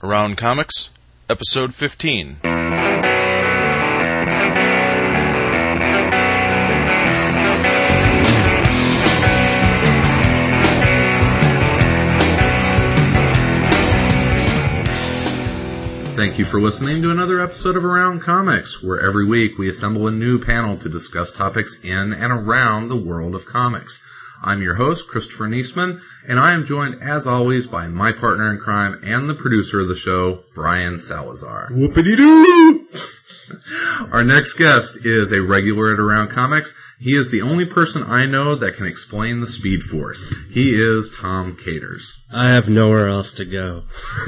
Around Comics, Episode 15. Thank you for listening to another episode of Around Comics, where every week we assemble a new panel to discuss topics in and around the world of comics. I'm your host, Christopher Niesman, and I am joined, as always, by my partner in crime and the producer of the show, Brian Salazar. Whoopity-doo! Our next guest is a regular at Around Comics. He is the only person I know that can explain the Speed Force. He is Tom Caters. I have nowhere else to go.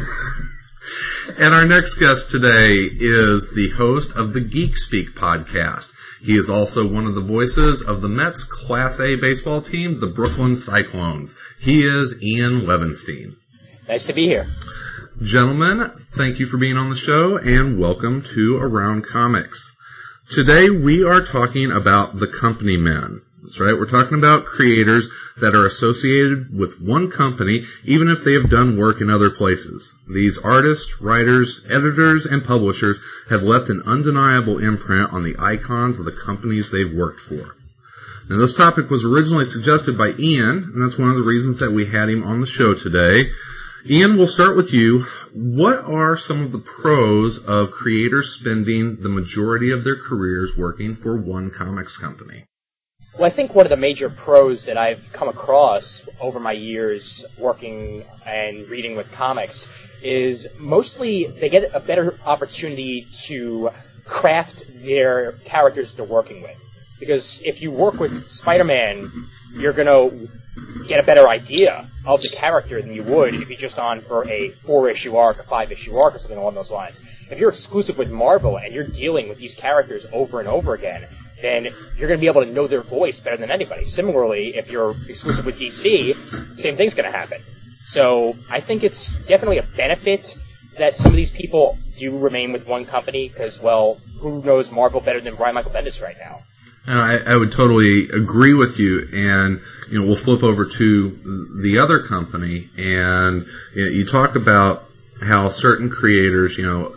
And our next guest today is the host of the Geek Speak podcast. He is also one of the voices of the Mets Class A baseball team, the Brooklyn Cyclones. He is Ian Levinstein. Nice to be here. Gentlemen, thank you for being on the show, and welcome to Around Comics. Today we are talking about the company men. That's right, we're talking about creators that are associated with one company, even if they have done work in other places. These artists, writers, editors, and publishers have left an undeniable imprint on the icons of the companies they've worked for. Now, this topic was originally suggested by Ian, and that's one of the reasons that we had him on the show today. Ian, we'll start with you. What are some of the pros of creators spending the majority of their careers working for one comics company? Well, I think one of the major pros that I've come across over my years working and reading with comics is mostly they get a better opportunity to craft their characters they're working with. Because if you work with Spider-Man, you're going to get a better idea of the character than you would if you're just on for a 4-issue arc, a 5-issue arc, or something along those lines. If you're exclusive with Marvel and you're dealing with these characters over and over again, then you're going to be able to know their voice better than anybody. Similarly, if you're exclusive with DC, same thing's going to happen. So I think it's definitely a benefit that some of these people do remain with one company because, well, who knows Marvel better than Brian Michael Bendis right now? I would totally agree with you, and we'll flip over to the other company, and you talk about how certain creators,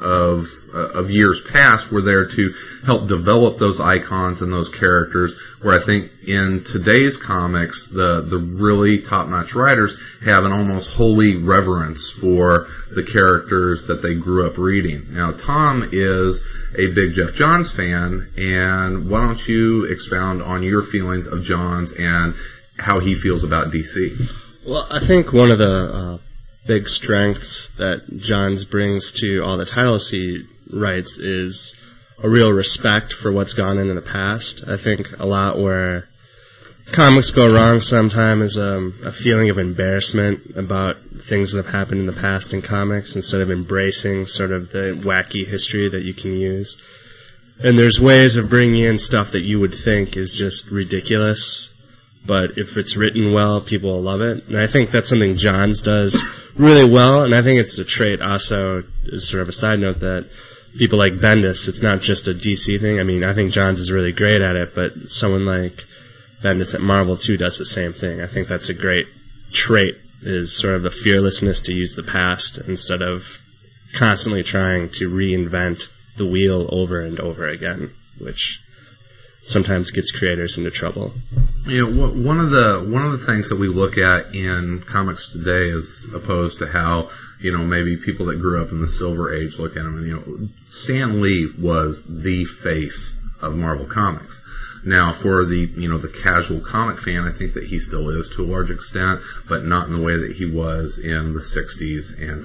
of years past were there to help develop those icons and those characters, where I think in today's comics, the really top-notch writers have an almost holy reverence for the characters that they grew up reading. Now, Tom is a big Geoff Johns fan, and why don't you expound on your feelings of Johns and how he feels about DC? Well, I think one of the big strengths that Johns brings to all the titles he writes is a real respect for what's gone in the past. I think a lot where comics go wrong sometimes is a feeling of embarrassment about things that have happened in the past in comics instead of embracing sort of the wacky history that you can use. And there's ways of bringing in stuff that you would think is just ridiculous, but if it's written well, people will love it. And I think that's something Johns does really well, and I think it's a trait also, as sort of a side note, that people like Bendis, it's not just a DC thing. I mean, I think Johns is really great at it, but someone like Bendis at Marvel, too, does the same thing. I think that's a great trait, is sort of the fearlessness to use the past instead of constantly trying to reinvent the wheel over and over again, which sometimes gets creators into trouble. One of the things that we look at in comics today, as opposed to how maybe people that grew up in the Silver Age look at them. Stan Lee was the face of Marvel Comics. Now, for the casual comic fan, I think that he still is to a large extent, but not in the way that he was in the 60s and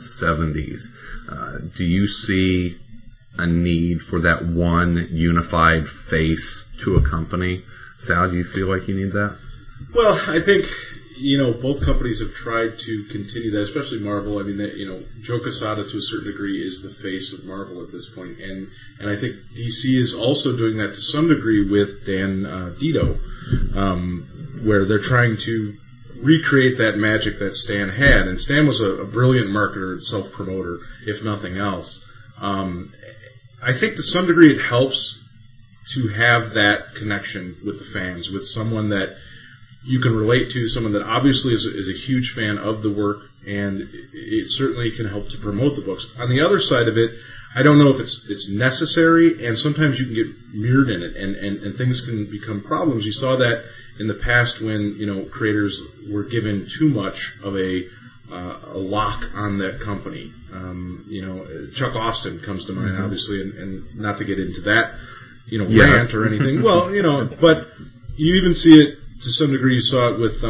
70s. Do you see a need for that one unified face to a company? Sal, do you feel like you need that? Well, I think, both companies have tried to continue that, especially Marvel. I mean, Joe Quesada to a certain degree is the face of Marvel at this point. And I think DC is also doing that to some degree with Dan Didio, where they're trying to recreate that magic that Stan had. And Stan was a brilliant marketer and self-promoter, if nothing else. I think to some degree it helps to have that connection with the fans, with someone that you can relate to, someone that obviously is a huge fan of the work, and it certainly can help to promote the books. On the other side of it, I don't know if it's necessary, and sometimes you can get mirrored in it, and things can become problems. You saw that in the past when, creators were given too much of a lock on that company. Chuck Austin comes to mind, obviously, and not to get into that, rant or anything. Well, but you even see it to some degree. You saw it with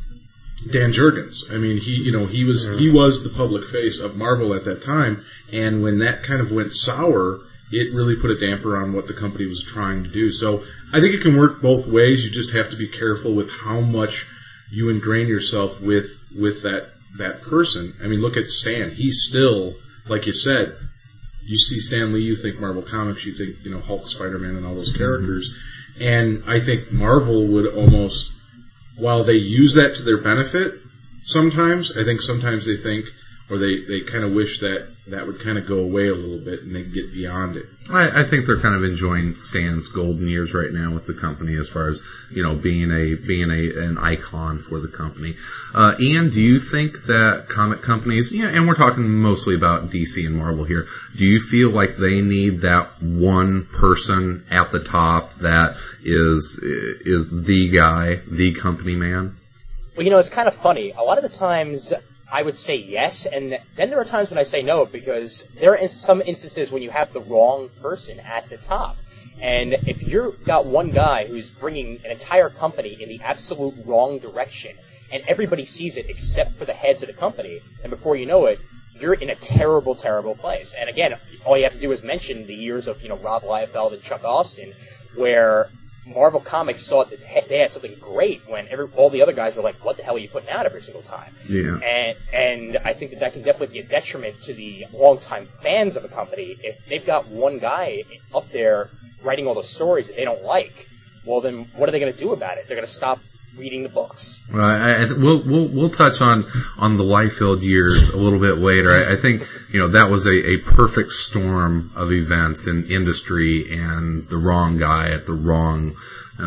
Dan Jurgens. I mean, he was the public face of Marvel at that time, and when that kind of went sour, it really put a damper on what the company was trying to do. So I think it can work both ways. You just have to be careful with how much you ingrain yourself with that person. I mean, look at Stan. He's still, like you said, you see Stan Lee, you think Marvel Comics, you think, Hulk, Spider-Man, and all those characters. And I think Marvel would almost, while they use that to their benefit sometimes, I think sometimes they think, or they kind of wish that would kind of go away a little bit and they get beyond it. I think they're kind of enjoying Stan's golden years right now with the company as far as, being an icon for the company. Ian, do you think that comic companies, and we're talking mostly about DC and Marvel here, do you feel like they need that one person at the top that is the guy, the company man? Well, it's kind of funny. A lot of the times I would say yes, and then there are times when I say no, because there are some instances when you have the wrong person at the top. And if you've got one guy who's bringing an entire company in the absolute wrong direction, and everybody sees it except for the heads of the company, and before you know it, you're in a terrible, terrible place. And again, all you have to do is mention the years of, Rob Liefeld and Chuck Austin, where Marvel Comics thought that they had something great when all the other guys were like, what the hell are you putting out every single time? Yeah. And I think that can definitely be a detriment to the longtime fans of a company. If they've got one guy up there writing all those stories that they don't like, well then what are they going to do about it? They're going to stop reading the books. Right. We'll touch on the Liefeld years a little bit later. I think that was a perfect storm of events in industry and the wrong guy at the wrong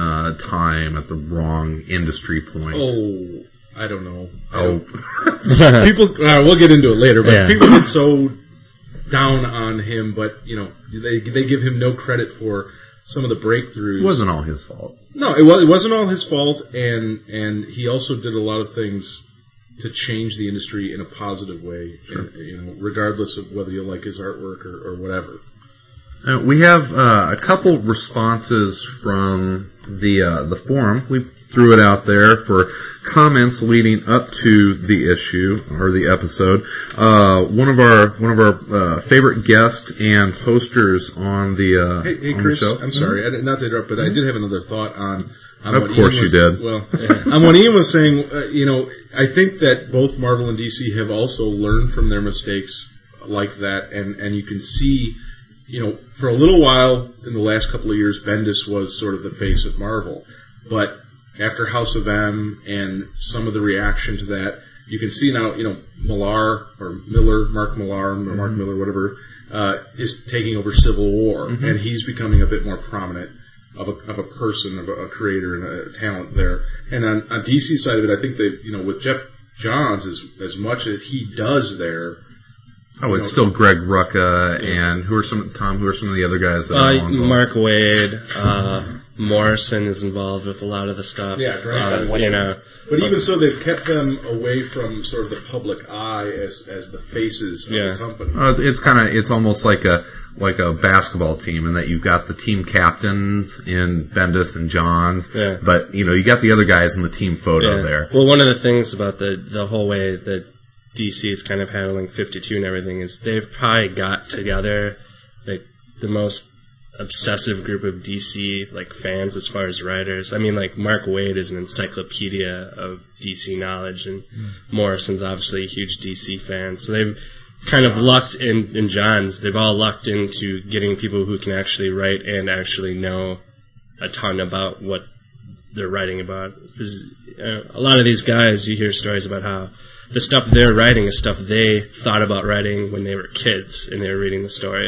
time at the wrong industry point. Oh, I don't know. People. We'll get into it later, but people get so down on him, but they give him no credit for some of the breakthroughs. It wasn't all his fault. No, it wasn't all his fault, and he also did a lot of things to change the industry in a positive way, sure. And, regardless of whether you like his artwork or whatever. We have a couple responses from the forum. We threw it out there for comments leading up to the issue or the episode. One of our favorite guests and hosters on the hey on Chris, the show. I'm sorry, not to interrupt, but I did have another thought on of what course Ian was, you did. Well, on what Ian was saying. I think that both Marvel and DC have also learned from their mistakes like that, and you can see. For a little while in the last couple of years, Bendis was sort of the face of Marvel. But after House of M and some of the reaction to that, you can see now, Mark Millar, whatever, is taking over Civil War. Mm-hmm. And he's becoming a bit more prominent of a person, of a creator and a talent there. And on DC's side of it, I think they, with Jeff Johns, as much as he does there, it's still Greg Rucka and who are some of the other guys that are involved? Mark Waid, Morrison is involved with a lot of the stuff. Yeah, great. But even so, they've kept them away from sort of the public eye as the faces of the company. It's almost like a basketball team in that you've got the team captains in Bendis and Johns, but you got the other guys in the team photo there. Well, one of the things about the whole way that DC is kind of handling 52 and everything is they've probably got together like the most obsessive group of DC like fans as far as writers. I mean, like Mark Waid is an encyclopedia of DC knowledge, and Morrison's obviously a huge DC fan. So they've kind of lucked in Johns. They've all lucked into getting people who can actually write and actually know a ton about what they're writing about. Because a lot of these guys, you hear stories about how the stuff they're writing is stuff they thought about writing when they were kids and they were reading the stories.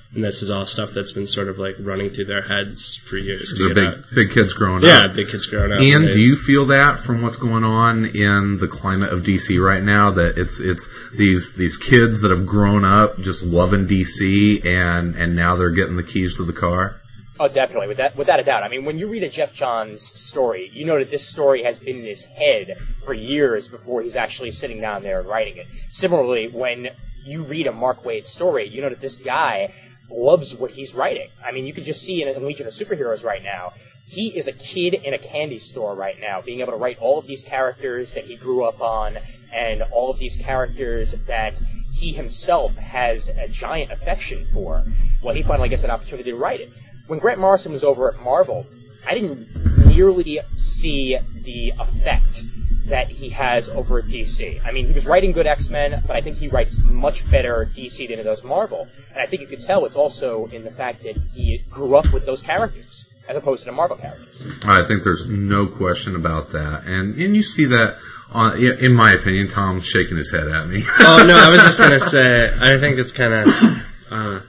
And this is all stuff that's been sort of like running through their heads for years. They're big kids growing up. Yeah, big kids growing up. And do you feel that from what's going on in the climate of DC right now, that it's these kids that have grown up just loving DC and now they're getting the keys to the car? Oh, definitely, without a doubt. I mean, when you read a Jeff Johns story, you know that this story has been in his head for years before he's actually sitting down there and writing it. Similarly, when you read a Mark Waid story, you know that this guy loves what he's writing. I mean, you can just see in Legion of Superheroes right now, he is a kid in a candy store right now, being able to write all of these characters that he grew up on and all of these characters that he himself has a giant affection for. Well, he finally gets an opportunity to write it. When Grant Morrison was over at Marvel, I didn't nearly see the effect that he has over at DC. I mean, he was writing good X-Men, but I think he writes much better DC than he does Marvel. And I think you could tell it's also in the fact that he grew up with those characters, as opposed to the Marvel characters. I think there's no question about that. And you see that, in my opinion, Tom's shaking his head at me. Oh, no, I was just going to say, I think it's kind of...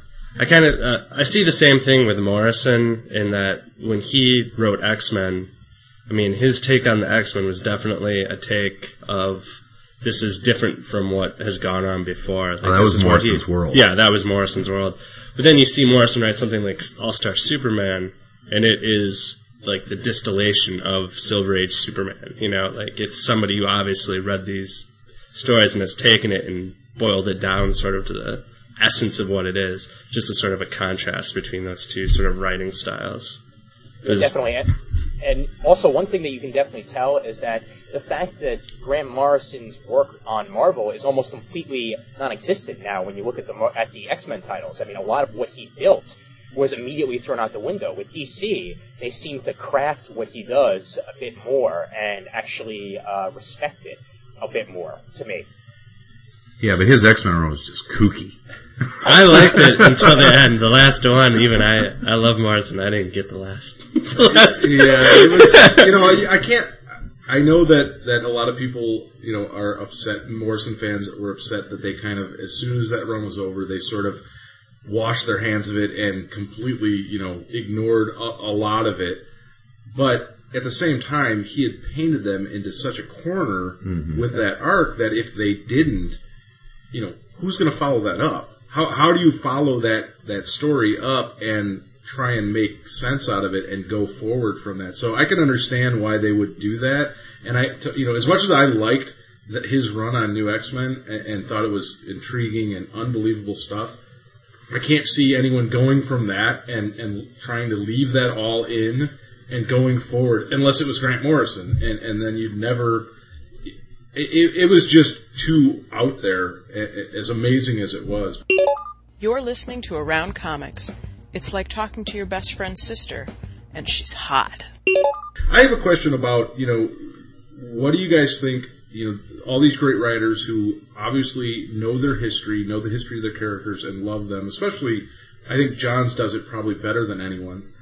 I see the same thing with Morrison in that when he wrote X-Men, I mean, his take on the X-Men was definitely a take of this is different from what has gone on before. Like, that was Morrison's world. Yeah, that was Morrison's world. But then you see Morrison write something like All-Star Superman, and it is like the distillation of Silver Age Superman. You know, like it's somebody who obviously read these stories and has taken it and boiled it down sort of to the essence of what it is. Just a sort of a contrast between those two sort of writing styles. Definitely. And also, one thing that you can definitely tell is that the fact that Grant Morrison's work on Marvel is almost completely non-existent now when you look at the X-Men titles. I mean, a lot of what he built was immediately thrown out the window. With DC, they seem to craft what he does a bit more and actually respect it a bit more, to me. Yeah, but his X-Men run was just kooky. I liked it until the end. The last one, even I love Morrison. I didn't get the last. Yeah, it was, you know, I can't. I know that a lot of people, you know, are upset. Morrison fans were upset that they kind of, as soon as that run was over, they sort of washed their hands of it and completely, you know, ignored a lot of it. But at the same time, he had painted them into such a corner with that arc that if they didn't, you know, who's going to follow that up? How do you follow that story up and try and make sense out of it and go forward from that? So I can understand why they would do that. And you know, as much as I liked his run on New X-Men and thought it was intriguing and unbelievable stuff, I can't see anyone going from that and trying to leave that all in and going forward, unless it was Grant Morrison, and then you'd never. It was just too out there, as amazing as it was. You're listening to Around Comics. It's like talking to your best friend's sister, and she's hot. I have a question about, you know, what do you guys think, you know, all these great writers who obviously know their history, know the history of their characters, and love them, especially, I think Johns does it probably better than anyone,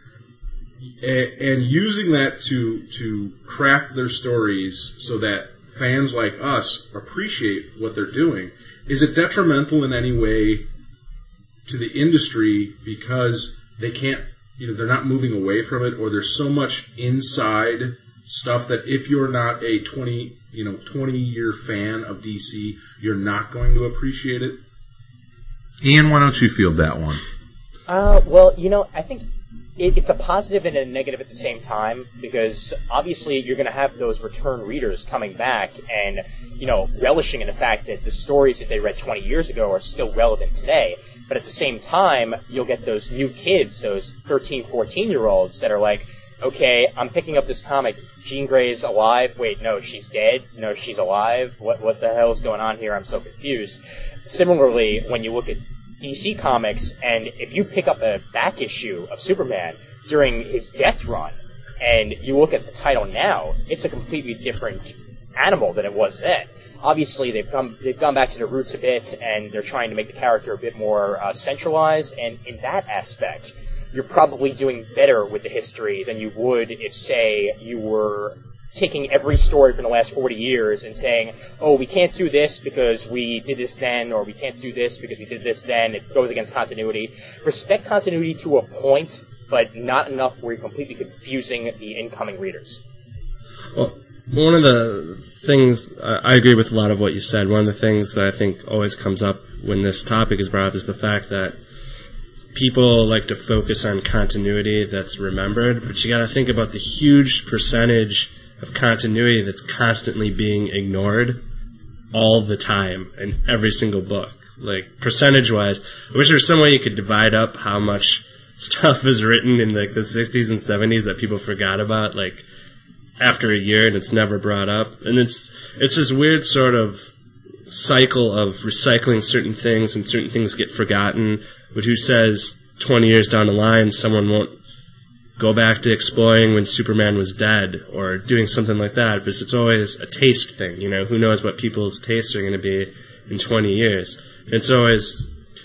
and using that to craft their stories so that fans like us appreciate what they're doing. Is it detrimental in any way to the industry because they can't, you know, they're not moving away from it, or there's so much inside stuff that if you're not a 20-year fan of DC, you're not going to appreciate it? Ian, why don't you field that one? Well, you know, I think it's a positive and a negative at the same time, because obviously you're going to have those return readers coming back and, you know, relishing in the fact that the stories that they read 20 years ago are still relevant today. But at the same time, you'll get those new kids, those 13, 14-year-olds that are like, okay, I'm picking up this comic. Jean Grey's alive. Wait, no, she's dead. No, she's alive. What the hell's going on here? I'm so confused. Similarly, when you look at DC Comics, and if you pick up a back issue of Superman during his death run, and you look at the title now, it's a completely different animal than it was then. Obviously, they've gone back to their roots a bit, and they're trying to make the character a bit more centralized, and in that aspect, you're probably doing better with the history than you would if, say, you were taking every story from the last 40 years and saying, oh, we can't do this because we did this then, or we can't do this because we did this then. It goes against continuity. Respect continuity to a point, but not enough where you're completely confusing the incoming readers. Well, one of the things, I agree with a lot of what you said. One of the things that I think always comes up when this topic is brought up is the fact that people like to focus on continuity that's remembered, but you got to think about the huge percentage of continuity that's constantly being ignored all the time in every single book. Like, percentage-wise, I wish there was some way you could divide up how much stuff is written in, like, the 60s and 70s that people forgot about, like, after a year, and it's never brought up. And it's this weird sort of cycle of recycling certain things, and certain things get forgotten, but who says 20 years down the line someone won't go back to exploring when Superman was dead, or doing something like that, because it's always a taste thing, you know, who knows what people's tastes are going to be in 20 years. It's always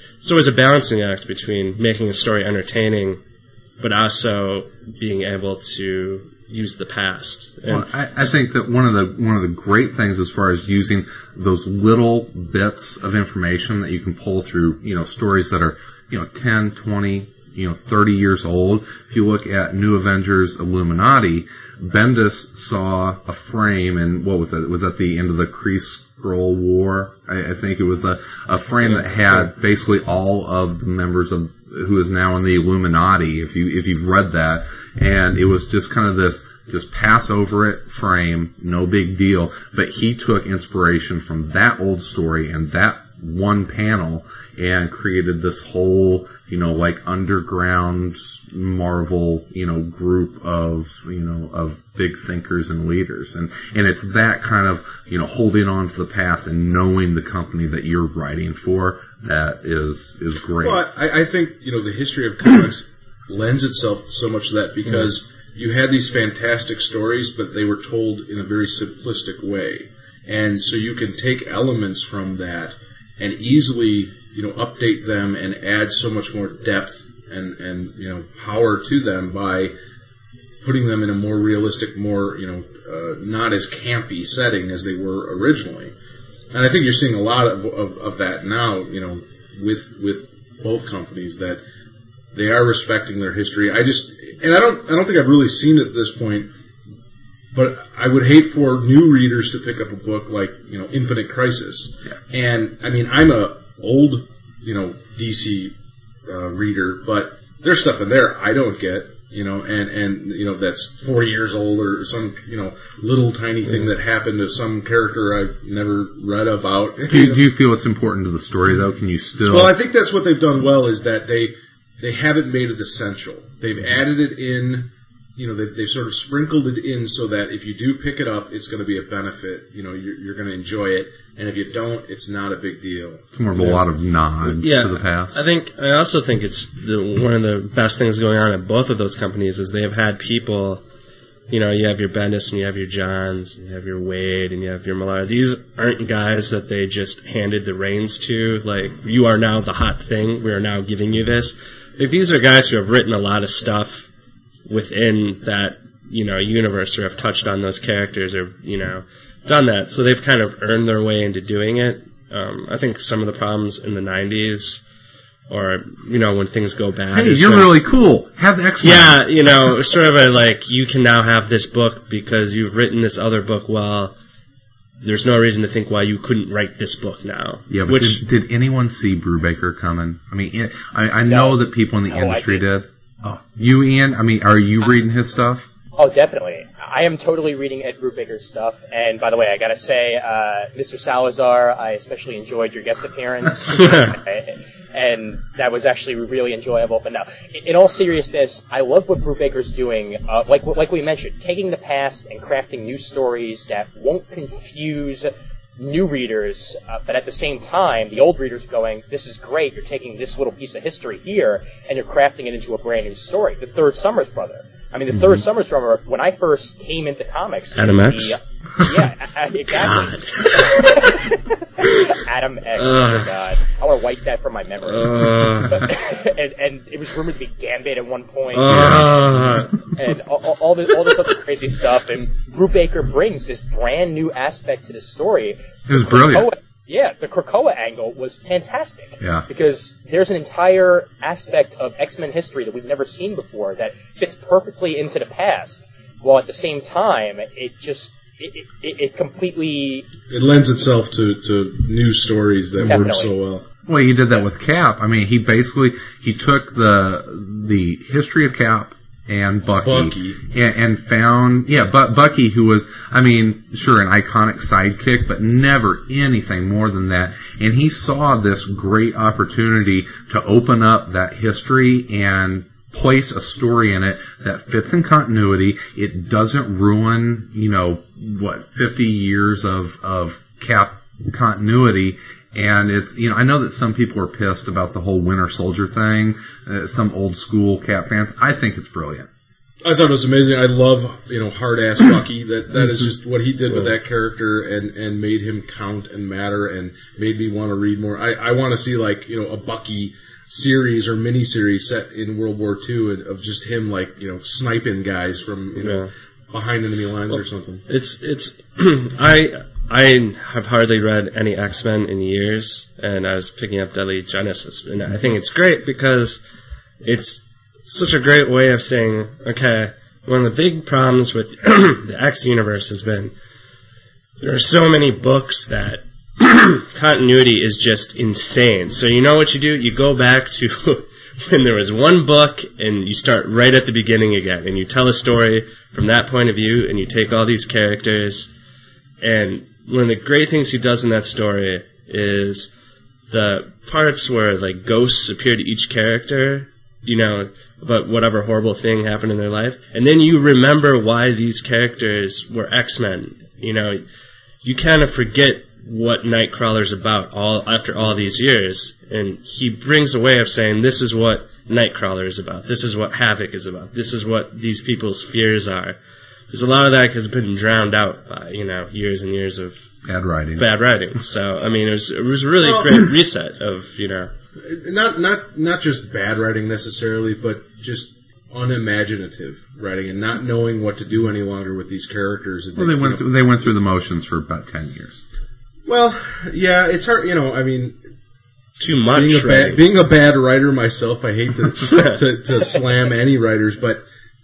a balancing act between making a story entertaining, but also being able to use the past. Well, I think that one of the great things as far as using those little bits of information that you can pull through, you know, stories that are, you know, 10, 20, 30 years old. If you look at New Avengers Illuminati, Bendis saw a frame, and what was it? It was at the end of the Kree Skrull War. I think it was a frame that had basically all of the members of who is now in the Illuminati, if you've read that, and it was just kind of this just pass over it frame, no big deal, but he took inspiration from that old story and that one panel and created this whole, you know, like underground Marvel, you know, group of, you know, of big thinkers and leaders. And it's that kind of, you know, holding on to the past and knowing the company that you're writing for that is great. Well, I think, you know, the history of comics lends itself so much to that because you had these fantastic stories, but they were told in a very simplistic way. And so you can take elements from that and easily, you know, update them and add so much more depth and you know, power to them by putting them in a more realistic, more, you know, not as campy setting as they were originally. And I think you're seeing a lot of that now, you know, with both companies, that they are respecting their history. I don't think I've really seen it at this point, but I would hate for new readers to pick up a book like, you know, Infinite Crisis. Yeah. And, I mean, I'm a old, you know, DC reader, but there's stuff in there I don't get, you know, and you know, that's 4 years old, or some, you know, little tiny thing that happened to some character I've never read about. Do you feel it's important to the story, though? Can you still... Well, I think that's what they've done well, is that they haven't made it essential. They've added it in, you know, they've sort of sprinkled it in so that if you do pick it up, it's going to be a benefit. You know, you're going to enjoy it. And if you don't, it's not a big deal. It's more of a lot of nods to the past. I also think it's one of the best things going on at both of those companies is they have had people, you know, you have your Bendis and you have your Johns, and you have your Wade and you have your Millar. These aren't guys that they just handed the reins to, like, you are now the hot thing, we are now giving you this. Like, these are guys who have written a lot of stuff within that, you know, universe, or have touched on those characters, or, you know, done that. So they've kind of earned their way into doing it. I think some of the problems in the 90s, or, you know, when things go bad. Hey, you're really cool. Have the X-Men. Yeah, you know, sort of a, like, you can now have this book because you've written this other book well. There's no reason to think why you couldn't write this book now. Yeah, but did anyone see Brubaker coming? I mean, I know that people in the industry did. Oh, you, Ian? I mean, are you reading his stuff? Oh, definitely. I am totally reading Ed Brubaker's stuff. And by the way, I gotta say, Mr. Salazar, I especially enjoyed your guest appearance. And that was actually really enjoyable. But no, in all seriousness, I love what Brubaker's doing. Like we mentioned, taking the past and crafting new stories that won't confuse new readers, but at the same time, the old readers going, this is great, you're taking this little piece of history here, and you're crafting it into a brand new story. The Third Summers Brother. I mean, the Third Summers drummer, when I first came into comics... Adam X? Yeah, exactly. Adam X, oh my god. I want to wipe that from my memory. And it was rumored to be Gambit at one point. And all this other crazy stuff. And Brubaker brings this brand new aspect to the story. It was brilliant. The Krakoa angle was fantastic. Yeah. Because there's an entire aspect of X-Men history that we've never seen before that fits perfectly into the past, while at the same time, it completely... It lends itself to new stories that work so well. Well, he did that with Cap. I mean, he took the history of Cap and Bucky. And found, Bucky, who was, I mean, sure, an iconic sidekick, but never anything more than that. And he saw this great opportunity to open up that history and place a story in it that fits in continuity. It doesn't ruin, 50 years of Cap continuity. And it's, I know that some people are pissed about the whole Winter Soldier thing, some old school Cap fans. I think it's brilliant. I thought it was amazing. I love, hard-ass Bucky. That is just what he did with that character and made him count and matter and made me want to read more. I want to see, a Bucky series or miniseries set in World War II of just him, sniping guys from, behind enemy lines or something. It's I have hardly read any X-Men in years, and I was picking up Deadly Genesis, and I think it's great because it's such a great way of saying, okay, one of the big problems with the X universe has been there are so many books that continuity is just insane. So you know what you do? You go back to when there was one book, and you start right at the beginning again, and you tell a story from that point of view, and you take all these characters, and one of the great things he does in that story is the parts where, ghosts appear to each character, about whatever horrible thing happened in their life, and then you remember why these characters were X-Men. You kind of forget what Nightcrawler's about after all these years, and he brings a way of saying, this is what Nightcrawler is about, this is what Havoc is about, this is what these people's fears are. Because a lot of that has been drowned out by, years and years of bad writing. So, I mean, it was a really great reset of, Not just bad writing necessarily, but just unimaginative writing and not knowing what to do any longer with these characters. Well, they went through the motions for about 10 years. Well, yeah, it's hard, too much. Being a bad writer myself, I hate to slam any writers, but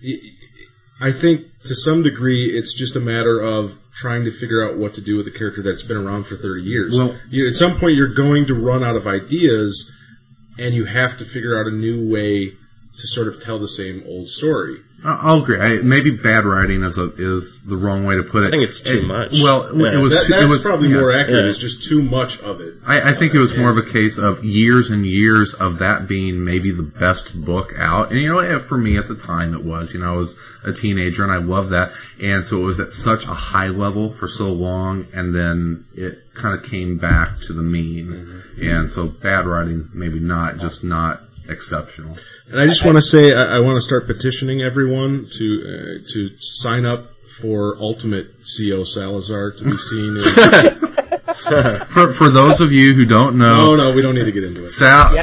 I think to some degree it's just a matter of trying to figure out what to do with a character that's been around for 30 years. Well, at some point you're going to run out of ideas, and you have to figure out a new way to sort of tell the same old story. I'll agree. Maybe bad writing is the wrong way to put it. I think it's too much. Well, it was probably more accurate. It's just too much of it. I think it was more of a case of years and years of that being maybe the best book out. And for me at the time it was. I was a teenager and I loved that. And so it was at such a high level for so long, and then it kind of came back to the mean. Mm-hmm. And so bad writing, maybe not, just not exceptional. And I just want to say, I want to start petitioning everyone to sign up for Ultimate C.O. Salazar to be seen in... For those of you who don't know... No, we don't need to get into it.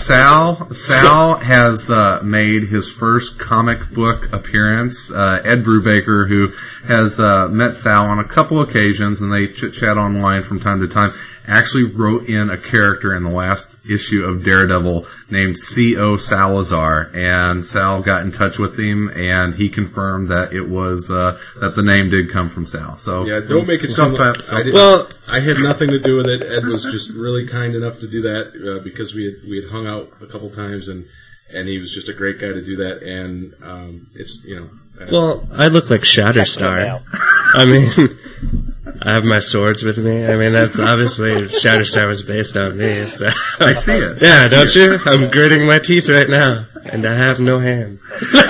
Sal has made his first comic book appearance. Ed Brubaker, who has met Sal on a couple occasions, and they chit-chat online from time to time, actually wrote in a character in the last issue of Daredevil named C.O. Salazar, and Sal got in touch with him, and he confirmed that it was that the name did come from Sal. So yeah, don't make it sound like I had nothing to do with it. Ed was just really kind enough to do that because we had hung out a couple times, and he was just a great guy to do that. And it's well, I look like Shatterstar. I mean, I have my swords with me. I mean, that's obviously Shatterstar was based on me. So. I see it. Yeah, don't you? I'm gritting my teeth right now, and I have no hands.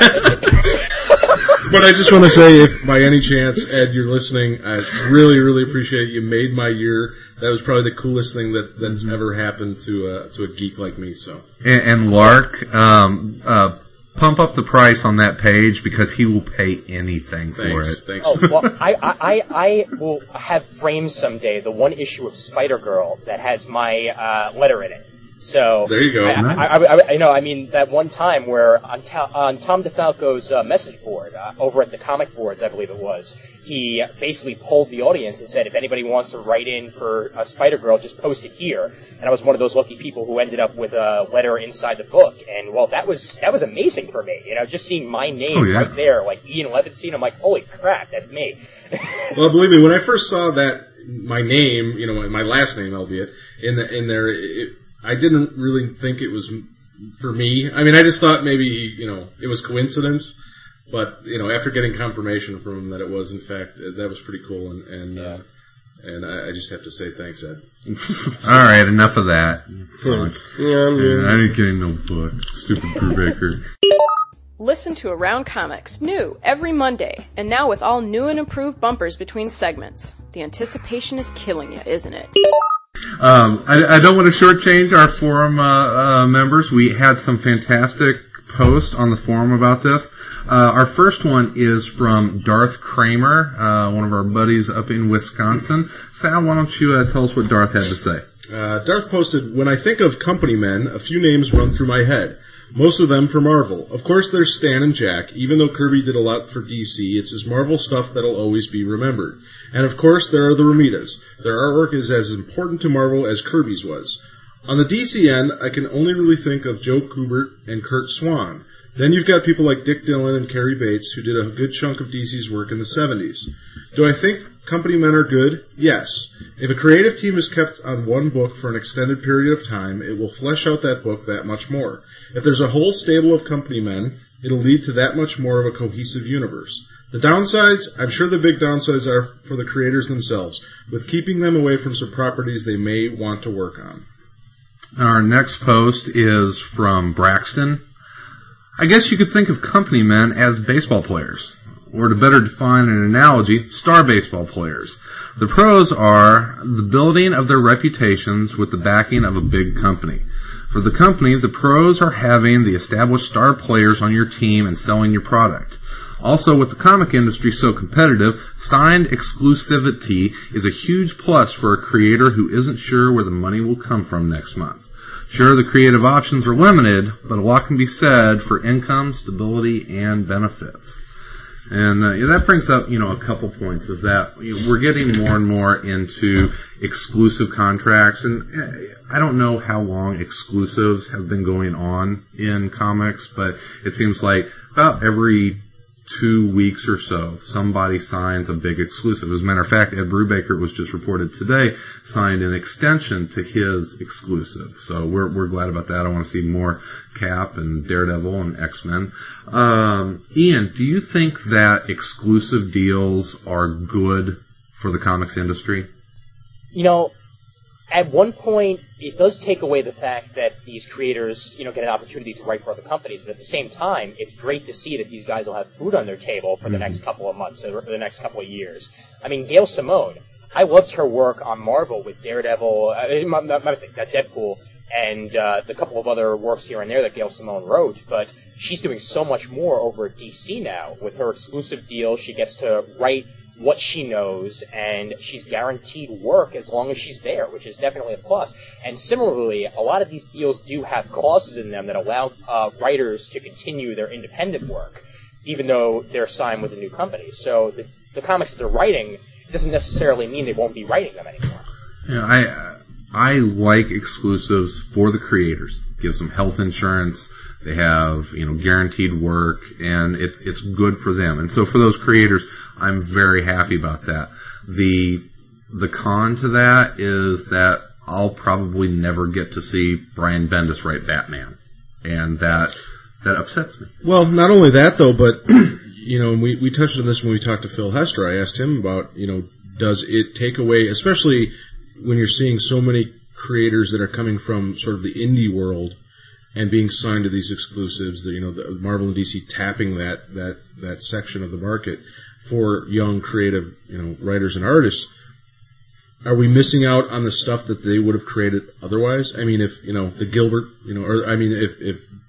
But I just want to say, if by any chance, Ed, you're listening, I really, really appreciate it. You made my year. That was probably the coolest thing that's ever happened to a geek like me. So. And Lark, pump up the price on that page because he will pay anything for it. Thanks. Oh, well, I will have framed someday the one issue of Spider-Girl that has my letter in it. So there you go. I mean, that one time where on Tom DeFalco's message board over at the Comic Boards, I believe it was, he basically polled the audience and said, if anybody wants to write in for Spider-Girl, just post it here. And I was one of those lucky people who ended up with a letter inside the book. And well, that was amazing for me. Just seeing my name right there, like Ian Levinstein. I'm like, holy crap, that's me. Well, believe me, when I first saw that, my name, my last name, albeit in there. I didn't really think it was for me. I mean, I just thought maybe, it was coincidence. But, after getting confirmation from him that it was, in fact, that was pretty cool. And I just have to say thanks, Ed. All right, enough of that. I ain't getting no book. Stupid Brubaker. Listen to Around Comics, new every Monday, and now with all new and improved bumpers between segments. The anticipation is killing you, isn't it? I don't want to shortchange our forum members. We had some fantastic posts on the forum about this. Our first one is from Darth Kramer, one of our buddies up in Wisconsin. Sal, why don't you tell us what Darth had to say? Darth posted, when I think of company men, a few names run through my head. Most of them for Marvel. Of course, there's Stan and Jack. Even though Kirby did a lot for DC, it's his Marvel stuff that'll always be remembered. And of course, there are the Romitas. Their artwork is as important to Marvel as Kirby's was. On the DC end, I can only really think of Joe Kubert and Kurt Swan. Then you've got people like Dick Dillon and Cary Bates, who did a good chunk of DC's work in the 70s. Do I think company men are good? Yes. If a creative team is kept on one book for an extended period of time, it will flesh out that book that much more. If there's a whole stable of company men, it'll lead to that much more of a cohesive universe. The downsides, I'm sure the big downsides are for the creators themselves, with keeping them away from some properties they may want to work on. Our next post is from Braxton. I guess you could think of company men as baseball players, or to better define an analogy, star baseball players. The pros are the building of their reputations with the backing of a big company. For the company, the pros are having the established star players on your team and selling your product. Also, with the comic industry so competitive, signed exclusivity is a huge plus for a creator who isn't sure where the money will come from next month. Sure, the creative options are limited, but a lot can be said for income, stability, and benefits. And that brings up, a couple points, is that we're getting more and more into exclusive contracts, and I don't know how long exclusives have been going on in comics, but it seems like about every 2 weeks or so, somebody signs a big exclusive. As a matter of fact, Ed Brubaker, it was just reported today, signed an extension to his exclusive. So we're glad about that. I want to see more Cap and Daredevil and X-Men. Ian, do you think that exclusive deals are good for the comics industry? At one point, it does take away the fact that these creators, get an opportunity to write for other companies. But at the same time, it's great to see that these guys will have food on their table for the next couple of months, or the next couple of years. I mean, Gail Simone, I loved her work on Marvel with Daredevil, Deadpool, and the couple of other works here and there that Gail Simone wrote. But she's doing so much more over at DC now. With her exclusive deal, she gets to write what she knows, and she's guaranteed work as long as she's there, which is definitely a plus. And similarly, a lot of these deals do have clauses in them that allow writers to continue their independent work, even though they're signed with a new company. So the comics that they're writing doesn't necessarily mean they won't be writing them anymore. I like exclusives for the creators. Gives them health insurance. They have, guaranteed work, and it's good for them. And so for those creators, I'm very happy about that. The con to that is that I'll probably never get to see Brian Bendis write Batman. And that upsets me. Well, not only that though, but, we touched on this when we talked to Phil Hester. I asked him about, does it take away, especially when you're seeing so many creators that are coming from sort of the indie world and being signed to these exclusives, the Marvel and DC tapping that section of the market for young creative, writers and artists. Are we missing out on the stuff that they would have created otherwise? I mean, if, the Gilbert, if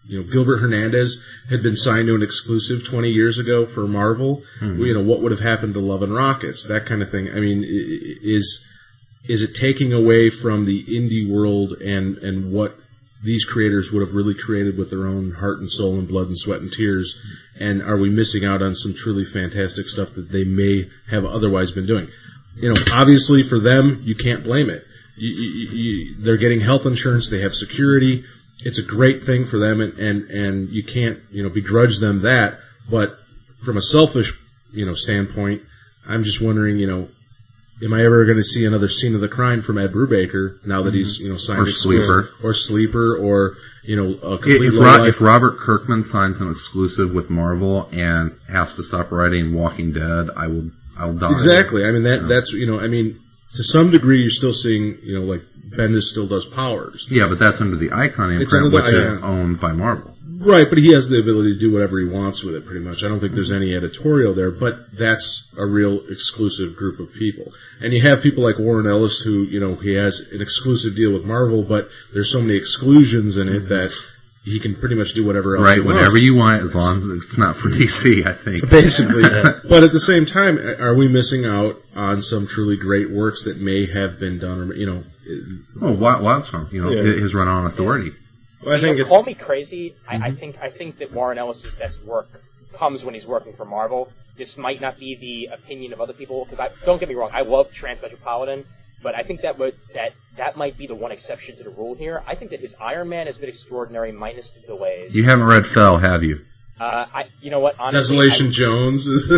Gilbert Hernandez had been signed to an exclusive 20 years ago for Marvel. Mm-hmm. What would have happened to Love and Rockets? That kind of thing. I mean, is it taking away from the indie world and what these creators would have really created with their own heart and soul and blood and sweat and tears? And are we missing out on some truly fantastic stuff that they may have otherwise been doing? Obviously for them, you can't blame it. They're getting health insurance. They have security. It's a great thing for them, and you can't, begrudge them that. But from a selfish, standpoint, I'm just wondering, am I ever going to see another Scene of the Crime from Ed Brubaker now that he's, signed or Sleeper, or a complete if Robert Kirkman signs an exclusive with Marvel and has to stop writing Walking Dead, I'll die. Exactly. I mean that's to some degree you're still seeing like Bendis still does Powers. Yeah, but that's under the Icon imprint, which is owned by Marvel. Right, but he has the ability to do whatever he wants with it, pretty much. I don't think there's any editorial there, but that's a real exclusive group of people. And you have people like Warren Ellis who, he has an exclusive deal with Marvel, but there's so many exclusions in it that he can pretty much do whatever else he wants. Whatever you want, as long as it's not for DC, I think. Basically. But at the same time, are we missing out on some truly great works that may have been done, Wildstorm, his run on Authority. Well, I think call me crazy. I think that Warren Ellis's best work comes when he's working for Marvel. This might not be the opinion of other people, because don't get me wrong, I love Transmetropolitan, but I think that might be the one exception to the rule here. I think that his Iron Man has been extraordinary, minus the delays. You haven't read Fell, have you? You know what? Honestly, Desolation Jones is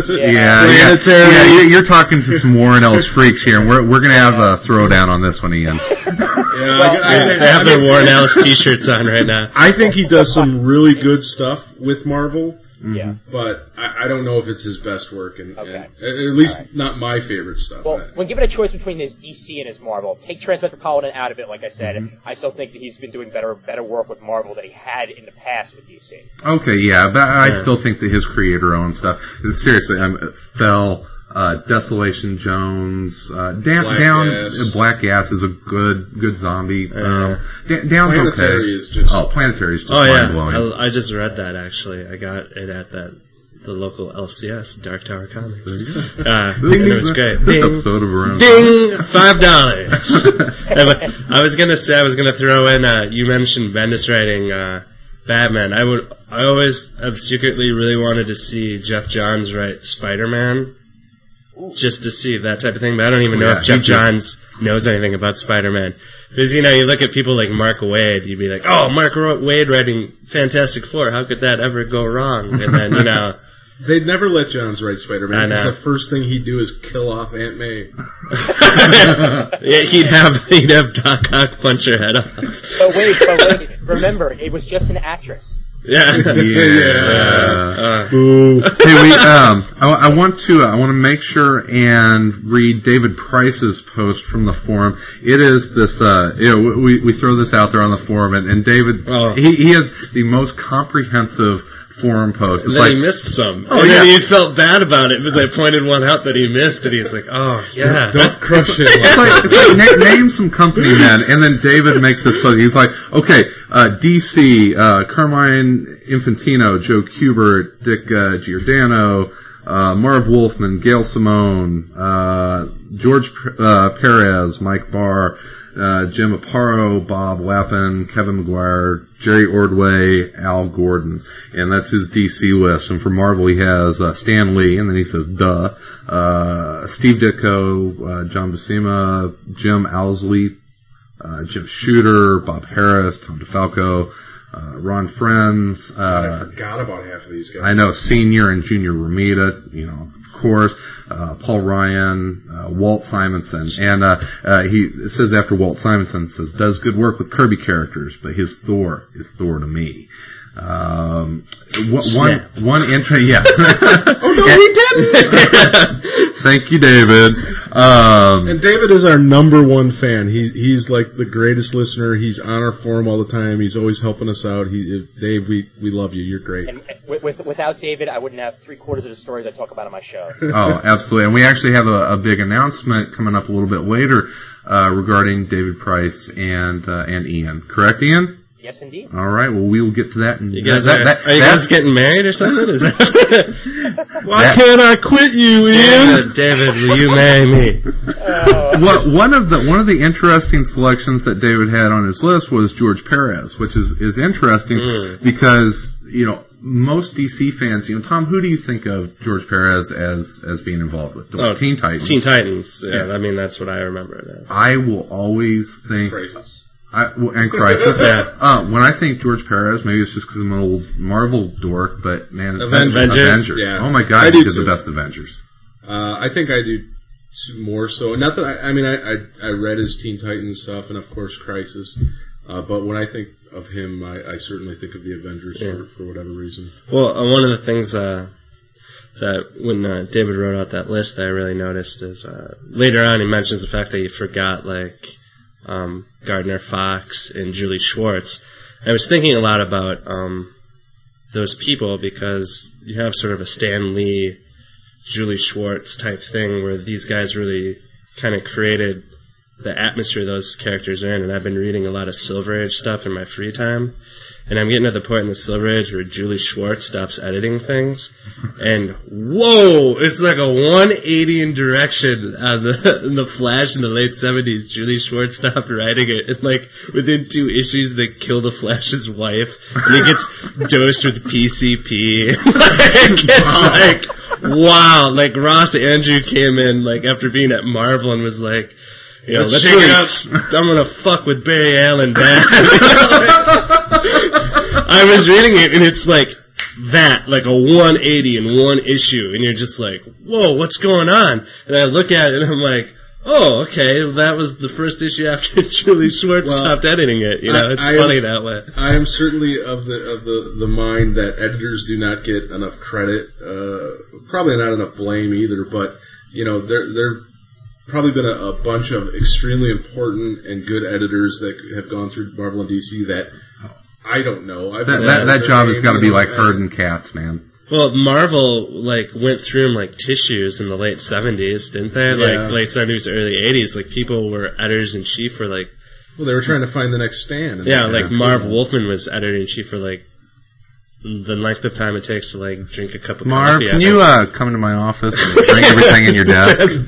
You're talking to some Warren Ellis freaks here, and we're going to have a throwdown on this one, Ian. I have their Warren Ellis T-shirts on right now. I think he does some really good stuff with Marvel. Yeah, but I don't know if it's his best work, and at least not my favorite stuff. Well, when given a choice between his DC and his Marvel, take Transmetropolitan out of it. Like I said, I still think that he's been doing better work with Marvel than he had in the past with DC. Okay, yeah, but I still think that his creator-owned stuff. Seriously, Fell, Desolation Jones, Black Gas is a good zombie. Down's Planetary okay. is just Planetary is just mind-blowing. I just read that, actually. I got it at the local LCS, Dark Tower Comics. It was great. This episode of Around Ding! $5. I was gonna throw in, you mentioned Bendis writing, Batman. I always have secretly really wanted to see Jeff Johns write Spider-Man. Just to see that type of thing, but I don't even know if Jeff Johns knows anything about Spider-Man. Because, you look at people like Mark Waid, you'd be like, oh, Mark Waid writing Fantastic Four, how could that ever go wrong? And then, They'd never let Johns write Spider-Man, because the first thing he'd do is kill off Aunt May. Yeah, he'd have Doc Ock punch her head off. But wait, remember, it was just an actress. Yeah. Boo. Hey, I want to make sure and read David Price's post from the forum. It is this, we throw this out there on the forum, and David, he has the most comprehensive forum post. It's he missed some. Then he felt bad about it because I pointed one out that he missed, and he's like, oh, yeah. Don't crush it. It's like name some company men, and then David makes this post. He's like, okay, DC, Carmine Infantino, Joe Kubert, Dick Giordano, Marv Wolfman, Gail Simone, George Perez, Mike Barr, Jim Aparo, Bob Lappin, Kevin McGuire, Jerry Ordway, Al Gordon. And that's his DC list. And for Marvel, he has Stan Lee, and then he says, Steve Ditko, John Buscema, Jim Owsley, Jim Shooter, Bob Harris, Tom DeFalco, Ron Friends. I forgot about half of these guys. I know, Senior and Junior Romita, of course, Paul Ryan, Walt Simonson, and it says after Walt Simonson, it says, does good work with Kirby characters, but his Thor is Thor to me. One entry, yeah. Oh no, he didn't! Thank you, David. And David is our number one fan. He's like the greatest listener. He's on our forum all the time. He's always helping us out. Dave, we love you. You're great. And without David, I wouldn't have 3/4 of the stories I talk about on my show. Oh, absolutely. And we actually have a big announcement coming up a little bit later regarding David Price and Ian. Correct, Ian? Yes, indeed. All right. Well, we will get to that. And You guys are you guys getting married or something? Is that Why can't I quit you, Ian? David, will you marry me? One of the interesting selections that David had on his list was George Perez, which is interesting because, you know, most DC fans, you know, Tom, who do you think of George Perez as being involved with? Teen Titans. Teen Titans. Yeah, I mean, that's what I remember it as. I will always think... and Crisis. Yeah. When I think George Perez, maybe it's just because I'm an old Marvel dork, but man, Avengers. Yeah. Oh my god, he did the best Avengers. I think I do more so. Not that I read his Teen Titans stuff, and of course Crisis. But when I think of him, I certainly think of the Avengers for whatever reason. Well, one of the things that when David wrote out that list that I really noticed is later on he mentions the fact that he forgot Gardner Fox and Julie Schwartz. I was thinking a lot about those people because you have sort of a Stan Lee, Julie Schwartz type thing where these guys really kind of created the atmosphere those characters are in, and I've been reading a lot of Silver Age stuff in my free time, and I'm getting to the point in the Silver Age where Julie Schwartz stops editing things, and whoa, it's like a 180 in direction on in the Flash in the late 70s. Julie Schwartz stopped writing it, and like within 2 issues they kill the Flash's wife, and he gets dosed with PCP. It's like, wow, like Ross Andrew came in like after being at Marvel and was like, you know, let's really, I'm gonna fuck with Barry Allen bad. I was reading it and it's like that, like a 180 in one issue, and you're just like, whoa, what's going on? And I look at it and I'm like, oh, okay, that was the first issue after Julie Schwartz stopped editing it. You know, it's funny that way. I am certainly of the mind that editors do not get enough credit, probably not enough blame either. But you know, there probably been a bunch of extremely important and good editors that have gone through Marvel and DC that I don't know. That job has got to be like herding cats, man. Well, Marvel, went through them like tissues in the late 70s, didn't they? Yeah. Like, late 70s, early 80s. Like, people were editors-in-chief for, like... Well, they were trying to find the next Stan. Yeah, Marv Wolfman was editor-in-chief for, like, the length of time it takes to, like, drink a cup of coffee. Marv, can you come into my office and bring everything in your desk?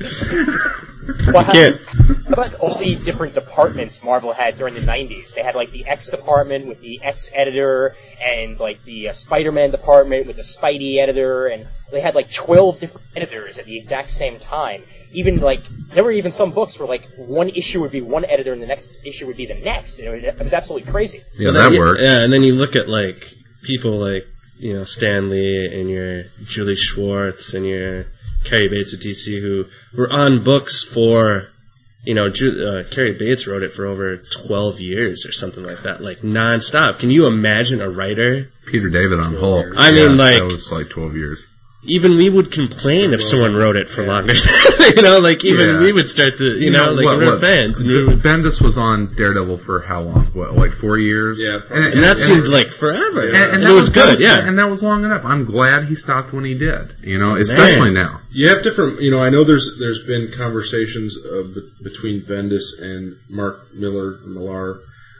Well, about all the different departments Marvel had during the 90s. They had, like, the X department with the X editor, and, like, the Spider-Man department with the Spidey editor, and they had, like, 12 different editors at the exact same time. Even, like, there were even some books where, like, one issue would be one editor and the next issue would be the next. It was absolutely crazy. Yeah, that worked. Yeah, and then you look at, like, people like, you know, Stan Lee and your Julie Schwartz and your Carrie Bates of DC, who were on books for, you know, Carrie Bates wrote it for over 12 years or something like that, like nonstop. Can you imagine a writer? Peter David on Hulk. I mean, like, that was like 12 years. Even we would complain if someone wrote it for longer. You know, like, even we would start to, you know, like, we're fans. And Bendis was on Daredevil for how long? What, like 4 years? Yeah. And that seemed like forever. And it was good, yeah. And that was long enough. I'm glad he stopped when he did, you know, especially now. You have different, you know, I know there's been conversations between Bendis and Mark Millar,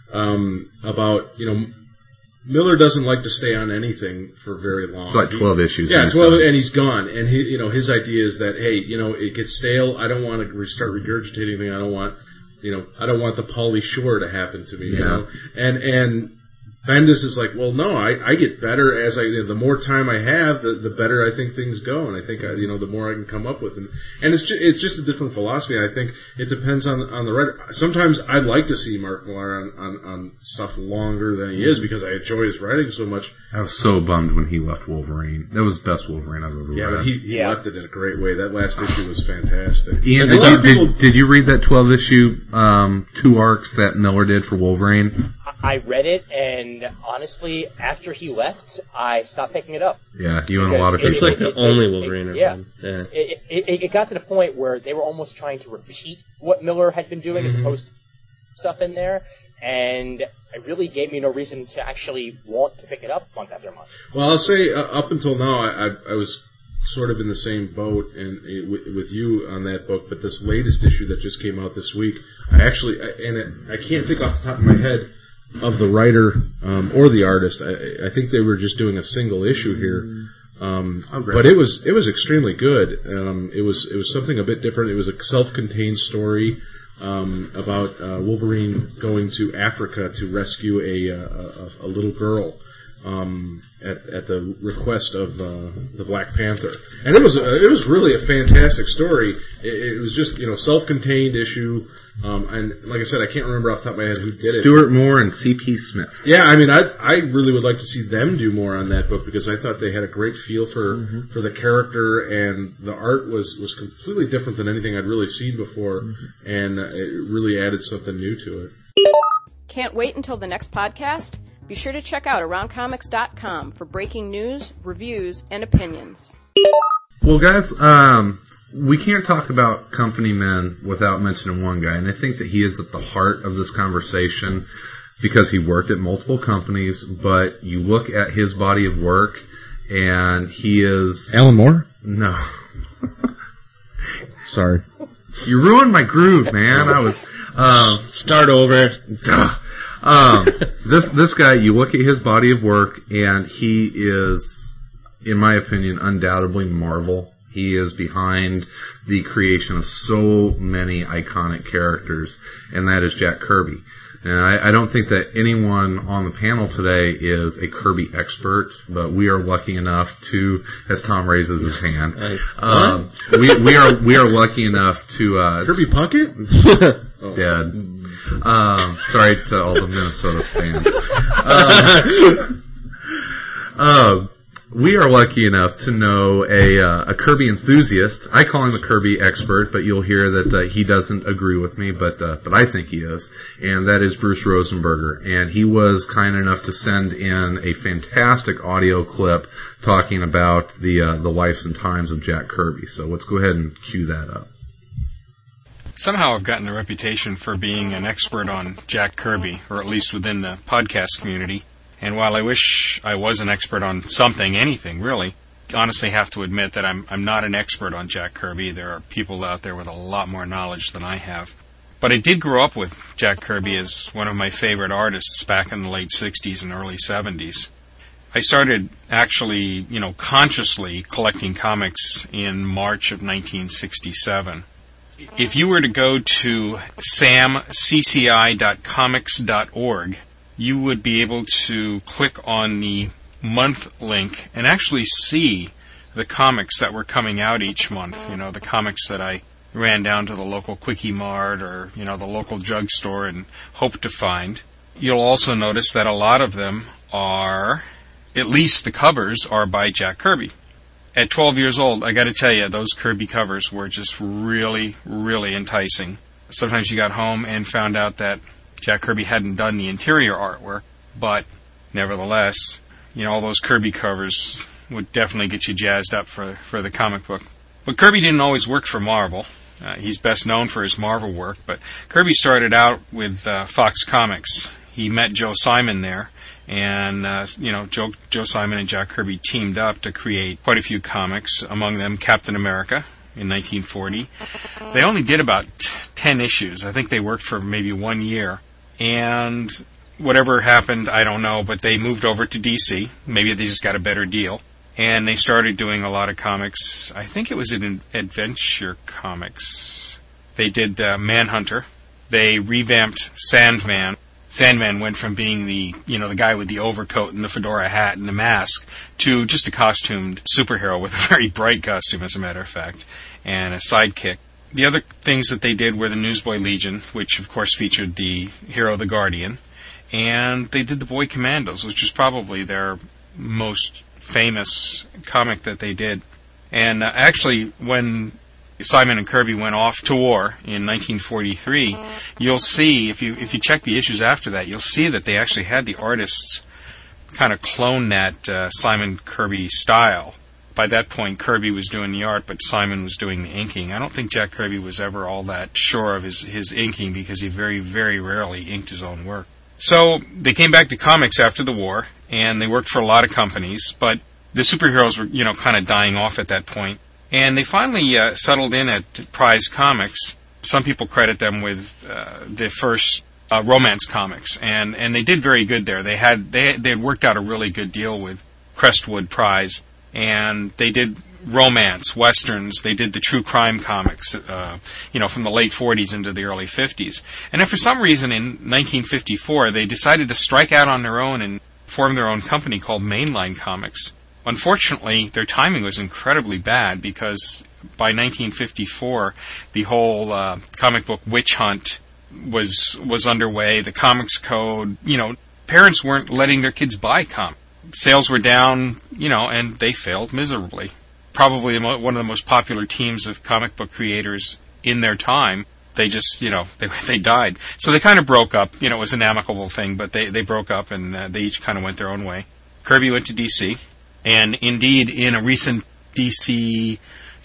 about, you know, Miller doesn't like to stay on anything for very long. It's like 12 issues. Yeah, 12, and he's gone. And he, you know, his idea is that, hey, you know, it gets stale. I don't want to start regurgitating anything. I don't want the Pauly Shore to happen to me. You know, and Bendis is like, well, no, I get better as the more time I have, the better I think things go, and I think the more I can come up with, and it's just a different philosophy. I think it depends on the writer. Sometimes I'd like to see Mark Millar on stuff longer than he is because I enjoy his writing so much. I was so bummed when he left Wolverine. That was the best Wolverine I've ever read. Yeah, but he left it in a great way. That last issue was fantastic. Ian, did you read that 12 issue 2 arcs that Miller did for Wolverine? I read it, and honestly, after he left, I stopped picking it up. Yeah, you and a lot of people. It's like the only Wolverine I've read. Yeah. It got to the point where they were almost trying to repeat what Miller had been doing as opposed to stuff in there, and it really gave me no reason to actually want to pick it up month after month. Well, I'll say up until now, I was sort of in the same boat and with you on that book, but this latest issue that just came out this week, I can't think off the top of my head the writer or the artist. I think they were just doing a single issue here. But it was extremely good. It was something a bit different. It was a self-contained story about Wolverine going to Africa to rescue a little girl at the request of the Black Panther, and it was really a fantastic story. It was just self-contained issue. And like I said, I can't remember off the top of my head who did it. Stuart Moore and C.P. Smith. Yeah, I mean, I really would like to see them do more on that book because I thought they had a great feel for the character, and the art was completely different than anything I'd really seen before, and it really added something new to it. Can't wait until the next podcast? Be sure to check out AroundComics.com for breaking news, reviews, and opinions. Well, guys, we can't talk about company men without mentioning one guy, and I think that he is at the heart of this conversation because he worked at multiple companies, but you look at his body of work, and he is... Alan Moore? No. Sorry. You ruined my groove, man. I was... Start over. This guy, you look at his body of work, and he is, in my opinion, undoubtedly Marvel. He is behind the creation of so many iconic characters, and that is Jack Kirby. And I don't think that anyone on the panel today is a Kirby expert, but we are lucky enough to, as Tom raises his hand, we are lucky enough to Kirby Puckett? Dead. Sorry to all the Minnesota fans. We are lucky enough to know a Kirby enthusiast. I call him a Kirby expert, but you'll hear that he doesn't agree with me, but I think he is, and that is Bruce Rosenberger. And he was kind enough to send in a fantastic audio clip talking about the life and times of Jack Kirby. So let's go ahead and cue that up. Somehow I've gotten a reputation for being an expert on Jack Kirby, or at least within the podcast community. And while I wish I was an expert on something, anything really, I honestly have to admit that I'm not an expert on Jack Kirby. There are people out there with a lot more knowledge than I have. But I did grow up with Jack Kirby as one of my favorite artists back in the late 60s and early 70s. I started actually, consciously collecting comics in March of 1967. If you were to go to samcci.comics.org, you would be able to click on the month link and actually see the comics that were coming out each month. The comics that I ran down to the local Quickie Mart or, the local drugstore and hoped to find. You'll also notice that a lot of them are, at least the covers, are by Jack Kirby. At 12 years old, I got to tell you, those Kirby covers were just really, really enticing. Sometimes you got home and found out that Jack Kirby hadn't done the interior artwork, but nevertheless, all those Kirby covers would definitely get you jazzed up for the comic book. But Kirby didn't always work for Marvel. He's best known for his Marvel work, but Kirby started out with Fox Comics. He met Joe Simon there, and Joe Simon and Jack Kirby teamed up to create quite a few comics, among them Captain America in 1940. They only did about 10 issues. I think they worked for maybe 1 year. And whatever happened, I don't know, but they moved over to DC. Maybe they just got a better deal. And they started doing a lot of comics. I think it was in Adventure Comics. They did Manhunter. They revamped Sandman. Sandman went from being the guy with the overcoat and the fedora hat and the mask to just a costumed superhero with a very bright costume, as a matter of fact, and a sidekick. The other things that they did were the Newsboy Legion, which of course featured the hero, the Guardian, and they did the Boy Commandos, which was probably their most famous comic that they did. And actually, when Simon and Kirby went off to war in 1943, you'll see, if you check the issues after that, you'll see that they actually had the artists kind of clone that Simon Kirby style. By that point, Kirby was doing the art, but Simon was doing the inking. I don't think Jack Kirby was ever all that sure of his inking because he very, very rarely inked his own work. So they came back to comics after the war, and they worked for a lot of companies, but the superheroes were, kind of dying off at that point. And they finally settled in at Prize Comics. Some people credit them with the first romance comics, and they did very good there. They had worked out a really good deal with Crestwood Prize, and they did romance, westerns. They did the true crime comics, from the late 40s into the early 50s. And then for some reason in 1954, they decided to strike out on their own and form their own company called Mainline Comics. Unfortunately, their timing was incredibly bad because by 1954, the whole comic book witch hunt was underway. The Comics Code, parents weren't letting their kids buy comics. Sales were down, and they failed miserably. Probably one of the most popular teams of comic book creators in their time. They just, they died. So they kind of broke up. It was an amicable thing, but they broke up and they each kind of went their own way. Kirby went to DC, and indeed, in a recent DC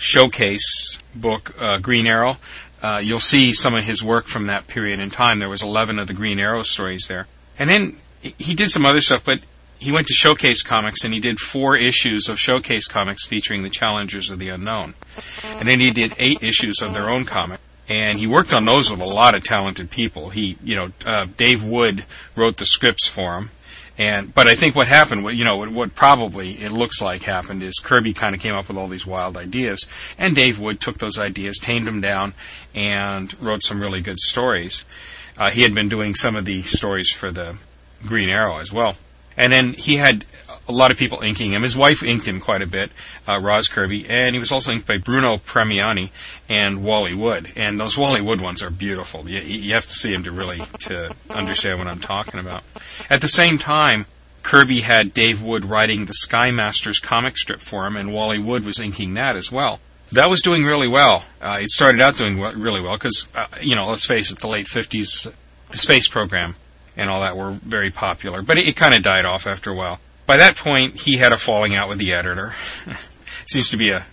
showcase book, Green Arrow, you'll see some of his work from that period in time. There was 11 of the Green Arrow stories there. And then he did some other stuff, but he went to Showcase Comics, and he did 4 issues of Showcase Comics featuring the Challengers of the Unknown. And then he did 8 issues of their own comic. And he worked on those with a lot of talented people. Dave Wood wrote the scripts for him. But I think what happened, what probably it looks like happened is Kirby kind of came up with all these wild ideas, and Dave Wood took those ideas, tamed them down, and wrote some really good stories. He had been doing some of the stories for the Green Arrow as well. And then he had a lot of people inking him. His wife inked him quite a bit, Roz Kirby, and he was also inked by Bruno Premiani and Wally Wood. And those Wally Wood ones are beautiful. You have to see them to understand what I'm talking about. At the same time, Kirby had Dave Wood writing the Sky Masters comic strip for him, and Wally Wood was inking that as well. That was doing really well. It started out doing really well because, let's face it, the late 50s, the space program and all that were very popular. But it kind of died off after a while. By that point, he had a falling out with the editor. Seems to be a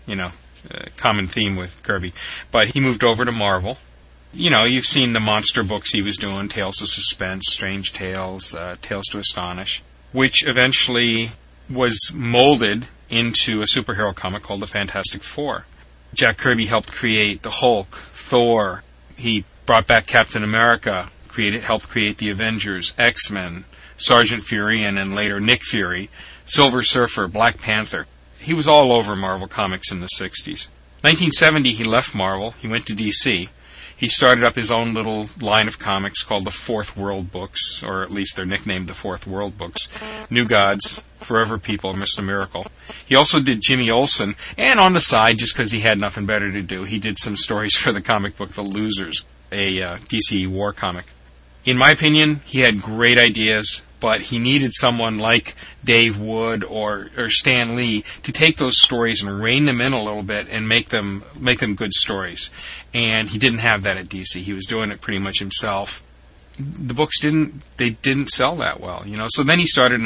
common theme with Kirby. But he moved over to Marvel. You've seen the monster books he was doing, Tales of Suspense, Strange Tales, Tales to Astonish, which eventually was molded into a superhero comic called the Fantastic Four. Jack Kirby helped create the Hulk, Thor. He brought back Captain America, helped create the Avengers, X-Men, Sergeant Fury, and then later Nick Fury, Silver Surfer, Black Panther. He was all over Marvel Comics in the 60s. 1970, he left Marvel. He went to DC. He started up his own little line of comics called the Fourth World Books, or at least they're nicknamed the Fourth World Books. New Gods, Forever People, Mr. Miracle. He also did Jimmy Olsen, and on the side, just because he had nothing better to do, he did some stories for the comic book The Losers, a DC war comic. In my opinion, he had great ideas, but he needed someone like Dave Wood or Stan Lee to take those stories and rein them in a little bit and make them good stories. And he didn't have that at DC. He was doing it pretty much himself. The books didn't sell that well, So then he started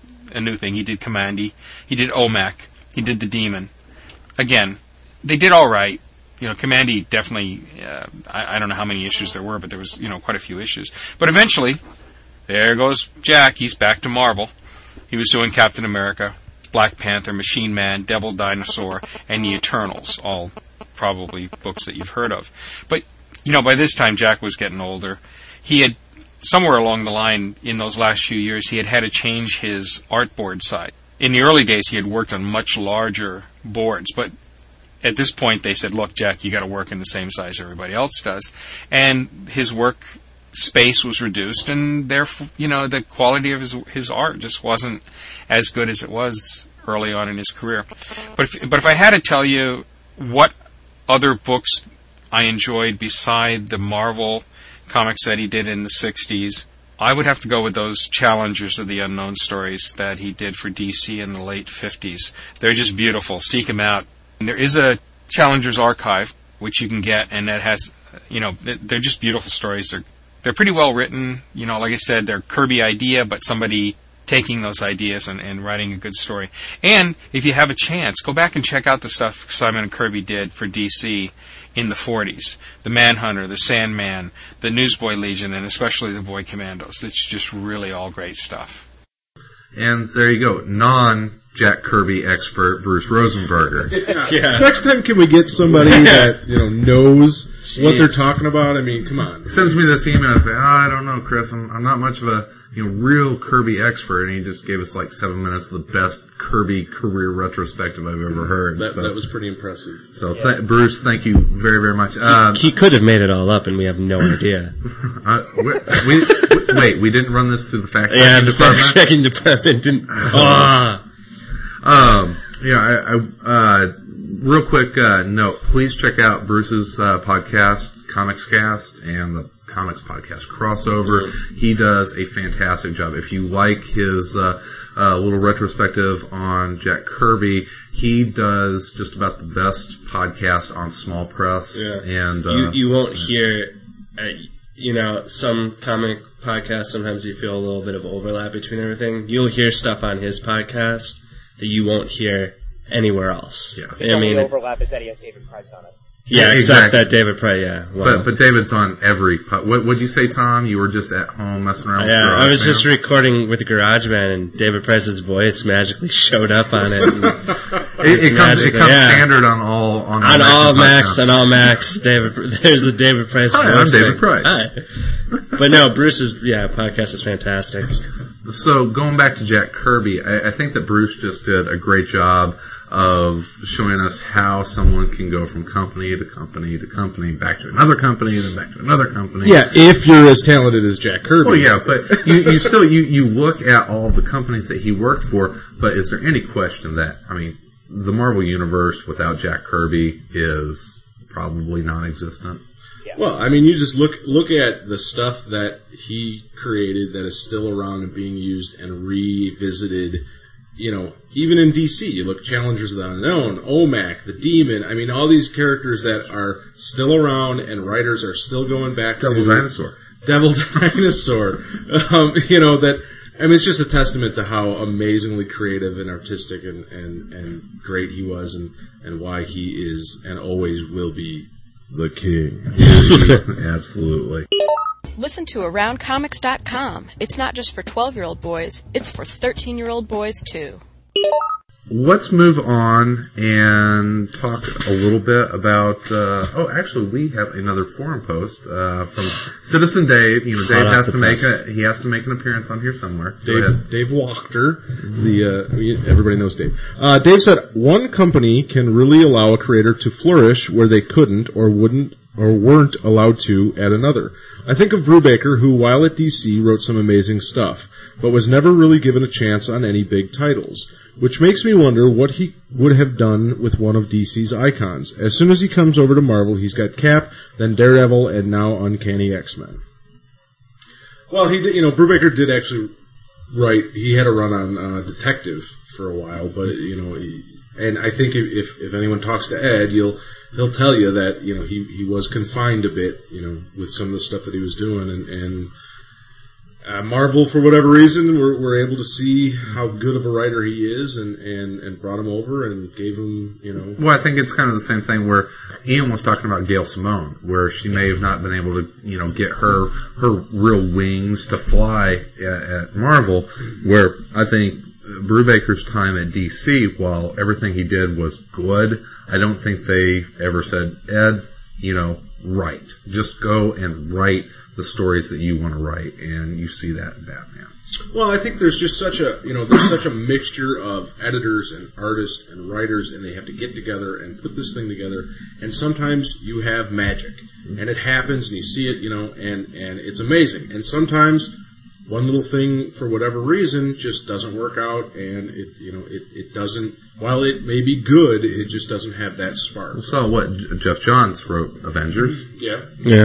a new thing. He did Kamandi, he did OMAC, he did The Demon. Again, they did all right. Kamandi definitely, I don't know how many issues there were, but there was, quite a few issues. But eventually, there goes Jack. He's back to Marvel. He was doing Captain America, Black Panther, Machine Man, Devil Dinosaur, and The Eternals, all probably books that you've heard of. But, by this time, Jack was getting older. He had, somewhere along the line in those last few years, he had to change his artboard size. In the early days, he had worked on much larger boards, but at this point, they said, look, Jack, you got to work in the same size everybody else does. And his work space was reduced, and therefore, the quality of his art just wasn't as good as it was early on in his career. But if I had to tell you what other books I enjoyed beside the Marvel comics that he did in the 60s, I would have to go with those Challengers of the Unknown stories that he did for DC in the late 50s. They're just beautiful. Seek them out. There is a Challengers archive, which you can get, and that has, they're just beautiful stories. They're pretty well written. Like I said, they're Kirby idea, but somebody taking those ideas and writing a good story. And if you have a chance, go back and check out the stuff Simon and Kirby did for DC in the 40s. The Manhunter, the Sandman, the Newsboy Legion, and especially the Boy Commandos. It's just really all great stuff. And there you go. Jack Kirby expert Bruce Rosenberger. Yeah. Next time, can we get somebody that knows what they're talking about? I mean, come on. He sends me this email and says, I don't know, Chris, I'm not much of a real Kirby expert, and he just gave us like 7 minutes of the best Kirby career retrospective I've ever heard. That was pretty impressive. So, Bruce, thank you very, very much. He could have made it all up, and we have no idea. We didn't run this through the fact checking Yeah, the department. fact checking department didn't. Real quick note, please check out Bruce's podcast, Comics Cast, and the Comics Podcast Crossover. He does a fantastic job. If you like his little retrospective on Jack Kirby, he does just about the best podcast on small press. Yeah. And you won't hear, some comic podcasts, sometimes you feel a little bit of overlap between everything. You'll hear stuff on his podcast that you won't hear anywhere else. Yeah. The only overlap is that he has David Price on it. Yeah, exactly. except that David Price, yeah. Wow. But David's on every... What did you say, Tom? You were just at home messing around with Yeah, I was GarageBand? just recording with GarageBand, and David Price's voice magically showed up on it. It comes standard on all Macs. There's a David Price voice. Hi, I'm David Price. Hi. But no, Bruce's podcast is fantastic. So going back to Jack Kirby, I think that Bruce just did a great job of showing us how someone can go from company to company to company, back to another company, then back to another company. Yeah, if you're as talented as Jack Kirby. Well, yeah, but you still look at all the companies that he worked for, but is there any question that, the Marvel Universe without Jack Kirby is probably non-existent? Well, you just look at the stuff that he created that is still around and being used and revisited. Even in DC, you look at Challengers of the Unknown, OMAC, the Demon. all these characters that are still around and writers are still going back Devil to Dinosaur. It's just a testament to how amazingly creative and artistic and great he was and why he is and always will be the king. Absolutely. Listen to AroundComics.com. It's not just for 12-year-old boys, it's for 13-year-old boys, too. Let's move on and talk a little bit about. Actually, we have another forum post from Citizen Dave. Dave has to make an appearance on here somewhere. Dave Wachter, everybody knows Dave. Dave said one company can really allow a creator to flourish where they couldn't or wouldn't or weren't allowed to at another. I think of Brubaker, who while at DC wrote some amazing stuff, but was never really given a chance on any big titles. Which makes me wonder what he would have done with one of DC's icons. As soon as he comes over to Marvel, he's got Cap, then Daredevil, and now Uncanny X-Men. Well, he did, Brubaker did actually write. He had a run on Detective for a while, but and I think if anyone talks to Ed, he'll tell you that he was confined a bit, with some of the stuff that he was doing, and Marvel, for whatever reason, were able to see how good of a writer he is and brought him over and gave him, Well, I think it's kind of the same thing where Ian was talking about Gail Simone, where she may have not been able to, get her real wings to fly at Marvel, where I think Brubaker's time at DC, while everything he did was good, I don't think they ever said, Ed, write. Just go and write the stories that you want to write, and you see that in Batman. Well, I think there's just such a mixture of editors and artists and writers, and they have to get together and put this thing together. And sometimes you have magic, and it happens, and you see it, and it's amazing. And sometimes one little thing, for whatever reason, just doesn't work out, and it doesn't. While it may be good, it just doesn't have that spark. We saw what Jeff Johns wrote Avengers. Yeah.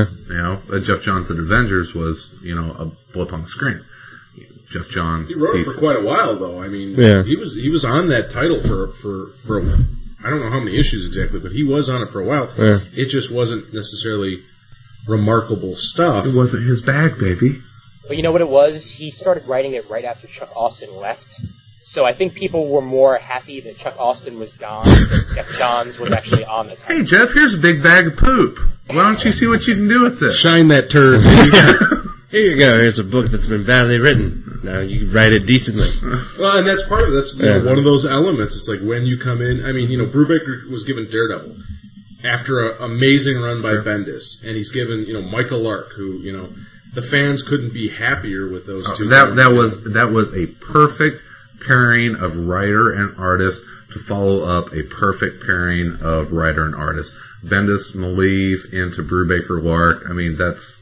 Jeff Johns at Avengers was a blip on the screen. Jeff Johns. He wrote it for quite a while, though. He was on that title for a while. I don't know how many issues exactly, but he was on it for a while. Yeah. It just wasn't necessarily remarkable stuff. It wasn't his bag, baby. But you know what it was? He started writing it right after Chuck Austin left. So I think people were more happy that Chuck Austin was gone than Jeff Johns was actually on the title. Hey, Jeff, here's a big bag of poop. Why don't you see what you can do with this? Shine that turd. here you go, here's a book that's been badly written. Now you write it decently. Well, and that's part of it. That's one of those elements. It's like when you come in, I mean, Brubaker was given Daredevil after an amazing run by Bendis, and he's given, Michael Lark, who, the fans couldn't be happier with those two. That was a perfect pairing of writer and artist to follow up a perfect pairing of writer and artist. Bendis, Maleev into Brubaker, Lark. I mean, that's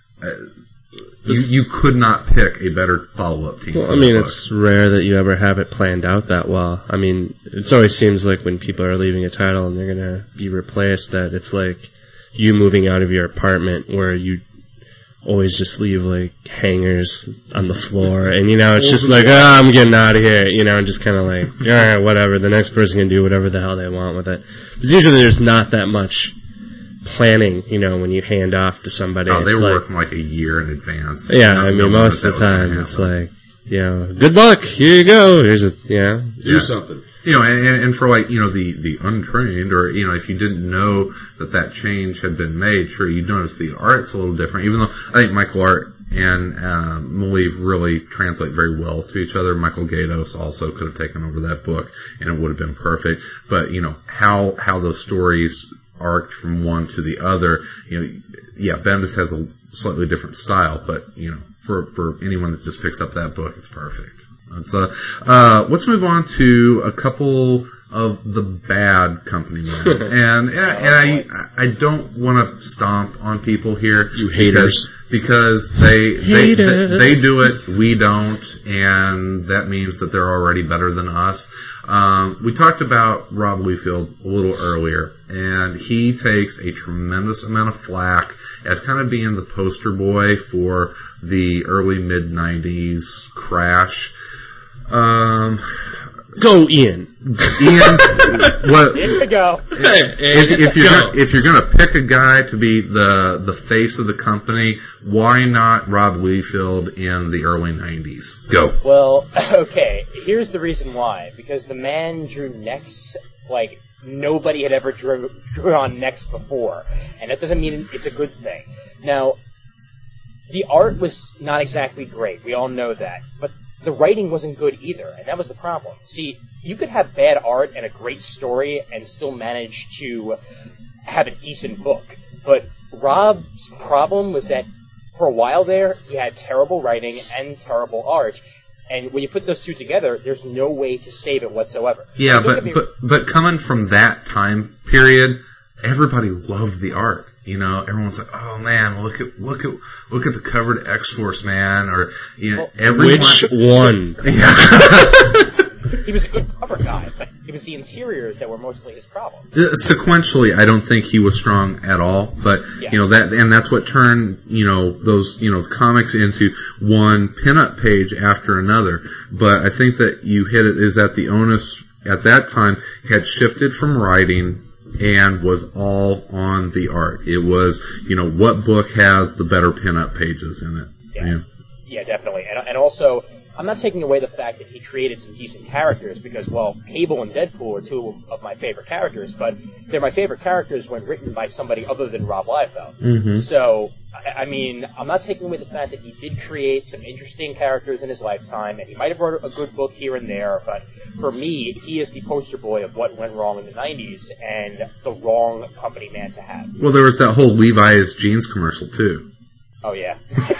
you could not pick a better follow-up team. Well, I mean, it's rare that you ever have it planned out that well. I mean, it always seems like when people are leaving a title and they're going to be replaced, that it's like you moving out of your apartment where you always just leave like hangers on the floor, and it's just like, I'm getting out of here, and just kind of like, all right, whatever. The next person can do whatever the hell they want with it. Because usually there's not that much planning, when you hand off to somebody. Oh, they were working like a year in advance. Yeah, I mean, most of the time it's like, good luck. Here you go. Here's do something. And for like, the untrained, or, if you didn't know that change had been made, sure, you'd notice the art's a little different, even though I think Michael Art and Maleev really translate very well to each other. Michael Gaydos also could have taken over that book, and it would have been perfect. But, how those stories arced from one to the other, Bendis has a slightly different style, but, for anyone that just picks up that book, it's perfect. So, let's move on to a couple of the bad company men. and I don't want to stomp on people here. You haters. Because they do it, we don't, and that means that they're already better than us. We talked about Rob Liefeld a little earlier, and he takes a tremendous amount of flack as kind of being the poster boy for the early mid-90s crash. Go, Ian. What? Here we go. If you're gonna pick a guy to be the face of the company, why not Rob Liefeld in the early 90s? Go. Well, okay. Here's the reason why. Because the man drew necks like nobody had ever drawn necks before, and that doesn't mean it's a good thing. Now, the art was not exactly great. We all know that, but the writing wasn't good either, and that was the problem. See, you could have bad art and a great story and still manage to have a decent book. But Rob's problem was that for a while there, he had terrible writing and terrible art. And when you put those two together, there's no way to save it whatsoever. Yeah, but coming from that time period, everybody loved the art. Everyone's like, "Oh man, look at the cover to X-Force, man!" Or which one? Yeah. He was a good cover guy, but it was the interiors that were mostly his problem. Sequentially, I don't think he was strong at all. But that's what turned those comics into one pinup page after another. But I think that you hit it is that the onus at that time had shifted from writing and was all on the art. It was, what book has the better pinup pages in it? Yeah, definitely. And also, I'm not taking away the fact that he created some decent characters because, well, Cable and Deadpool are two of my favorite characters, but they're my favorite characters when written by somebody other than Rob Liefeld. Mm-hmm. So, I mean, I'm not taking away the fact that he did create some interesting characters in his lifetime, and he might have wrote a good book here and there, but for me, he is the poster boy of what went wrong in the 90s and the wrong company man to have. Well, there was that whole Levi's jeans commercial, too. Oh, yeah.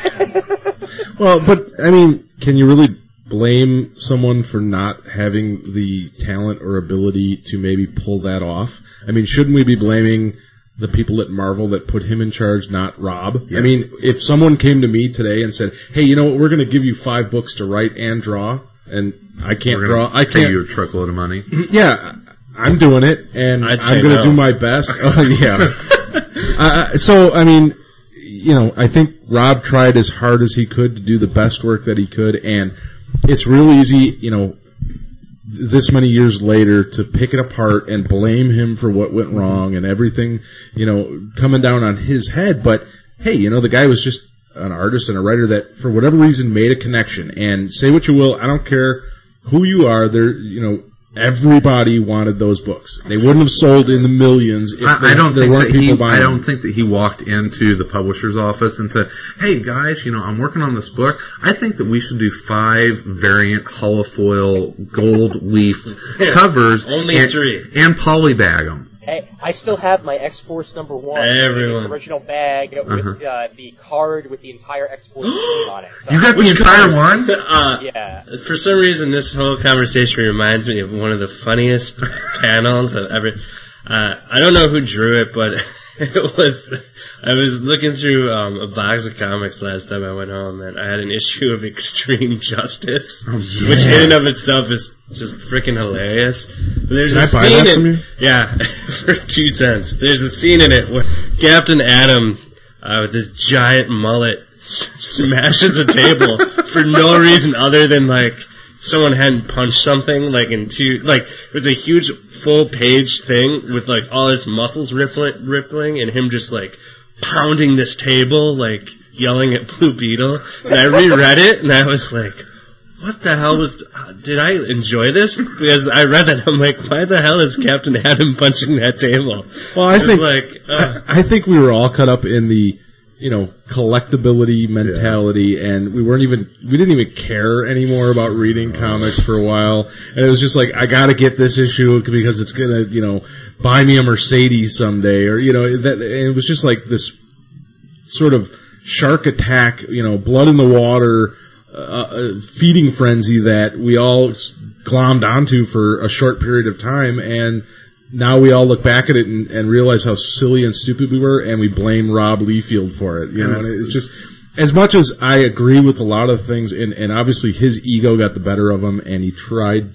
Well, but, I mean, can you really blame someone for not having the talent or ability to maybe pull that off? I mean, shouldn't we be blaming the people at Marvel that put him in charge, not Rob? Yes. I mean, if someone came to me today and said, "Hey, you know what? We're going to give you 5 books to write and draw," and I can't draw, I can't. Pay you a truckload of money. Yeah, I'm doing it, and I'm going to do my best. Oh, yeah. So, I mean, I think Rob tried as hard as he could to do the best work that he could, and it's real easy, this many years later to pick it apart and blame him for what went wrong and everything, coming down on his head. But hey, the guy was just an artist and a writer that for whatever reason made a connection. And say what you will, I don't care who you are. There, everybody wanted those books. They wouldn't have sold in the millions if there weren't people buying them. I don't think that he walked into the publisher's office and said, "Hey guys, I'm working on this book. I think that we should do 5 variant holofoil gold leafed covers, only 3, and polybag them." Hey, I still have my X-Force number 1. Everyone. Its original bag with the card with the entire X-Force team on it. So You got the entire one? yeah. For some reason, this whole conversation reminds me of one of the funniest panels I've ever. I don't know who drew it, but it was. I was looking through a box of comics last time I went home, and I had an issue of Extreme Justice, which in and of itself is just freaking hilarious. But there's a scene in, yeah, for 2 cents. There's a scene in it where Captain Atom, with this giant mullet, smashes a table for no reason other than someone hadn't punched something it was a huge full page thing with all his muscles rippling and him just pounding this table, yelling at Blue Beetle. And I reread it, and I was like, what the hell did I enjoy this? Because I read that, I'm like, why the hell is Captain Atom punching that table? Well, I think we were all caught up in the, collectability mentality, and we didn't even care anymore about reading comics for a while. And it was just I gotta get this issue because it's gonna, buy me a Mercedes someday, or, it was just this sort of shark attack, blood in the water, feeding frenzy that we all glommed onto for a short period of time, and now we all look back at it and realize how silly and stupid we were, and we blame Rob Liefeld for it. And it's just, as much as I agree with a lot of things, and obviously his ego got the better of him, and he tried,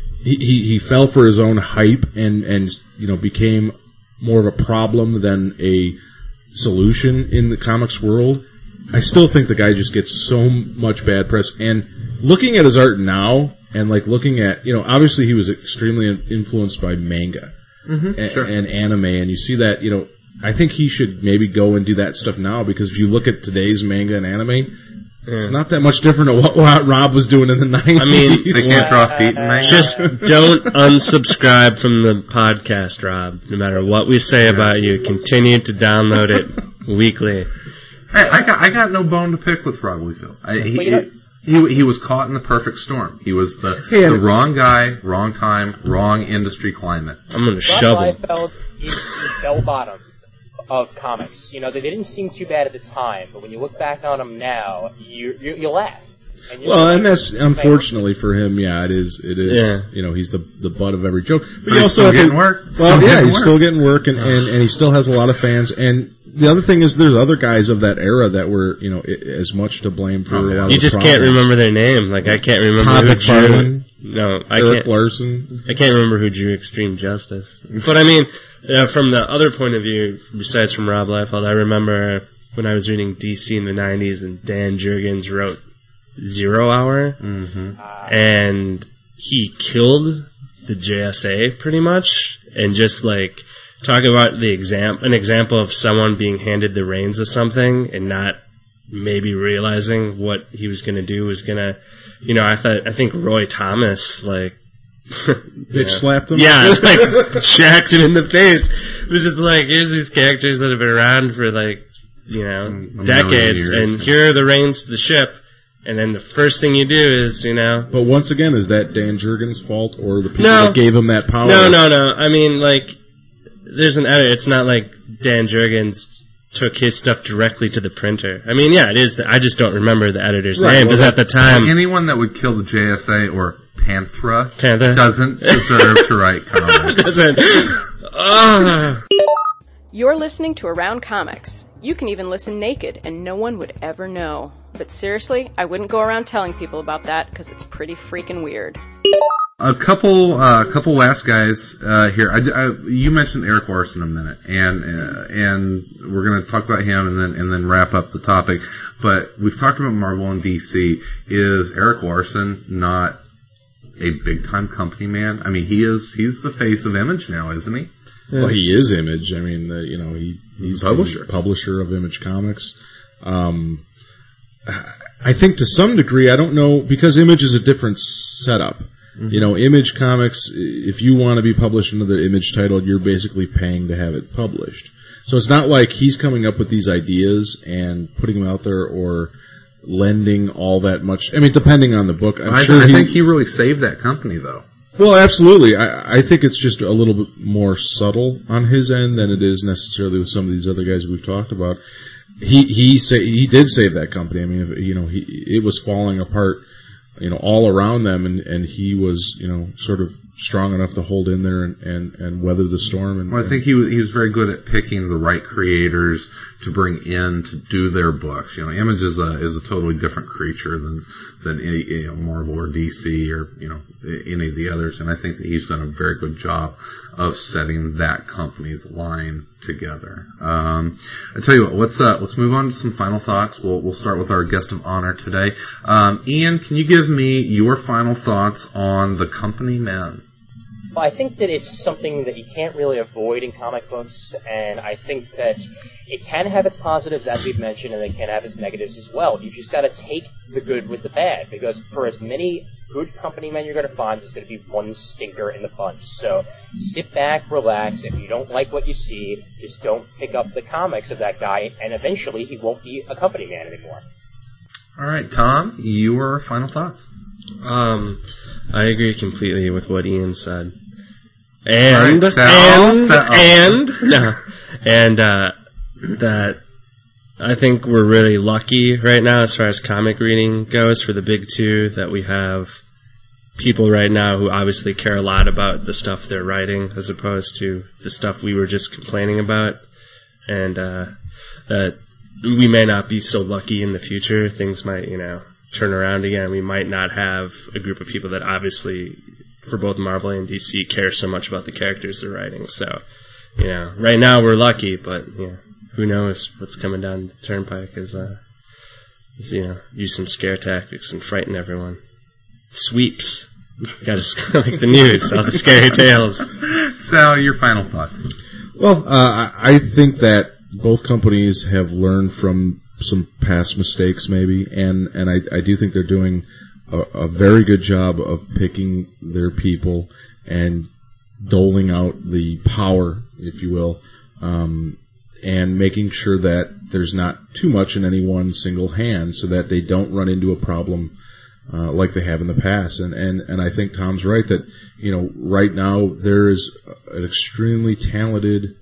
he fell for his own hype, and became more of a problem than a solution in the comics world. I still think the guy just gets so much bad press, and looking at his art now, and looking at, obviously he was extremely influenced by manga. And anime, and you see that, I think he should maybe go and do that stuff now, because if you look at today's manga and anime, it's not that much different than what Rob was doing in the 90s. I mean, they can't draw feet in manga. Just don't unsubscribe from the podcast, Rob. No matter what we say about you, continue to download it weekly. Hey, I got no bone to pick with Rob Liefeld. He was caught in the perfect storm. He was the wrong guy, wrong time, wrong industry climate. I'm going to shove him. Liefeld is the bell bottom of comics. They didn't seem too bad at the time, but when you look back on them now, you laugh. And that's unfortunately for him. Yeah, it is. Yeah. He's the butt of every joke. But he's still getting work. He's still getting work, and he still has a lot of fans. And the other thing is, there's other guys of that era that were, as much to blame for a lot of You just can't remember their name. I can't remember Todd who McFarlane. No, Eric Larson. I can't remember who drew Extreme Justice. But I mean, from the other point of view, besides from Rob Liefeld, I remember when I was reading DC in the 90s, and Dan Jurgens wrote Zero Hour, and he killed the JSA pretty much, and just talk about an example of someone being handed the reins of something and not maybe realizing what he was going to do was going to, I think Roy Thomas, bitch slapped him? Yeah, jacked him in the face. Because it's here's these characters that have been around for decades, and here are the reins to the ship. And then the first thing you do is, But once again, is that Dan Jurgens' fault, or the people that gave him that power? No. I mean, there's an editor. It's not like Dan Jurgens took his stuff directly to the printer. I mean, yeah, it is. I just don't remember the editor's name, because at the time... Anyone that would kill the JSA or Panthra doesn't deserve to write comics. You're listening to Around Comics. You can even listen naked, and no one would ever know. But seriously, I wouldn't go around telling people about that, because it's pretty freaking weird. A couple last guys here. You mentioned Erik Larsen a minute, and we're going to talk about him and then wrap up the topic. But we've talked about Marvel and DC. Is Erik Larsen not a big time company man? I mean, he's the face of Image now, isn't he? Well, he is Image. I mean, he's the publisher of Image Comics. I think to some degree, I don't know, because Image is a different setup. Image Comics, if you want to be published under the Image title, you're basically paying to have it published. So it's not like he's coming up with these ideas and putting them out there or lending all that much. I mean, depending on the book, I think he really saved that company, though. Well, absolutely. I think it's just a little bit more subtle on his end than it is necessarily with some of these other guys we've talked about. He did save that company. I mean, it was falling apart, all around them, and he was, sort of strong enough to hold in there and weather the storm. I think he was very good at picking the right creators to bring in to do their books. Image is a totally different creature than Marvel or DC or any of the others, and I think that he's done a very good job of setting that company's line together. I tell you what, let's move on to some final thoughts. We'll start with our guest of honor today. Ian, can you give me your final thoughts on The Company Men? Well, I think that it's something that you can't really avoid in comic books, and I think that it can have its positives, as we've mentioned, and it can have its negatives as well. You just got to take the good with the bad, because for as many good company men you're going to find, there's going to be one stinker in the bunch. So sit back, relax. If you don't like what you see, just don't pick up the comics of that guy, and eventually he won't be a company man anymore. All right, Tom, your final thoughts. I agree completely with what Ian said. That I think we're really lucky right now as far as comic reading goes for the big two, that we have people right now who obviously care a lot about the stuff they're writing as opposed to the stuff we were just complaining about, and that we may not be so lucky in the future. Things might, turn around again. We might not have a group of people that obviously, for both Marvel and DC, care so much about the characters they're writing. So, right now we're lucky, but who knows what's coming down the turnpike is use some scare tactics and frighten everyone. Sweeps. Gotta like the news, all the scary tales. Sal, your final thoughts. Well, I think that both companies have learned from some past mistakes, maybe, and I do think they're doing a very good job of picking their people and doling out the power, if you will, and making sure that there's not too much in any one single hand, so that they don't run into a problem like they have in the past. And I think Tom's right that right now there is an extremely talented,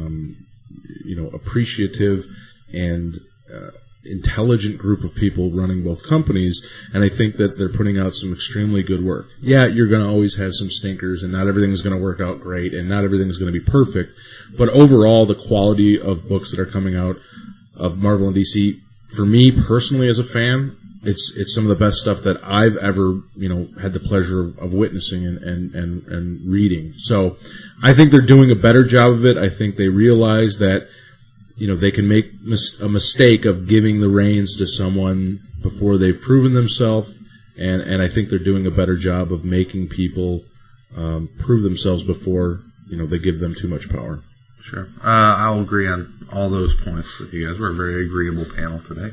appreciative and intelligent group of people running both companies, and I think that they're putting out some extremely good work. Yeah, you're going to always have some stinkers, and not everything's going to work out great, and not everything's going to be perfect, but overall, the quality of books that are coming out of Marvel and DC, for me personally as a fan, it's some of the best stuff that I've ever, had the pleasure of witnessing and reading. So I think they're doing a better job of it. I think they realize that they can make a mistake of giving the reins to someone before they've proven themselves, and I think they're doing a better job of making people prove themselves before they give them too much power. Sure. I'll agree on all those points with you guys. We're a very agreeable panel today.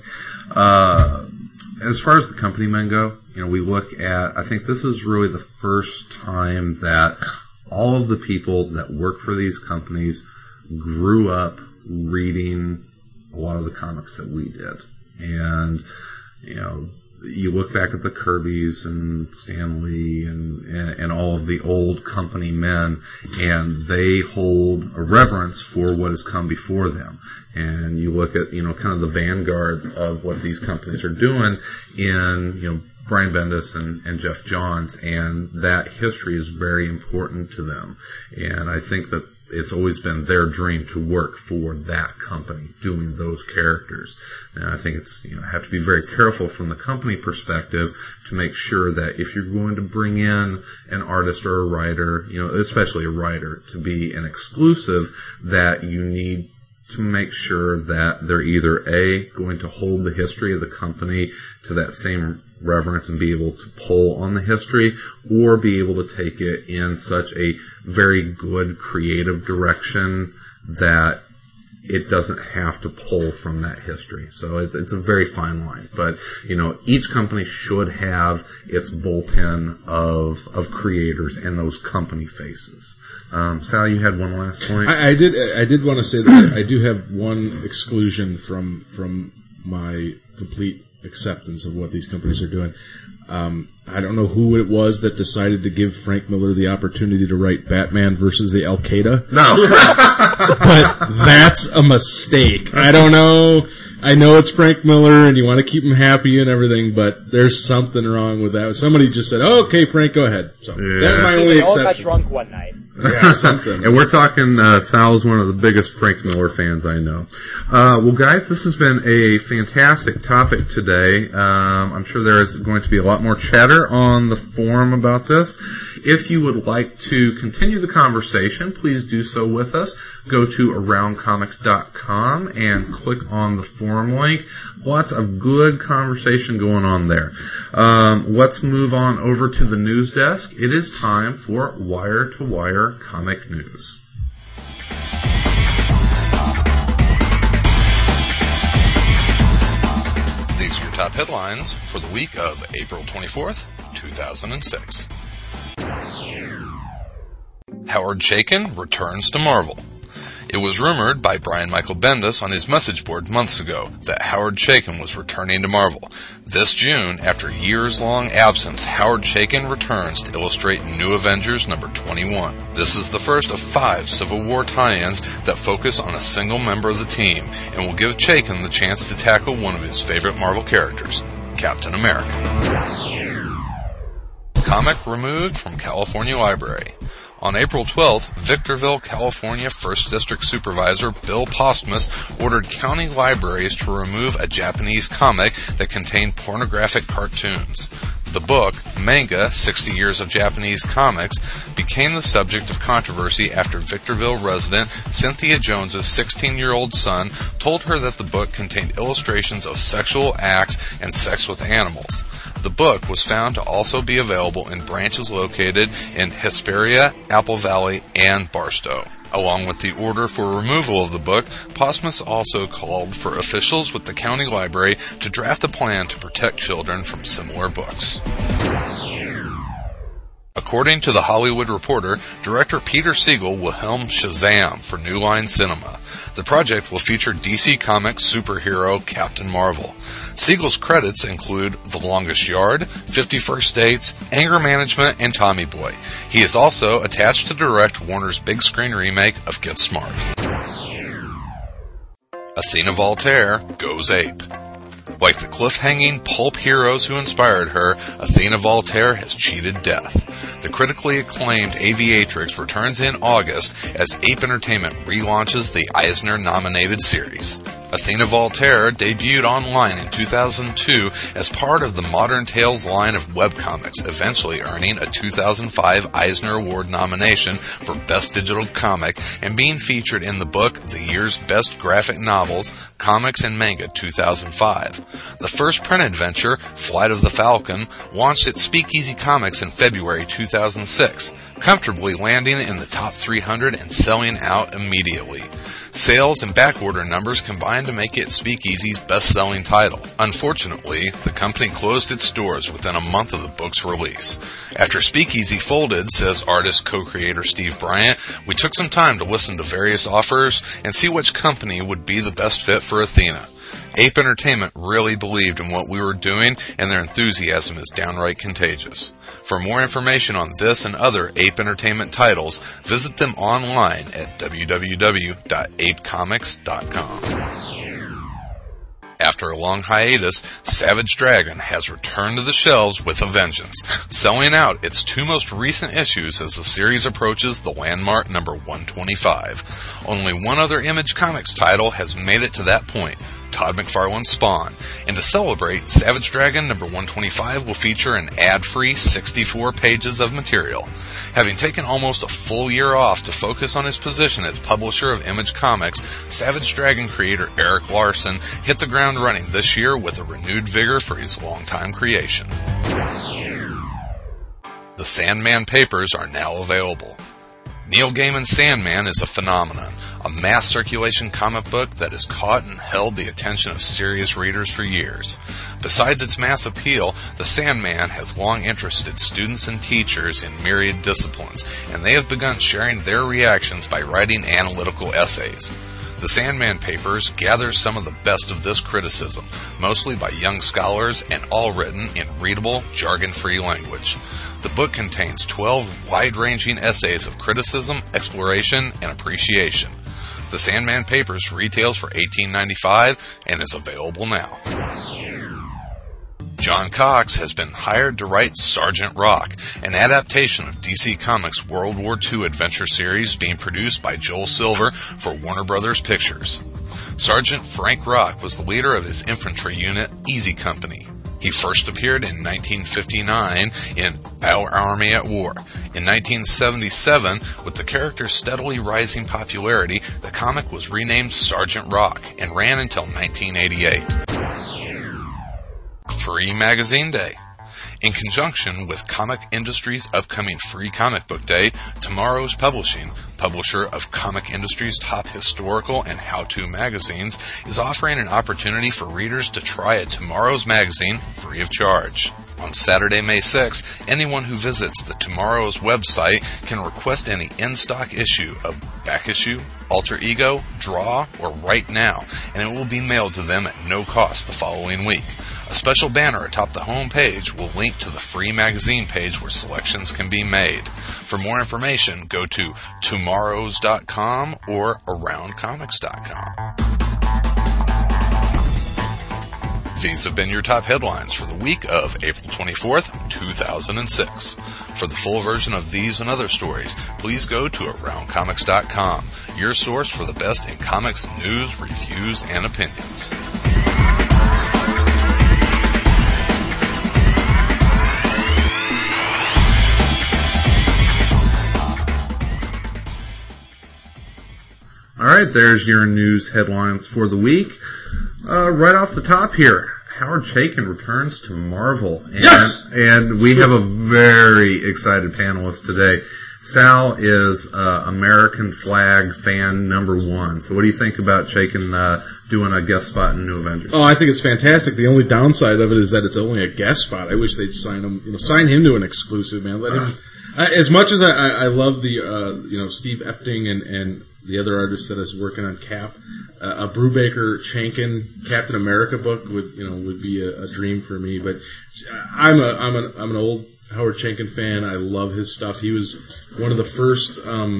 As far as the company men go, we look at, I think this is really the first time that all of the people that work for these companies grew up reading a lot of the comics that we did. And, you look back at the Kirbys and Stan Lee and all of the old company men, and they hold a reverence for what has come before them. And you look at, kind of the vanguards of what these companies are doing in, Brian Bendis and Jeff Johns, and that history is very important to them. And I think that it's always been their dream to work for that company, doing those characters. And I think it's, have to be very careful from the company perspective to make sure that if you're going to bring in an artist or a writer, especially a writer, to be an exclusive, that you need to make sure that they're either A, going to hold the history of the company to that same reverence and be able to pull on the history, or be able to take it in such a very good creative direction that it doesn't have to pull from that history. So it's a very fine line. But, each company should have its bullpen of creators and those company faces. Sal, you had one last point? I did want to say that I do have one exclusion from my complete acceptance of what these companies are doing. I don't know who it was that decided to give Frank Miller the opportunity to write Batman versus the Al Qaeda. No. But that's a mistake. I don't know. I know it's Frank Miller and you want to keep him happy and everything, but there's something wrong with that. Somebody just said, "Oh, okay, Frank, go ahead." So that's my only They all exception. got drunk one night. Yeah, something. And we're talking, Sal's one of the biggest Frank Miller fans I know. Well, guys, this has been a fantastic topic today. I'm sure there is going to be a lot more chatter on the forum about this. If you would like to continue the conversation, please do so with us. Go to aroundcomics.com and click on the forum link. Lots of good conversation going on there. Let's move on over to the news desk. It is time for Wire to Wire Comic News. These are your top headlines for the week of April 24th, 2006. Howard Chaykin returns to Marvel. It was rumored by Brian Michael Bendis on his message board months ago that Howard Chaykin was returning to Marvel. This June, after years-long absence, Howard Chaykin returns to illustrate New Avengers number 21. This is the first of 5 Civil War tie-ins that focus on a single member of the team and will give Chaykin the chance to tackle one of his favorite Marvel characters, Captain America. Comic removed from California Library. On April 12th, Victorville, California 1st District Supervisor Bill Postmus ordered county libraries to remove a Japanese comic that contained pornographic cartoons. The book, Manga, 60 Years of Japanese Comics, became the subject of controversy after Victorville resident Cynthia Jones's 16-year-old son told her that the book contained illustrations of sexual acts and sex with animals. The book was found to also be available in branches located in Hesperia, Apple Valley, and Barstow. Along with the order for removal of the book, Postmus also called for officials with the county library to draft a plan to protect children from similar books. According to The Hollywood Reporter, director Peter Siegel will helm Shazam for New Line Cinema. The project will feature DC Comics superhero Captain Marvel. Siegel's credits include The Longest Yard, 50 First Dates, Anger Management, and Tommy Boy. He is also attached to direct Warner's big screen remake of Get Smart. Athena Voltaire goes ape. Like the cliff-hanging pulp heroes who inspired her, Athena Voltaire has cheated death. The critically acclaimed Aviatrix returns in August as Ape Entertainment relaunches the Eisner-nominated series. Athena Voltaire debuted online in 2002 as part of the Modern Tales line of webcomics, eventually earning a 2005 Eisner Award nomination for Best Digital Comic and being featured in the book The Year's Best Graphic Novels, Comics and Manga 2005. The first print adventure, Flight of the Falcon, launched at Speakeasy Comics in February 2006, comfortably landing in the top 300 and selling out immediately. Sales and backorder numbers combined to make it Speakeasy's best-selling title. Unfortunately, the company closed its doors within a month of the book's release. After Speakeasy folded, says artist co-creator Steve Bryant, we took some time to listen to various offers and see which company would be the best fit for Athena. Ape Entertainment really believed in what we were doing, and their enthusiasm is downright contagious. For more information on this and other Ape Entertainment titles, visit them online at www.apecomics.com. After a long hiatus, Savage Dragon has returned to the shelves with a vengeance, selling out its 2 most recent issues as the series approaches the landmark number 125. Only one other Image Comics title has made it to that point, Todd McFarlane's Spawn, and to celebrate, Savage Dragon number 125 will feature an ad-free 64 pages of material. Having taken almost a full year off to focus on his position as publisher of Image Comics, Savage Dragon creator Eric Larson hit the ground running this year with a renewed vigor for his longtime creation. The Sandman Papers are now available. Neil Gaiman's Sandman is a phenomenon, a mass circulation comic book that has caught and held the attention of serious readers for years. Besides its mass appeal, The Sandman has long interested students and teachers in myriad disciplines, and they have begun sharing their reactions by writing analytical essays. The Sandman Papers gathers some of the best of this criticism, mostly by young scholars and all written in readable, jargon-free language. The book contains 12 wide-ranging essays of criticism, exploration, and appreciation. The Sandman Papers retails for $18.95 and is available now. John Cox has been hired to write Sergeant Rock, an adaptation of DC Comics' World War II adventure series being produced by Joel Silver for Warner Brothers Pictures. Sergeant Frank Rock was the leader of his infantry unit, Easy Company. He first appeared in 1959 in Our Army at War. In 1977, with the character's steadily rising popularity, the comic was renamed Sergeant Rock and ran until 1988. Free Magazine Day. In conjunction with Comic Industries' upcoming Free Comic Book Day, Tomorrow's Publishing, publisher of Comic Industries' top historical and how-to magazines, is offering an opportunity for readers to try a Tomorrow's magazine free of charge. On Saturday, May 6th, anyone who visits the Tomorrow's website can request any in-stock issue of Back Issue, Alter Ego, Draw, or Right Now, and it will be mailed to them at no cost the following week. A special banner atop the home page will link to the free magazine page where selections can be made. For more information, go to tomorrows.com or aroundcomics.com. These have been your top headlines for the week of April 24th, 2006. For the full version of these and other stories, please go to aroundcomics.com, your source for the best in comics news, reviews, and opinions. All right, there's your news headlines for the week. Right off the top here, Howard Chaykin returns to Marvel. And, yes! And we have a very excited panelist today. Sal is American flag fan number one. So what do you think about Chaykin doing a guest spot in New Avengers? Oh, I think it's fantastic. The only downside of it is that it's only a guest spot. I wish they'd sign him. Sign him to an exclusive, man. Let him. As much as I love the Steve Epting and the other artist that is working on Cap, a Brubaker Chaykin Captain America book would be a dream for me. But I'm an old Howard Chaykin fan. I love his stuff. He was one of the first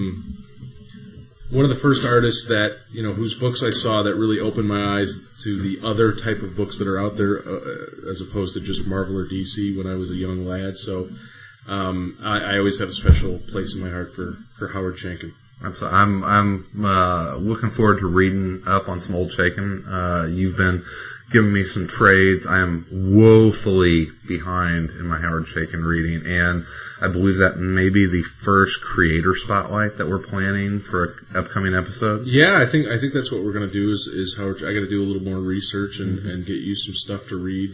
artists that whose books I saw that really opened my eyes to the other type of books that are out there, as opposed to just Marvel or DC when I was a young lad. So I always have a special place in my heart for Howard Chaykin. I'm looking forward to reading up on some old Chaykin. You've been giving me some trades. I am woefully behind in my Howard Chaykin reading, and I believe that may be the first creator spotlight that we're planning for an upcoming episode. Yeah, I think that's what we're going to do. Is Howard? I got to do a little more research and get you some stuff to read.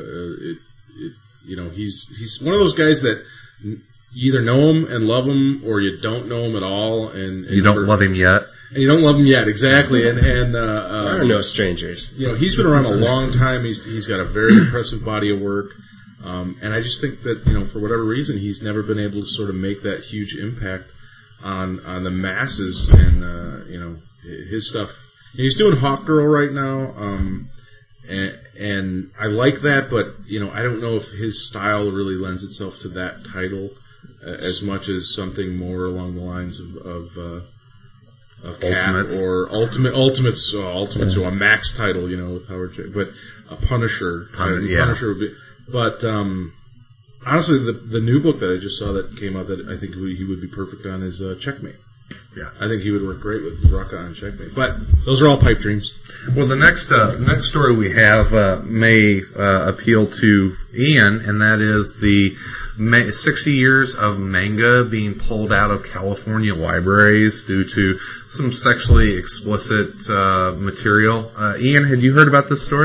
He's one of those guys that you either know him and love him, or you don't know him at all, and you don't love him yet. And you don't love him yet, exactly. And there are no strangers. He's been around a long time. He's got a very impressive body of work, and I just think that for whatever reason, he's never been able to sort of make that huge impact on the masses. And his stuff. He's doing Hawkgirl right now, and I like that, but I don't know if his style really lends itself to that title as much as something more along the lines of Cap Ultimates. or Ultimates, or a Max title, with Howard Chaykin, but a Punisher. Punisher would be. But honestly, the new book that I just saw that came out that I think he would be perfect on is Checkmate. Yeah, I think he would work great with Rucka on Checkmate. But those are all pipe dreams. Well, the next story we have may appeal to Ian, and that is the 60 years of manga being pulled out of California libraries due to some sexually explicit material. Ian, had you heard about this story?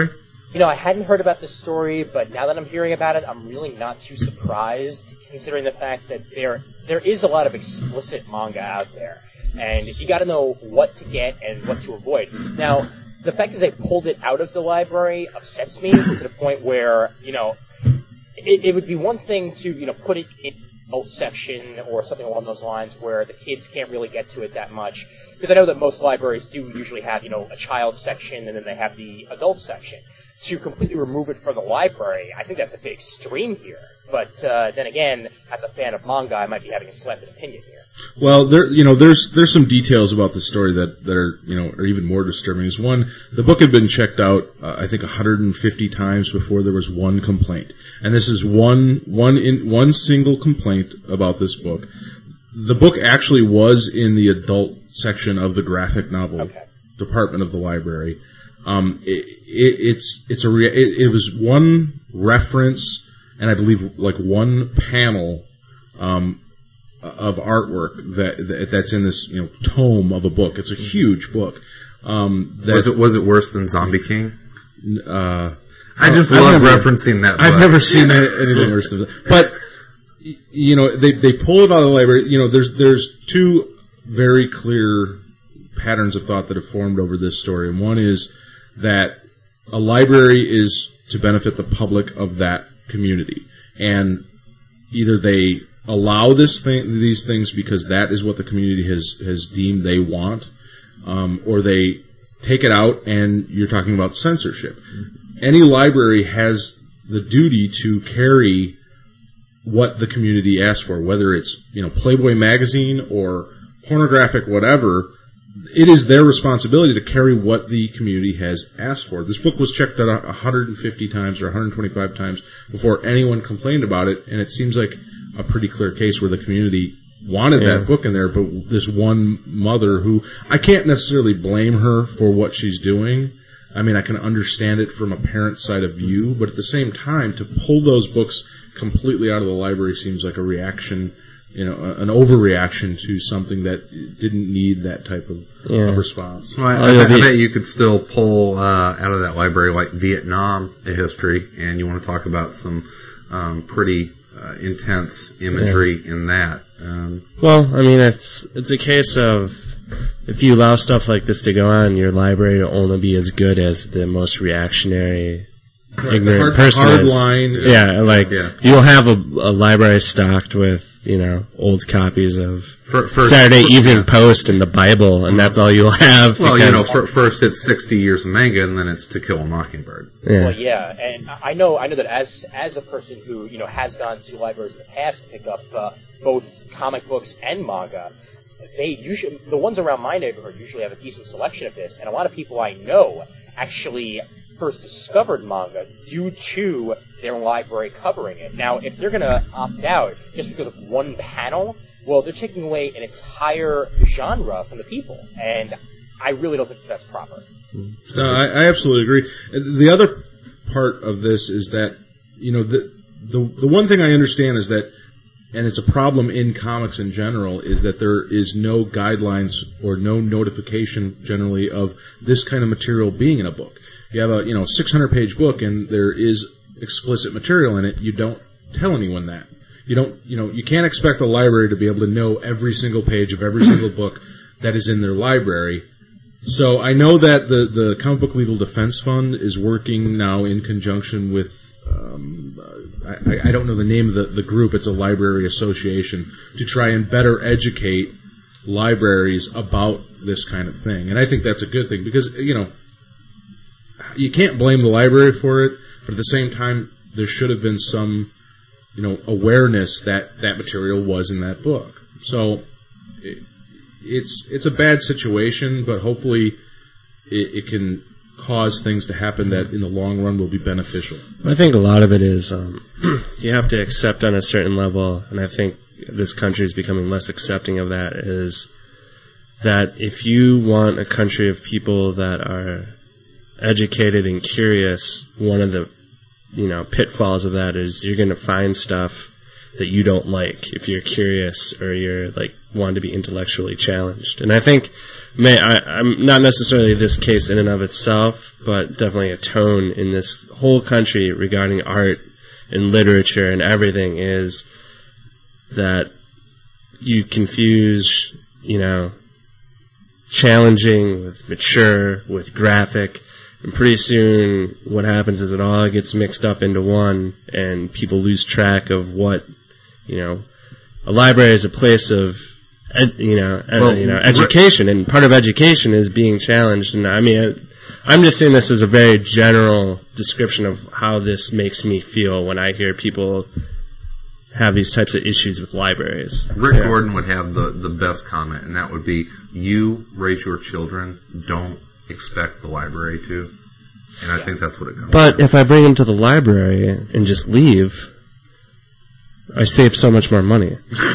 I hadn't heard about this story, but now that I'm hearing about it, I'm really not too surprised, considering the fact that there is a lot of explicit manga out there, and you got to know what to get and what to avoid. Now, the fact that they pulled it out of the library upsets me to the point where, it would be one thing to, put it in adult section or something along those lines where the kids can't really get to it that much. Because I know that most libraries do usually have, a child section and then they have the adult section. To completely remove it from the library, I think that's a bit extreme here. But then again, as a fan of manga, I might be having a slanted opinion here. Well, there's some details about the story that are even more disturbing. Is one, the book had been checked out, I think 150 times before there was one complaint, and this is one single complaint about this book. The book actually was in the adult section of the graphic novel department of the library. It was one reference, and I believe like one panel of artwork that's in this tome of a book. It's a huge book. Was it worse than Zombie King? I just love referencing that book. I've never seen anything worse than that. But they pull it out of the library. There's two very clear patterns of thought that have formed over this story, and one is that a library is to benefit the public of that community, and either they allow these things because that is what the community has deemed they want, or they take it out, and you're talking about censorship. Any library has the duty to carry what the community asks for, whether it's Playboy magazine or pornographic whatever. It is their responsibility to carry what the community has asked for. This book was checked out 150 times or 125 times before anyone complained about it, and it seems like a pretty clear case where the community wanted that book in there, but this one mother who, I can't necessarily blame her for what she's doing. I mean, I can understand it from a parent's side of view, but at the same time, to pull those books completely out of the library seems like a reaction, an overreaction to something that didn't need that type of response. Well, I bet you could still pull out of that library like Vietnam, a history, and you want to talk about some pretty intense imagery in that. Well, I mean, it's a case of if you allow stuff like this to go on, your library will only be as good as the most reactionary, ignorant person hard is. line. You'll have a library stocked with old copies of First, Saturday Evening Post and the Bible, and that's all you'll have. Well, first it's 60 years of manga, and then it's To Kill a Mockingbird. Yeah. Well, yeah, and I know that as a person who has gone to libraries in the past to pick up both comic books and manga, the ones around my neighborhood usually have a decent selection of this, and a lot of people I know actually first discovered manga due to their library covering it. Now, if they're going to opt out just because of one panel, well, they're taking away an entire genre from the people, and I really don't think that's proper. No, I absolutely agree. The other part of this is that, the one thing I understand is that, and it's a problem in comics in general, is that there is no guidelines or no notification generally of this kind of material being in a book. You have a 600-page book and there is explicit material in it. You don't tell anyone that. You can't expect a library to be able to know every single page of every single book that is in their library. So I know that the Comic Book Legal Defense Fund is working now in conjunction with I don't know the name of the group. It's a library association to try and better educate libraries about this kind of thing. And I think that's a good thing because, you can't blame the library for it, but at the same time, there should have been some, awareness that material was in that book. So it's a bad situation, but hopefully it can cause things to happen that in the long run will be beneficial. I think a lot of it is you have to accept on a certain level, and I think this country is becoming less accepting of that, is that if you want a country of people that are educated and curious, one of the pitfalls of that is you're going to find stuff that you don't like if you're curious or you're like want to be intellectually challenged. And I think, I'm not necessarily this case in and of itself, but definitely a tone in this whole country regarding art and literature and everything is that you confuse, challenging with mature, with graphic, and pretty soon what happens is it all gets mixed up into one, and people lose track of what, a library is a place of, education, and part of education is being challenged. And I'm just saying this as a very general description of how this makes me feel when I hear people have these types of issues with libraries. Rick Gordon would have the best comment, and that would be, you raise your children, don't expect the library to. And I think that's what it comes But if I bring them to the library and just leave, I save so much more money.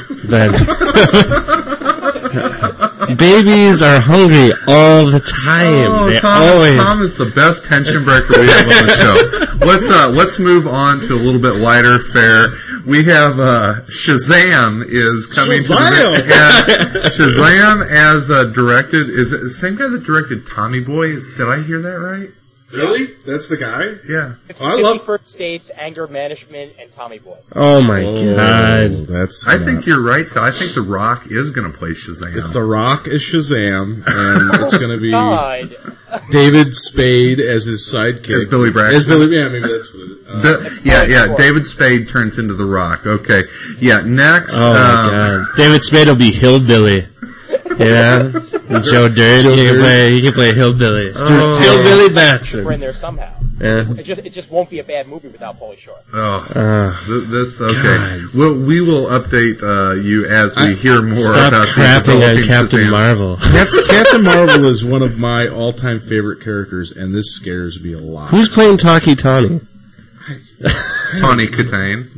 Babies are hungry all the time. Oh, Tom is the best tension breaker we have on the show. Let's move on to a little bit lighter fare. We have Shazam is coming to Shazam as directed. Is it the same guy that directed Tommy Boy? Did I hear that right? Really? That's the guy? Yeah. 50 First States, Anger Management, and Tommy Boy. Oh my God. I think you're right, so I think The Rock is going to play Shazam. It's The Rock as Shazam, and it's going to be God. David Spade as his sidekick. As Billy Braxton. Maybe that's what it is. David Spade turns into The Rock. Okay. Yeah, next. Oh my God. David Spade will be Hillbilly. Yeah, and Joe Dirt, he can play Hillbilly. Hillbilly Batson. We're in there somehow. Yeah. It just won't be a bad movie without Pauly Shore. Okay. Well, we will update you as we hear more about crapping on Captain Marvel. Captain Marvel is one of my all-time favorite characters, and this scares me a lot. Who's playing Taki Tawny? Tawny Katane.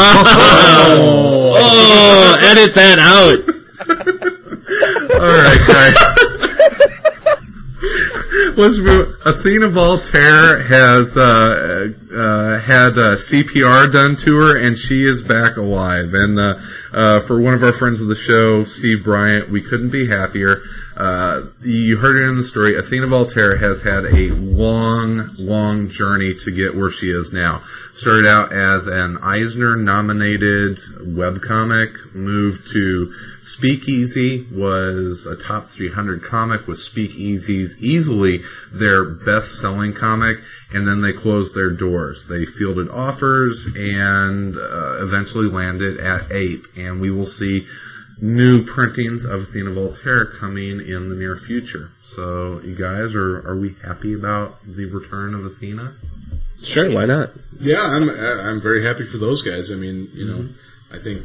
Oh, edit that out. All right, guys. Let's move. Athena Voltaire has had CPR done to her, and she is back alive. And for one of our friends of the show, Steve Bryant, we couldn't be happier. You heard it in the story. Athena Voltaire has had a long journey to get where she is now. Started out as an Eisner-nominated webcomic, moved to Speakeasy, was a top 300 comic with Speakeasy's easily their best-selling comic, and then they closed their doors. They fielded offers and eventually landed at Ape, and we will see new printings of Athena Voltaire coming in the near future. So, you guys, are we happy about the return of Athena? Sure, why not? Yeah, I'm very happy for those guys. I mean, I think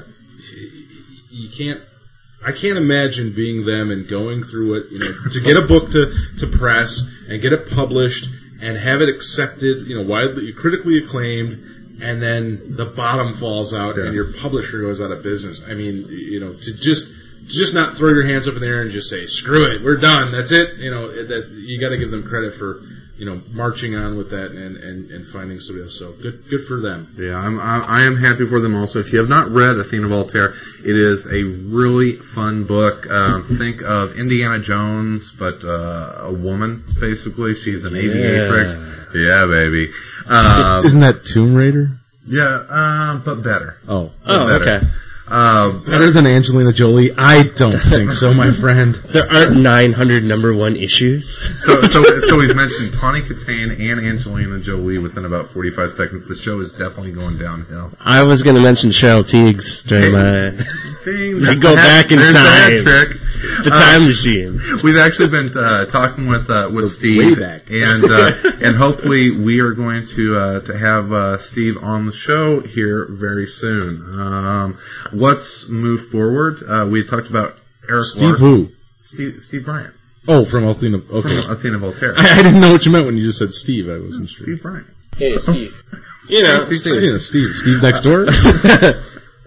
I can't imagine being them and going through it, to get a book to press and get it published and have it accepted, widely, critically acclaimed, and then the bottom falls out and your publisher goes out of business. I mean, to just not throw your hands up in the air and just say, screw it, we're done, that's it. That you got to give them credit for, marching on with that and finding somebody else. So good for them. Yeah, I am happy for them also. If you have not read Athena Voltaire, it is a really fun book. Think of Indiana Jones, but a woman, basically. She's an aviatrix. Yeah, baby. Isn't that Tomb Raider? Yeah, but better. Oh, okay. Better than Angelina Jolie? I don't think so, my friend. There aren't 900 number one issues. So we've mentioned Tawny Katane and Angelina Jolie within about 45 seconds. The show is definitely going downhill. I was going to mention Cheryl Tiegs during my... We go back in time. The time machine. We've actually been talking with Steve, and hopefully we are going to have Steve on the show here very soon. What's moved forward? We had talked about Eric Steve Larson. Who? Steve Bryant. Oh, from Athena. Okay. From Athena Voltaire. I didn't know what you meant when you just said Steve. I wasn't sure. Steve Bryant. Hey, Steve. Steve next door.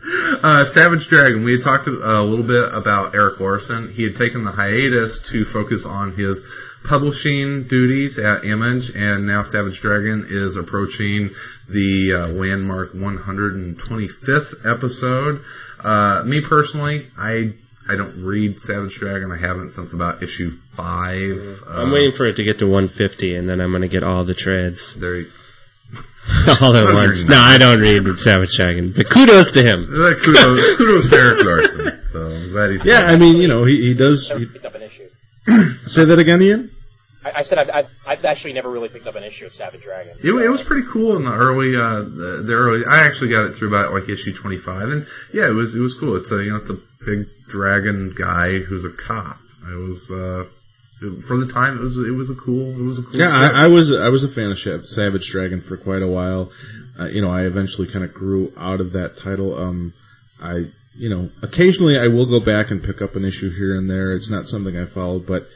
Savage Dragon. We had talked a little bit about Eric Larson. He had taken the hiatus to focus on his publishing duties at Image, and now Savage Dragon is approaching the landmark 125th episode. Me personally, I don't read Savage Dragon. I haven't since about issue 5. I'm waiting for it to get to 150, and then I'm going to get all the trades. There you all at once. No, I don't read Savage Dragon. But kudos to him. Kudos to Eric Larson. So I'm glad he's I mean, he does. Never picked up an issue. Say that again, Ian? I said I've actually never really picked up an issue of Savage Dragon. It was pretty cool in the early. I actually got it through about like issue 25, and yeah, it was cool. It's a big dragon guy who's a cop. It was for the time it was a cool. Yeah, I was a fan of Savage Dragon for quite a while. I eventually kind of grew out of that title. Occasionally I will go back and pick up an issue here and there. It's not something I followed, but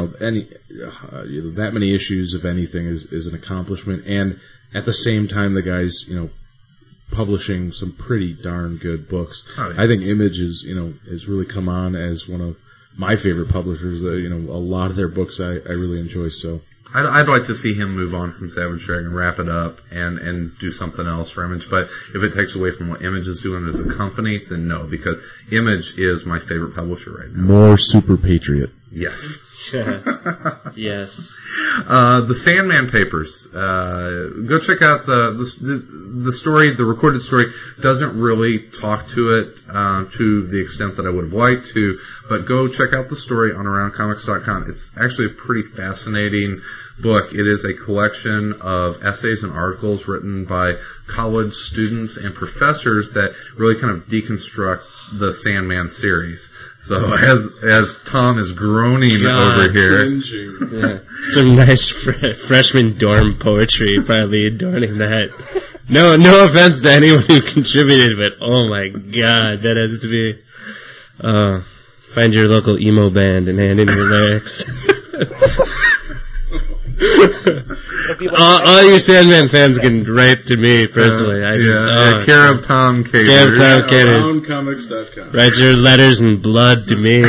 that many issues of anything is an accomplishment. And at the same time, the guy's publishing some pretty darn good books. Oh, yeah. I think Image has really come on as one of my favorite publishers. A lot of their books I really enjoy. So I'd like to see him move on from Savage Dragon, wrap it up, and do something else for Image. But if it takes away from what Image is doing as a company, then no, because Image is my favorite publisher right now. More Super Patriot. Yes. Yes. The Sandman Papers. Go check out the story. The recorded story doesn't really talk to it to the extent that I would have liked to, but go check out the story on AroundComics.com. It's actually a pretty fascinating book. It is a collection of essays and articles written by college students and professors that really kind of deconstruct the Sandman series. So as Tom is groaning over here, some nice freshman dorm poetry probably adorning that. No offense to anyone who contributed, but oh my god, that has to be. Find your local emo band and hand in your lyrics. All you Sandman fans can write to me personally. Care of Tom Caters. Care of Tom Caters. AroundComics.com. Write your letters in blood to me.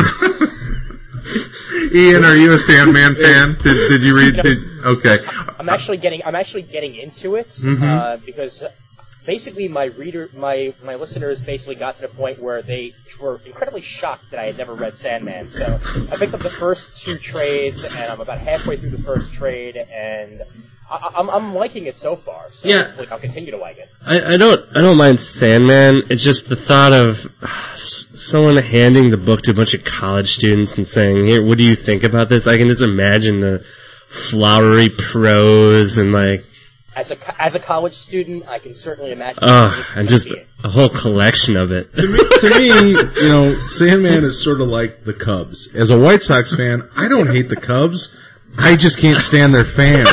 Ian, are you a Sandman fan? Did you read? Okay. I'm actually getting into it because basically my listeners basically got to the point where they were incredibly shocked that I had never read Sandman. So I picked up the first 2 trades, and I'm about halfway through the first trade, and I'm liking it so far. So hopefully I'll continue to like it. I don't mind Sandman. It's just the thought of someone handing the book to a bunch of college students and saying, "Here, what do you think about this?" I can just imagine the flowery prose and like. As a college student, I can certainly imagine. And just a whole collection of it. To me, Sandman is sort of like the Cubs. As a White Sox fan, I don't hate the Cubs. I just can't stand their fans.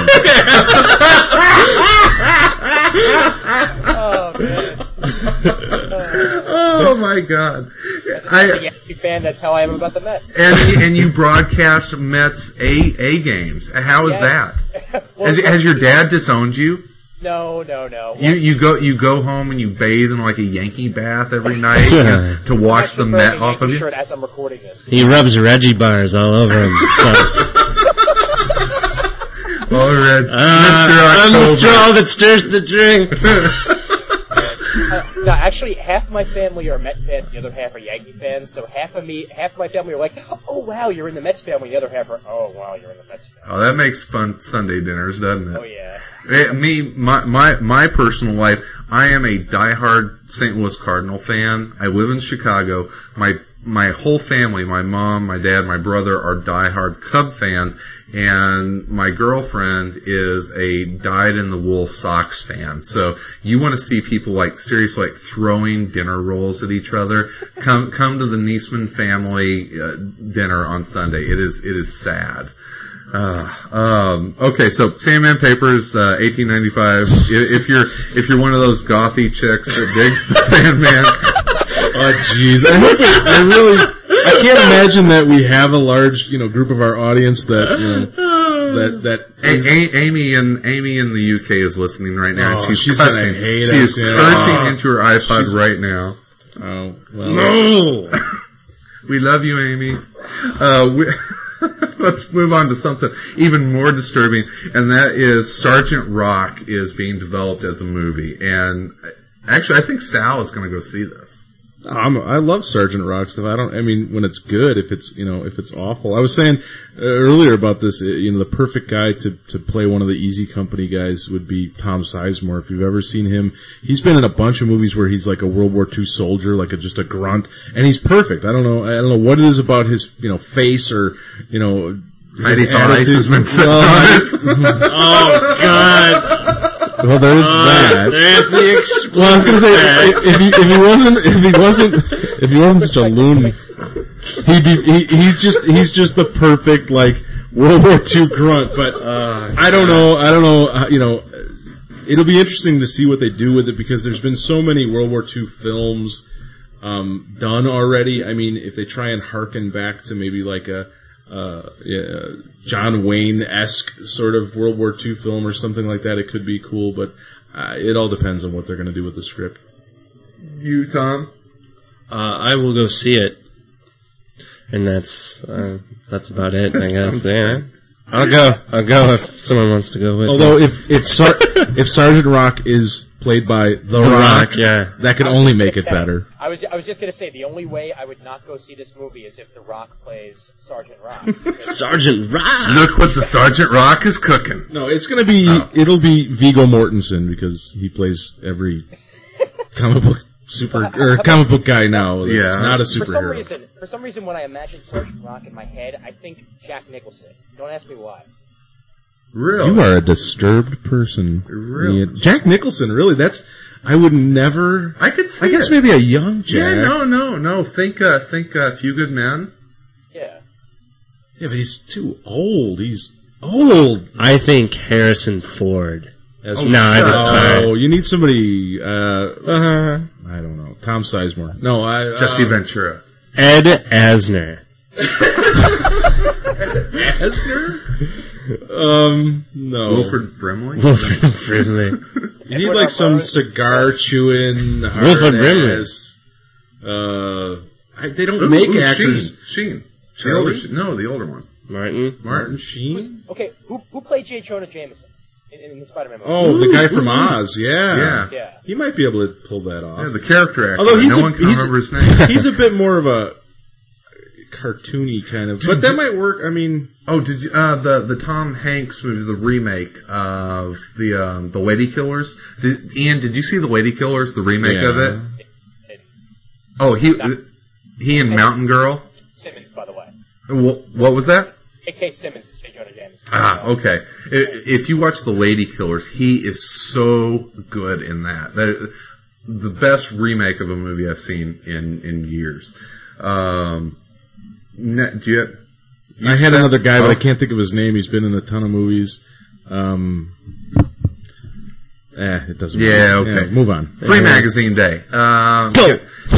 Oh man! Oh my god! I'm a Yankee fan. That's how I am about the Mets. And you broadcast Mets A games. How is that? Well, has your dad disowned you? No. You go home and you bathe in like a Yankee bath every night to wash the Met off of you. Shirt as I'm recording this. He rubs Reggie bars all over him. Reds. I'm the straw that stirs the drink. No, actually, half my family are Met fans, the other half are Yankee fans. So half of my family are like, "Oh wow, you're in the Mets family." The other half are, "Oh wow, you're in the Mets family." Oh, that makes fun Sunday dinners, doesn't it? Oh yeah. My personal life, I am a diehard St. Louis Cardinal fan. I live in Chicago. My whole family, my mom, my dad, my brother are diehard Cub fans, and my girlfriend is a dyed-in-the-wool Sox fan. So you want to see people seriously throwing dinner rolls at each other? Come to the Niesman family dinner on Sunday. It is sad. Okay, so Sandman Papers, 1895. If you're one of those gothy chicks that digs the Sandman. Oh jeez, I can't imagine that we have a large, group of our audience that Amy in the UK is listening right now. Oh, and she's cursing. She is cursing into her iPod right now. Oh, well. No! We love you, Amy. Let's move on to something even more disturbing, and that is Sergeant Rock is being developed as a movie. And actually, I think Sal is going to go see this. I love Sergeant Rock stuff. I mean, when it's good, if it's awful. I was saying earlier about this, the perfect guy to play one of the Easy Company guys would be Tom Sizemore. If you've ever seen him, he's been in a bunch of movies where he's like a World War II soldier, like just a grunt, and he's perfect. I don't know what it is about his, face or, Heidi Ice has been sitting on it. Oh, God. Well, there's that. There's the explicit. Well, I was going to say, if he wasn't such a loon, he's just the perfect like World War II grunt. But I don't know. It'll be interesting to see what they do with it because there's been so many World War II films done already. I mean, if they try and harken back to maybe like a John Wayne-esque sort of World War II film or something like that, it could be cool, but it all depends on what they're going to do with the script. You, Tom? I will go see it, and that's about it, I guess. Yeah. I'll go if someone wants to go with Although me. if Sergeant Rock is played by The Rock, yeah, that could only make it better. I was just going to say, the only way I would not go see this movie is if The Rock plays Sergeant Rock. Sergeant Rock! Look what the Sergeant Rock is cooking. No, it's going to be, it'll be Viggo Mortensen because he plays every comic book guy now. Yeah. It's not a superhero. For some reason, when I imagine Sergeant Rock in my head, I think Jack Nicholson. Don't ask me why. Really? You are a disturbed person. Really? Jack Nicholson, really? I would never. I could see I guess it. maybe a young Jack. Yeah, no. Think Few Good Men. Yeah. Yeah, but he's too old. He's old. I think Harrison Ford. Oh, you need somebody. I don't know. Tom Sizemore. No, Jesse Ventura. Ed Asner. Asner? No. Wilford Brimley. You need like some cigar chewing. Wilford Brimley. They don't make actors. Sheen. The older one. Martin Sheen. Okay, who played J. Jonah Jameson in the Spider-Man movie? Oh, the guy from Oz. Yeah. He might be able to pull that off. Yeah, the character actor. Although no one can remember his name. He's a bit more of a cartoony kind of, but that might work. I mean, did you, the Tom Hanks movie, the remake of the Lady Killers? Ian, did you see the Lady Killers, the remake of it? Oh, he and Mountain Girl. Simmons, by the way. What was that? J.K. Simmons is J. Jonah Jameson. Okay. If you watch the Lady Killers, he is so good in that. The best remake of a movie I've seen in years. I had another guy, but I can't think of his name. He's been in a ton of movies. It doesn't matter. Yeah, okay. Yeah, move on. Free Magazine Day. Go!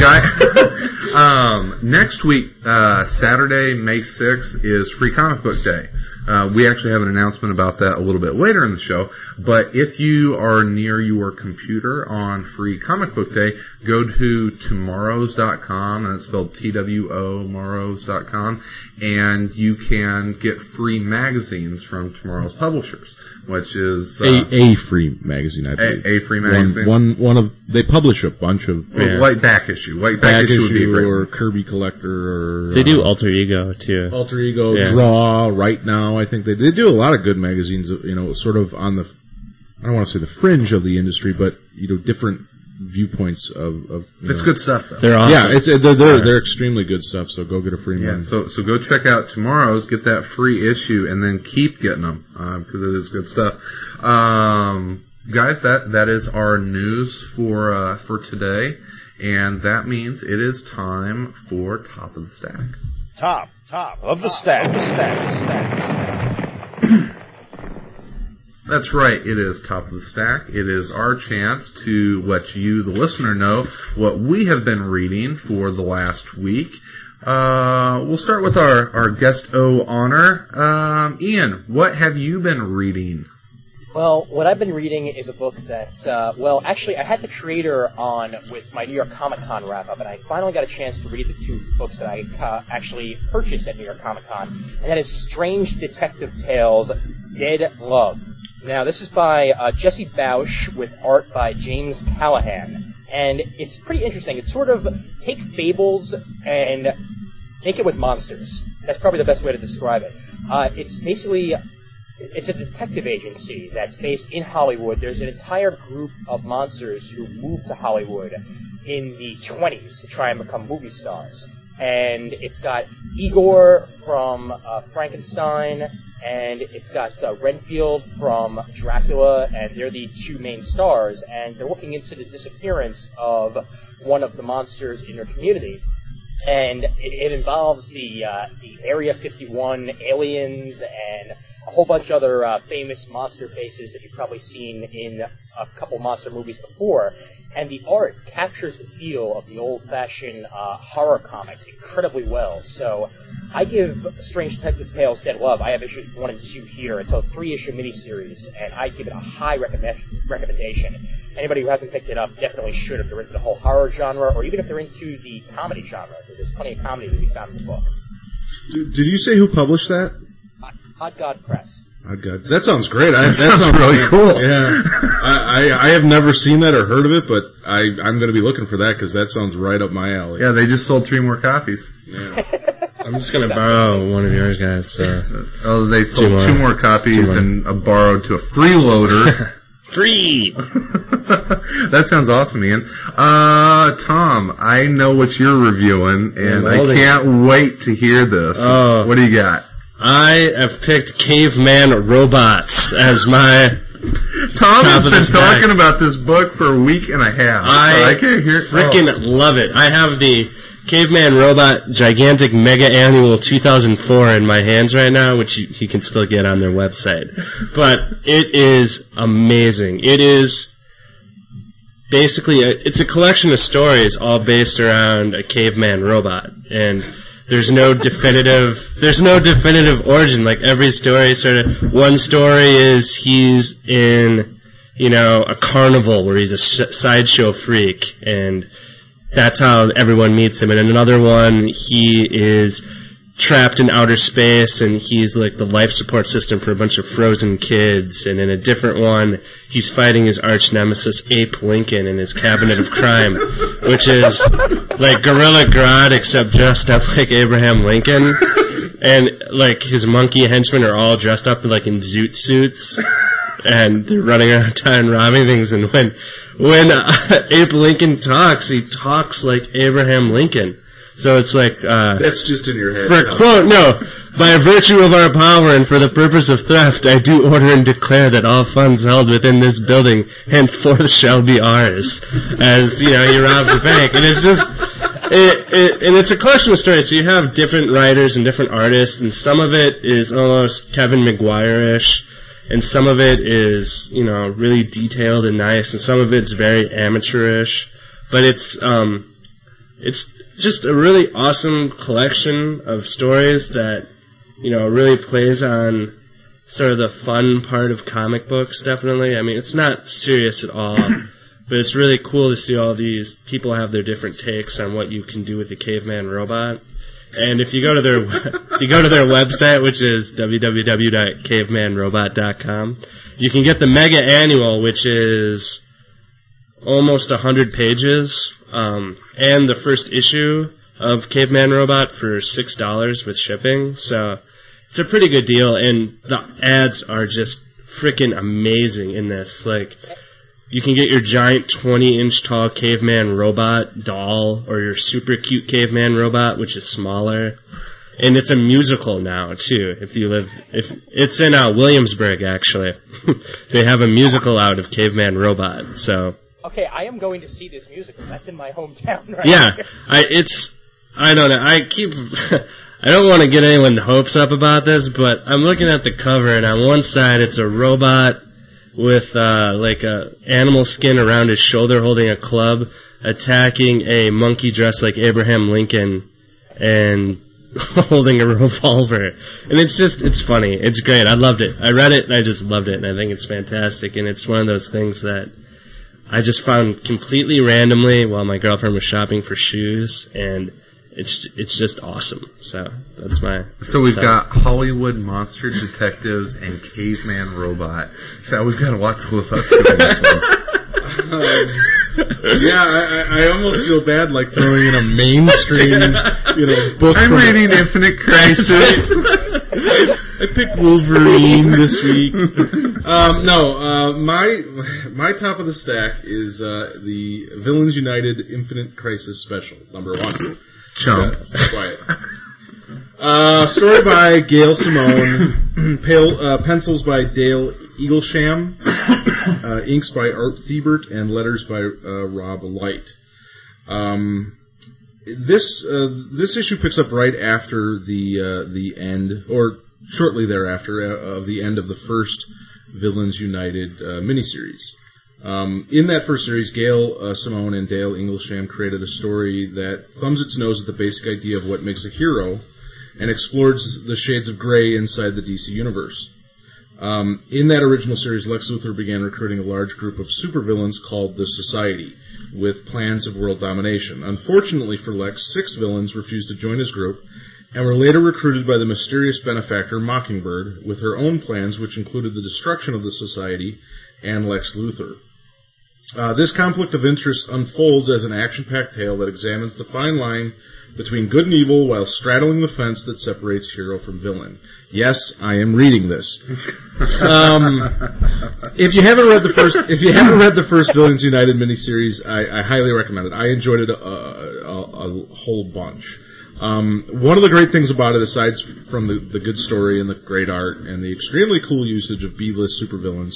Next week, Saturday, May 6th, is Free Comic Book Day. We actually have an announcement about that a little bit later in the show, but if you are near your computer on Free Comic Book Day, go to tomorrows.com, and it's spelled TWO, morrows.com, and you can get free magazines from Tomorrow's publishers, which is a free magazine, I believe. A free magazine. One of they publish a bunch of White back issue. White back issue would be a great or one. Kirby Collector, or they do Alter Ego too. Alter Ego, Draw, Right Now. I think they do a lot of good magazines. Sort of on the, I don't want to say the fringe of the industry, but different viewpoints of it's good stuff though. They're awesome. Yeah, they're extremely good stuff. So go get a free one. So go check out Tomorrow's, get that free issue, and then keep getting them because it is good stuff. Guys, that is our news for today, and that means it is time for Top of the Stack. Top of the stack. That's right. It is Top of the Stack. It is our chance to let you, the listener, know what we have been reading for the last week. We'll start with our guest honor. Ian, what have you been reading? Well, what I've been reading is a book that, actually, I had the creator on with my New York Comic Con wrap-up, and I finally got a chance to read the 2 books that I actually purchased at New York Comic Con, and that is Strange Detective Tales, Dead Love. Now, this is by Jesse Bausch with art by James Callahan, and it's pretty interesting. It sort of takes fables and make it with monsters. That's probably the best way to describe it. It's basically... It's a detective agency that's based in Hollywood. There's an entire group of monsters who moved to Hollywood in the 20s to try and become movie stars. And it's got Igor from Frankenstein, and it's got Renfield from Dracula, and they're the 2 main stars, and they're looking into the disappearance of one of the monsters in their community. And it involves the Area 51 aliens and a whole bunch of other famous monster faces that you've probably seen in a couple monster movies before. And the art captures the feel of the old-fashioned horror comics incredibly well. So I give Strange Detective Tales Dead Love, I have issues 1 and 2 here. It's a 3-issue miniseries, and I give it a high recommendation. Anybody who hasn't picked it up definitely should if they're into the whole horror genre, or even if they're into the comedy genre, because there's plenty of comedy to be found in the book. Did you say who published that? Hot God Press. Oh, God. That sounds great. That sounds really cool. Yeah. I have never seen that or heard of it, but I'm going to be looking for that because that sounds right up my alley. Yeah, they just sold 3 more copies. Yeah. I'm just going to borrow one of yours guys. They sold 2 more copies and borrowed to a freeloader. Free! That sounds awesome, Ian. Tom, I know what you're reviewing, and I can't wait to hear this. What do you got? I have picked Caveman Robots as my... Tom has been talking about this book for a week and a half. I can't hear it. Freaking love it. I have the Caveman Robot Gigantic Mega Annual 2004 in my hands right now, which you can still get on their website. But it is amazing. It is basically it's a collection of stories all based around a caveman robot, and there's no definitive origin. Like every story one story is he's in, a carnival where he's a sideshow freak, and that's how everyone meets him. And in another one, he is trapped in outer space, and he's like the life support system for a bunch of frozen kids. And in a different one, he's fighting his arch nemesis, Abe Lincoln, in his cabinet of crime, which is like Gorilla Grodd, except dressed up like Abraham Lincoln. And like his monkey henchmen are all dressed up like in zoot suits, and they're running around town robbing things. And when Abe Lincoln talks, he talks like Abraham Lincoln. So it's like, that's just in your head. By virtue of our power and for the purpose of theft, I do order and declare that all funds held within this building henceforth shall be ours. As, he robs a bank. And it's just, and it's a collection of stories. So you have different writers and different artists, and some of it is almost Kevin Maguire-ish, and some of it is, really detailed and nice, and some of it's very amateurish. But it's just a really awesome collection of stories that, really plays on sort of the fun part of comic books, definitely. I mean, it's not serious at all, but it's really cool to see all these people have their different takes on what you can do with a caveman robot. And if you go to their website, which is www.cavemanrobot.com, you can get the Mega Annual, which is almost 100 pages, and the first issue of Caveman Robot for $6 with shipping. So it's a pretty good deal, and the ads are just freaking amazing in this. Like, you can get your giant 20-inch tall caveman robot doll, or your super cute caveman robot, which is smaller. And it's a musical now too. If it's in Williamsburg, actually, they have a musical out of Caveman Robot. So. Okay, I am going to see this musical. That's in my hometown, right? Yeah, I don't know. I don't want to get anyone's hopes up about this, but I'm looking at the cover, and on one side it's a robot with like a animal skin around his shoulder holding a club, attacking a monkey dressed like Abraham Lincoln, and holding a revolver. And it's funny. It's great. I loved it. I read it and I just loved it, and I think it's fantastic. And it's one of those things that I just found completely randomly while my girlfriend was shopping for shoes, and it's just awesome. So that's my... So we've got Hollywood Monster Detectives and Caveman Robot. So we've got a lot to live up to in this one. I almost feel bad like throwing in a mainstream, book. I'm reading Infinite Crisis. I picked Wolverine this week. My top of the stack is the Villains United Infinite Crisis Special, #1. Chump. Quiet. Story by Gail Simone, pencils by Dale Eaglesham, inks by Art Thibert, and letters by Rob Light. This issue picks up right after the end, or shortly thereafter, of the end of the first Villains United miniseries. In that first series, Gail Simone and Dale Eaglesham created a story that thumbs its nose at the basic idea of what makes a hero and explores the shades of gray inside the DC universe. In that original series, Lex Luthor began recruiting a large group of supervillains called the Society, with plans of world domination. Unfortunately for Lex, 6 villains refused to join his group, and were later recruited by the mysterious benefactor Mockingbird, with her own plans, which included the destruction of the Society and Lex Luthor. This conflict of interest unfolds as an action-packed tale that examines the fine line between good and evil while straddling the fence that separates hero from villain. Yes, I am reading this. If you haven't read the first Villains United miniseries, I highly recommend it. I enjoyed it a whole bunch. One of the great things about it, aside from the good story and the great art and the extremely cool usage of B-list supervillains,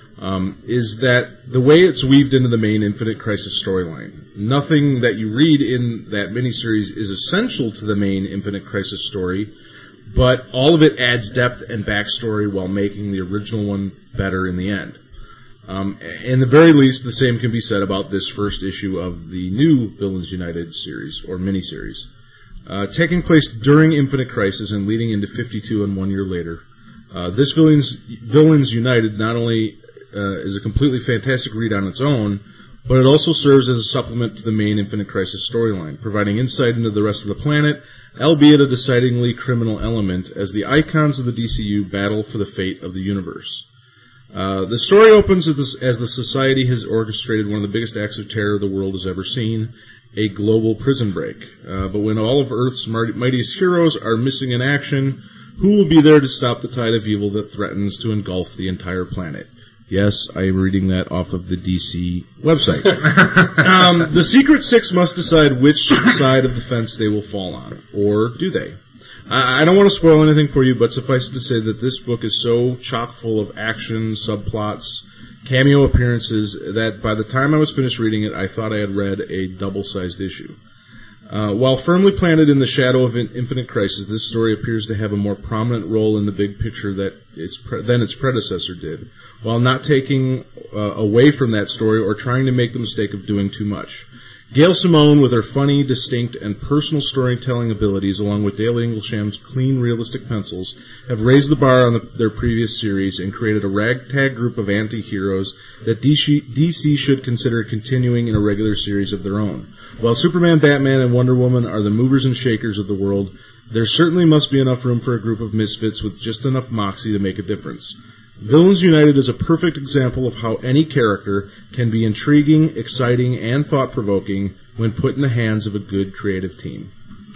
is that the way it's weaved into the main Infinite Crisis storyline. Nothing that you read in that miniseries is essential to the main Infinite Crisis story, but all of it adds depth and backstory while making the original one better in the end. In the very least, the same can be said about this first issue of the new Villains United series, or miniseries. Taking place during Infinite Crisis and leading into 52 and 1 year later, this Villains United not only is a completely fantastic read on its own, but it also serves as a supplement to the main Infinite Crisis storyline, providing insight into the rest of the planet, albeit a decidedly criminal element, as the icons of the DCU battle for the fate of the universe. The story opens as the Society has orchestrated one of the biggest acts of terror the world has ever seen, a global prison break. But when all of Earth's mightiest heroes are missing in action, who will be there to stop the tide of evil that threatens to engulf the entire planet? Yes, I am reading that off of the DC website. The Secret Six must decide which side of the fence they will fall on. Or do they? I don't want to spoil anything for you, but suffice it to say that this book is so chock full of action, subplots, cameo appearances, that by the time I was finished reading it, I thought I had read a double-sized issue. While firmly planted in the shadow of Infinite Crisis, this story appears to have a more prominent role in the big picture than its predecessor did, while not taking away from that story or trying to make the mistake of doing too much. Gail Simone, with her funny, distinct, and personal storytelling abilities, along with Dale Eaglesham's clean, realistic pencils, have raised the bar on their previous series and created a ragtag group of anti-heroes that DC should consider continuing in a regular series of their own. While Superman, Batman, and Wonder Woman are the movers and shakers of the world, there certainly must be enough room for a group of misfits with just enough moxie to make a difference. Villains United is a perfect example of how any character can be intriguing, exciting, and thought-provoking when put in the hands of a good creative team.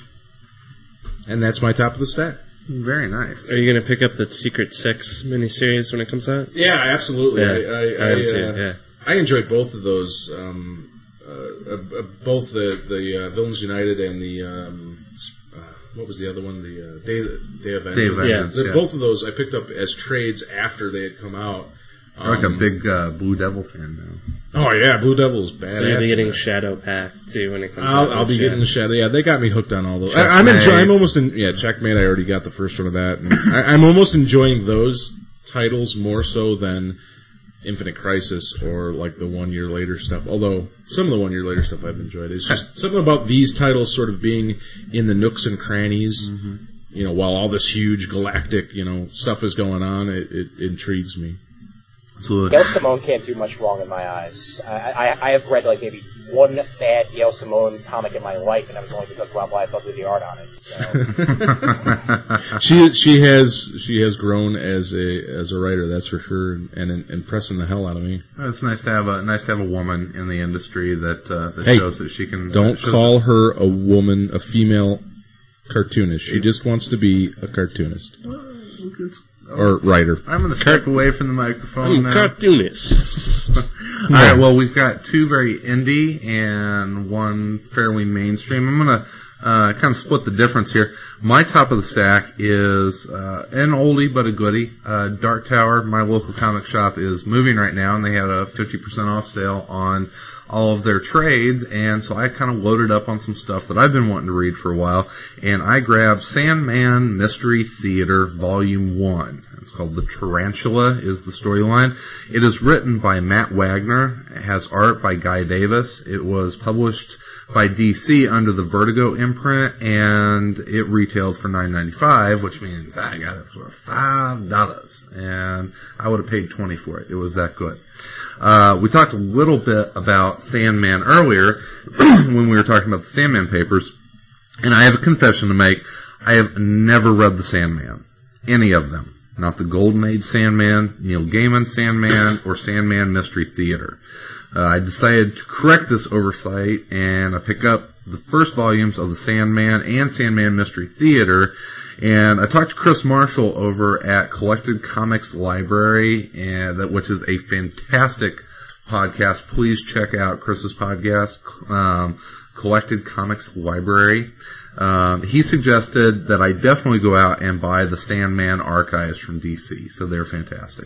And that's my top of the stack. Very nice. Are you going to pick up the Secret Six miniseries when it comes out? Yeah, absolutely. Yeah, I enjoyed both of those. Both the Villains United and the what was the other one? The Day of Vengeance. Yeah. Both of those I picked up as trades after they had come out. I'm like a big Blue Devil fan now. Oh yeah, Blue Devil is badass. So you'll be getting Shadow Pack too when it comes out. I'll be getting the Shadow. Yeah, they got me hooked on all those. I'm almost in. Yeah, Checkmate. I already got the first one of that. And I'm almost enjoying those titles more so than Infinite Crisis or like the 1 Year Later stuff. Although some of the 1 Year Later stuff I've enjoyed. It's just something about these titles sort of being in the nooks and crannies. You know, while all this huge galactic, stuff is going on, it intrigues me. Absolutely. Gail Simone can't do much wrong in my eyes. I have read like maybe one bad Gail Simone comic in my life, and that was only because Rob Liefeld did the art on it. So. she has grown as a writer, that's for sure, and impressing the hell out of me. It's nice to have a woman in the industry that shows that she can. Don't call her a woman, a female cartoonist. She just wants to be a cartoonist. Or writer. I'm going to step away from the microphone now. Cartoonist. All right, well, we've got two very indie and one fairly mainstream. I'm going to kind of split the difference here. My top of the stack is an oldie but a goodie. Dark Tower, my local comic shop, is moving right now, and they had a 50% off sale on all of their trades, and so I kind of loaded up on some stuff that I've been wanting to read for a while, and I grabbed Sandman Mystery Theater Volume 1. It's called The Tarantula is the storyline. It is written by Matt Wagner. It has art by Guy Davis. It was published by DC under the Vertigo imprint, and it retailed for $9.95, which means I got it for $5, and I would have paid $20 for it. It was that good. We talked a little bit about Sandman earlier when we were talking about the Sandman papers, and I have a confession to make. I have never read the Sandman, any of them. Not the Golden Age Sandman, Neil Gaiman Sandman, or Sandman Mystery Theater. I decided to correct this oversight, and I picked up the first volumes of the Sandman and Sandman Mystery Theater, and I talked to Chris Marshall over at Collected Comics Library, which is a fantastic podcast. Please check out Chris's podcast, Collected Comics Library. He suggested that I definitely go out and buy the Sandman archives from DC, so they're fantastic.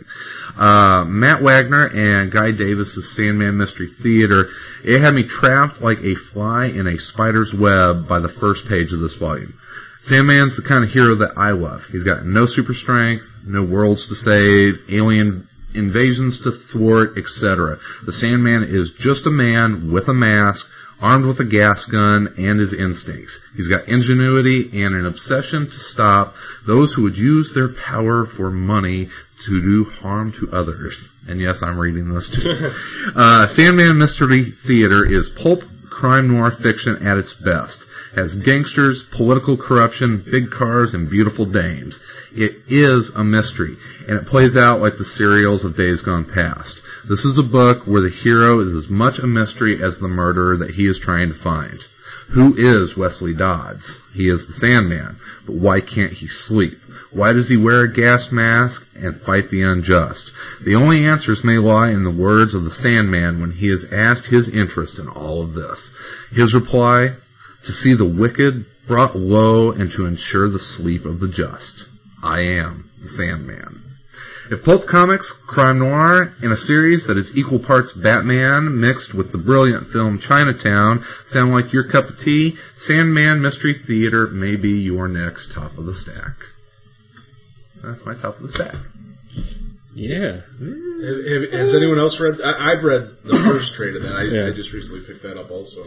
Matt Wagner and Guy Davis' Sandman Mystery Theater, it had me trapped like a fly in a spider's web by the first page of this volume. Sandman's the kind of hero that I love. He's got no super strength, no worlds to save, alien invasions to thwart, etc. The Sandman is just a man with a mask, armed with a gas gun and his instincts. He's got ingenuity and an obsession to stop those who would use their power for money to do harm to others. And yes, I'm reading this too. Sandman Mystery Theater is pulp crime noir fiction at its best. Has gangsters, political corruption, big cars, and beautiful dames. It is a mystery, and it plays out like the serials of days gone past. This is a book where the hero is as much a mystery as the murderer that he is trying to find. Who is Wesley Dodds? He is the Sandman, but why can't he sleep? Why does he wear a gas mask and fight the unjust? The only answers may lie in the words of the Sandman when he is asked his interest in all of this. His reply: to see the wicked brought low and to ensure the sleep of the just. I am the Sandman. If pulp comics, crime noir, in a series that is equal parts Batman mixed with the brilliant film Chinatown sound like your cup of tea, Sandman Mystery Theater may be your next top of the stack. That's my top of the stack. Yeah. Has anyone else read? I've read the first trade of that. I just recently picked that up also.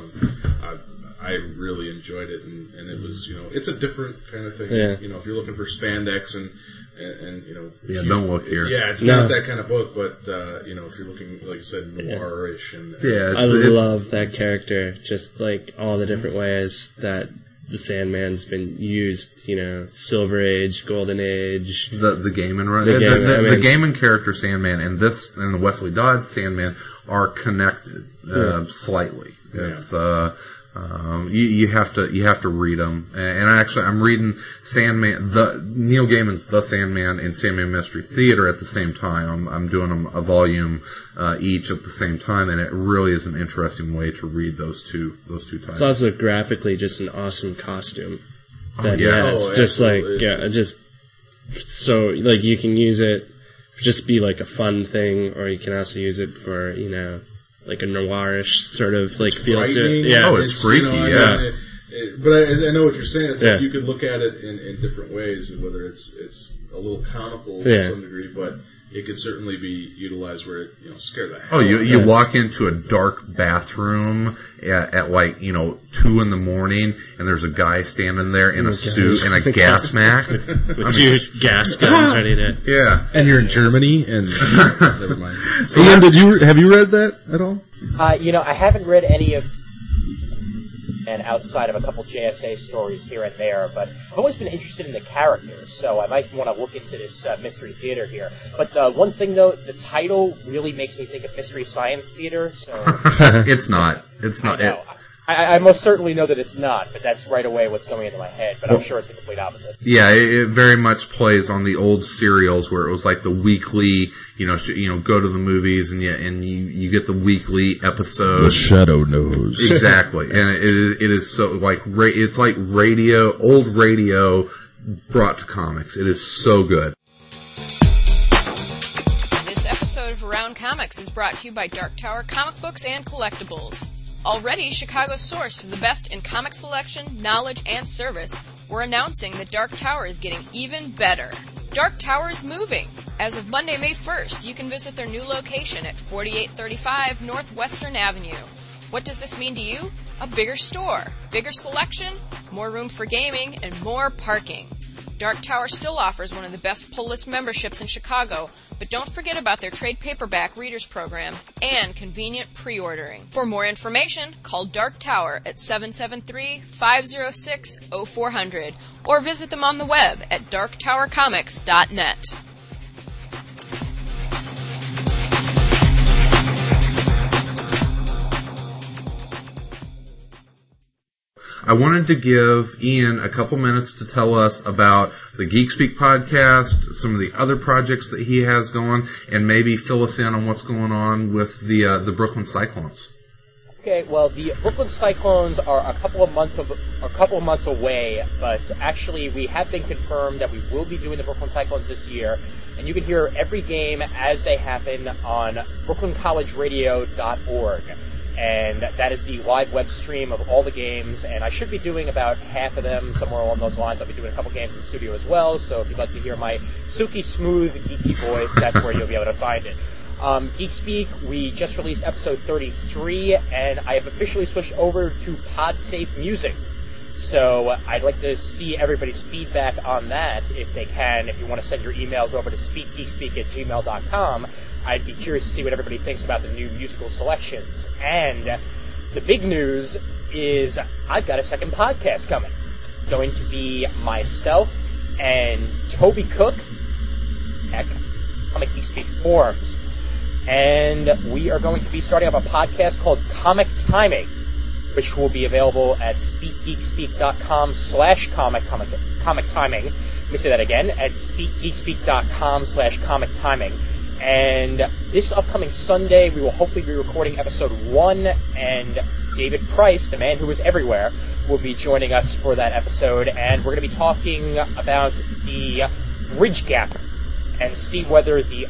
I really enjoyed it, and it was, it's a different kind of thing. Yeah. If you're looking for spandex and yeah, don't look here. Yeah, it's not that kind of book, but if you're looking, like you said, noirish and I love that character. Just like all the different ways that the Sandman's been used. Silver Age, Golden Age, the Gaiman run. The Gaiman character Sandman and the Wesley Dodds Sandman are connected slightly. It's you have to read them, and I'm reading Sandman, Neil Gaiman's The Sandman and Sandman Mystery Theater at the same time. I'm doing them a volume each at the same time, and it really is an interesting way to read those two titles. It's also graphically just an awesome costume. It's just so like you can use it just be like a fun thing, or you can also use it for like a noirish sort of like feel to it. Yeah. Oh, it's freaky, but I know what you're saying. It's like you could look at it in different ways, and whether it's a little comical to some degree, but it could certainly be utilized where it, scare the hell. Oh, you walk into a dark bathroom at like 2 in the morning, and there's a guy standing there in a suit and a gas mask with two gas guns ready to. Yeah, and you're in Germany, and never mind. So, Ian, have you read that at all? I haven't read any of, and outside of a couple JSA stories here and there, but I've always been interested in the characters, so I might want to look into this Mystery Theater here. But one thing, though, the title really makes me think of Mystery Science Theater, so... It's not. It's not. I most certainly know that it's not, but that's right away what's going into my head, but I'm sure it's the complete opposite. Yeah, it very much plays on the old serials where it was like the weekly, go to the movies and you get the weekly episode. The Shadow Knows. Exactly. And it is so like, it's like old radio brought to comics. It is so good. This episode of Around Comics is brought to you by Dark Tower Comic Books and Collectibles. Already Chicago's source for the best in comic selection, knowledge, and service, we're announcing that Dark Tower is getting even better. Dark Tower is moving. As of Monday, May 1st, you can visit their new location at 4835 Northwestern Avenue. What does this mean to you? A bigger store, bigger selection, more room for gaming, and more parking. Dark Tower still offers one of the best pull list memberships in Chicago, but don't forget about their trade paperback readers program and convenient pre-ordering. For more information, call Dark Tower at 773-506-0400 or visit them on the web at darktowercomics.net. I wanted to give Ian a couple minutes to tell us about the Geek Speak podcast, some of the other projects that he has going, and maybe fill us in on what's going on with the Brooklyn Cyclones. Okay, well, the Brooklyn Cyclones are a couple of months away, but actually we have been confirmed that we will be doing the Brooklyn Cyclones this year, and you can hear every game as they happen on brooklyncollegeradio.org. And that is the live web stream of all the games, and I should be doing about half of them, somewhere along those lines. I'll be doing a couple games in the studio as well, so if you'd like to hear my silky smooth, geeky voice, that's where you'll be able to find it. Geek Speak, we just released episode 33, and I have officially switched over to PodSafe Music. So I'd like to see everybody's feedback on that, if they can. If you want to send your emails over to speakgeekspeak@gmail.com, I'd be curious to see what everybody thinks about the new musical selections. And the big news is I've got a second podcast coming. It's going to be myself and Toby Cook at Comic Geek Speak Forums. And we are going to be starting up a podcast called Comic Timing, which will be available at speakgeekspeak.com/comic timing. Let me say that again, at speakgeekspeak.com/comic timing. And this upcoming Sunday, we will hopefully be recording episode 1, and David Price, the man who is everywhere, will be joining us for that episode, and we're going to be talking about the Bridge Gap and see whether the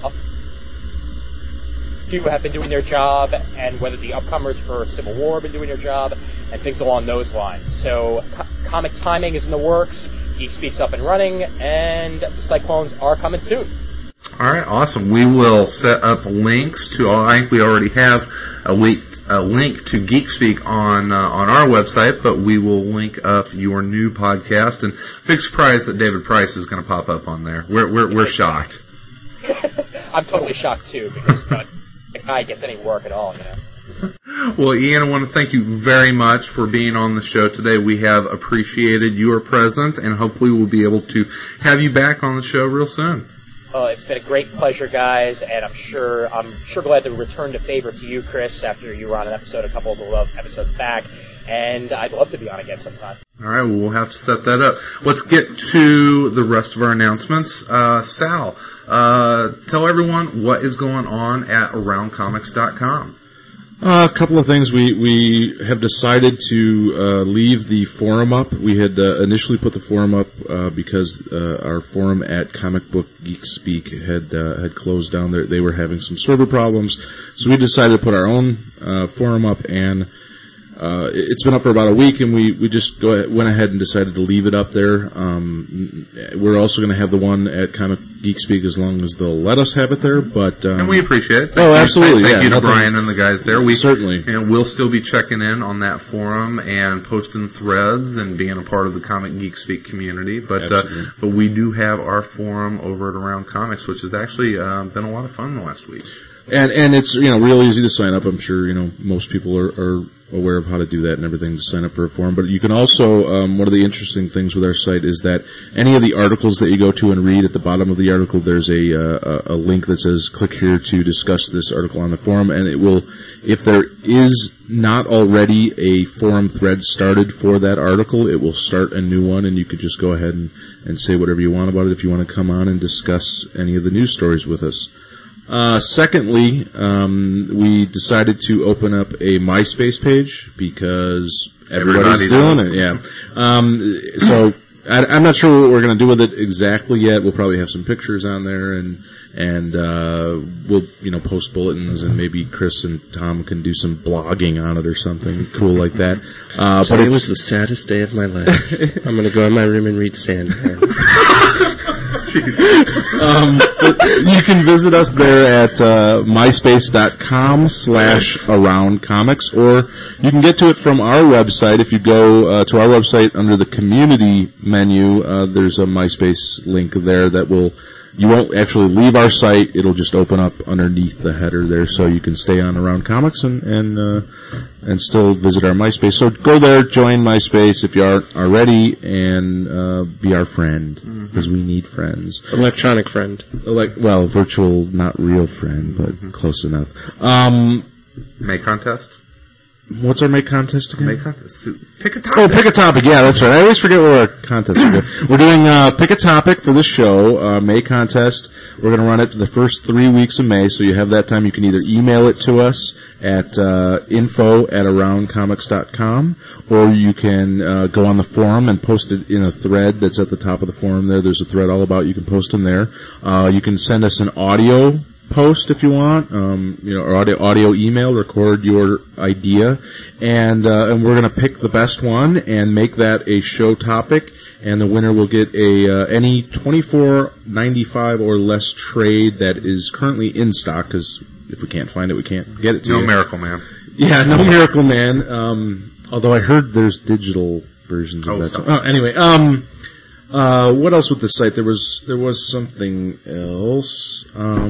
who have been doing their job, and whether the upcomers for Civil War have been doing their job, and things along those lines. So, Comic Timing is in the works, Geek Speak's up and running, and the Cyclones are coming soon. All right, awesome. We will set up links to. I think we already have a link to Geek Speak on our website, but we will link up your new podcast. And big surprise that David Price is going to pop up on there. We're shocked. I'm totally shocked too, because the guy gets any work at all, Well, Ian, I want to thank you very much for being on the show today. We have appreciated your presence, and hopefully we'll be able to have you back on the show real soon. It's been a great pleasure, guys, and I'm sure glad to return the favor to you, Chris, after you were on an episode a couple of the episodes back, and I'd love to be on again sometime. All right, well, we'll have to set that up. Let's get to the rest of our announcements. Sal, tell everyone what is going on at AroundComics.com. A couple of things. We have decided to leave the forum up. We had initially put the forum up because our forum at Comic Book Geek Speak had closed down. They were having some server problems, so we decided to put our own forum up. And it's been up for about a week, and we just went ahead and decided to leave it up there. We're also going to have the one at Comic Geek Speak as long as they'll let us have it there. But and we appreciate it. Absolutely. Thank you to Brian and the guys there. We certainly, and we'll still be checking in on that forum and posting threads and being a part of the Comic Geek Speak community. But we do have our forum over at Around Comics, which has actually been a lot of fun the last week. And it's real easy to sign up. I'm sure most people are aware of how to do that and everything to sign up for a forum. But you can also one of the interesting things with our site is that any of the articles that you go to and read, at the bottom of the article there's a link that says click here to discuss this article on the forum, and it will, if there is not already a forum thread started for that article, it will start a new one, and you could just go ahead and say whatever you want about it if you want to come on and discuss any of the news stories with us. Secondly, we decided to open up a MySpace page because everybody's doing it. Yeah. So I'm not sure what we're going to do with it exactly yet. We'll probably have some pictures on there, and we'll post bulletins, and maybe Chris and Tom can do some blogging on it or something cool like that. But it was the saddest day of my life. I'm going to go in my room and read Sandman. You can visit us there at myspace.com/aroundcomics, or you can get to it from our website. If you go to our website under the community menu, there's a MySpace link there that you won't actually leave our site. It'll just open up underneath the header there, so you can stay on Around Comics and still visit our MySpace. So go there, join MySpace if you aren't already, and be our friend, because we need friends. Electronic friend. Virtual, not real friend, but close enough. Make contest? What's our make contest again? Make contest. Pick a topic. Oh, pick a topic. Yeah, that's right. I always forget what our contest is. We're doing pick a topic for this show, May contest. We're going to run it for the first 3 weeks of May, so you have that time. You can either email it to us at info@aroundcomics.com, or you can go on the forum and post it in a thread that's at the top of the forum there. There's a thread all about. You can post them there. You can send us an audio post if you want, or audio email, record your idea, and we're going to pick the best one and make that a show topic, and the winner will get any $24.95 or less trade that is currently in stock, because if we can't find it, we can't get it to you. No Miracle Man. Yeah, no Miracle Man, although I heard there's digital versions of that. Anyway, what else with the site? There was something else.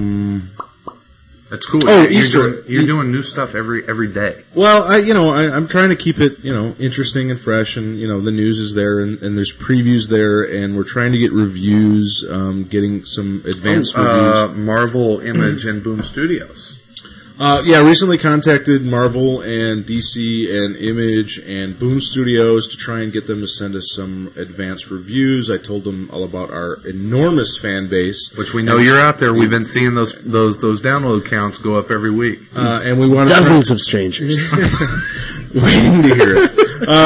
That's cool. You're doing new stuff every day. Well, I'm trying to keep it, interesting and fresh, and the news is there, and there's previews there, and we're trying to get reviews, getting some advanced reviews. Marvel, Image, and Boom Studios. Recently contacted Marvel and DC and Image and Boom Studios to try and get them to send us some advanced reviews. I told them all about our enormous fan base, which we know you're out there. We've been seeing those download counts go up every week, and we want dozens of strangers waiting to hear us.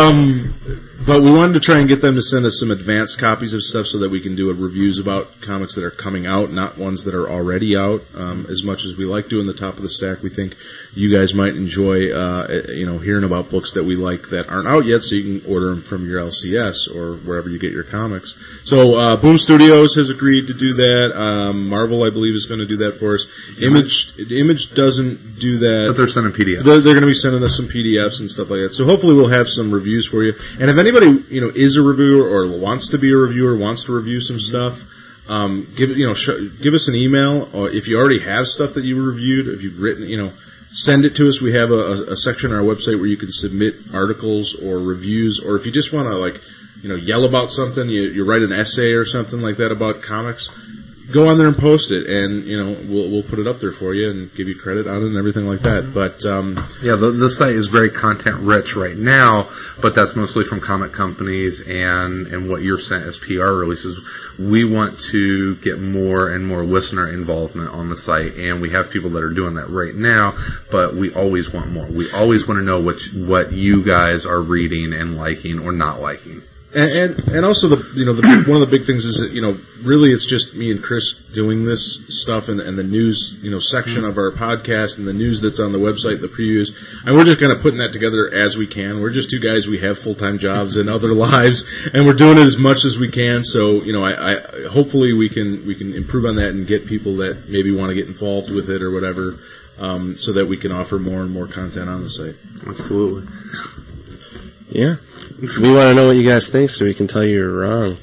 But we wanted to try and get them to send us some advanced copies of stuff so that we can do reviews about comics that are coming out, not ones that are already out. As much as we like doing the top of the stack, we think you guys might enjoy, hearing about books that we like that aren't out yet, so you can order them from your LCS or wherever you get your comics. So, Boom Studios has agreed to do that. Marvel, I believe, is going to do that for us. Image doesn't do that. But they're sending PDFs. They're going to be sending us some PDFs and stuff like that. So hopefully we'll have some reviews for you. And if anybody, is a reviewer or wants to be a reviewer, wants to review some stuff, give us an email, or if you already have stuff that you reviewed, if you've written, send it to us. We have a section on our website where you can submit articles or reviews, or if you just want to yell about something, you write an essay or something like that about comics, go on there and post it, and we'll put it up there for you and give you credit on it and everything like that. But the site is very content rich right now, but that's mostly from comic companies and what you're sent as PR releases. We want to get more and more listener involvement on the site, and we have people that are doing that right now, but we always want more. We always want to know what you guys are reading and liking or not liking. And also one of the big things is that really it's just me and Chris doing this stuff and the news section of our podcast and the news that's on the website, the previews, and we're just kind of putting that together as we can. We're just two guys, we have full-time jobs and other lives, and we're doing it as much as we can. So I hopefully we can improve on that and get people that maybe want to get involved with it or whatever, so that we can offer more and more content on the site. Absolutely. Yeah. We want to know what you guys think so we can tell you you're wrong.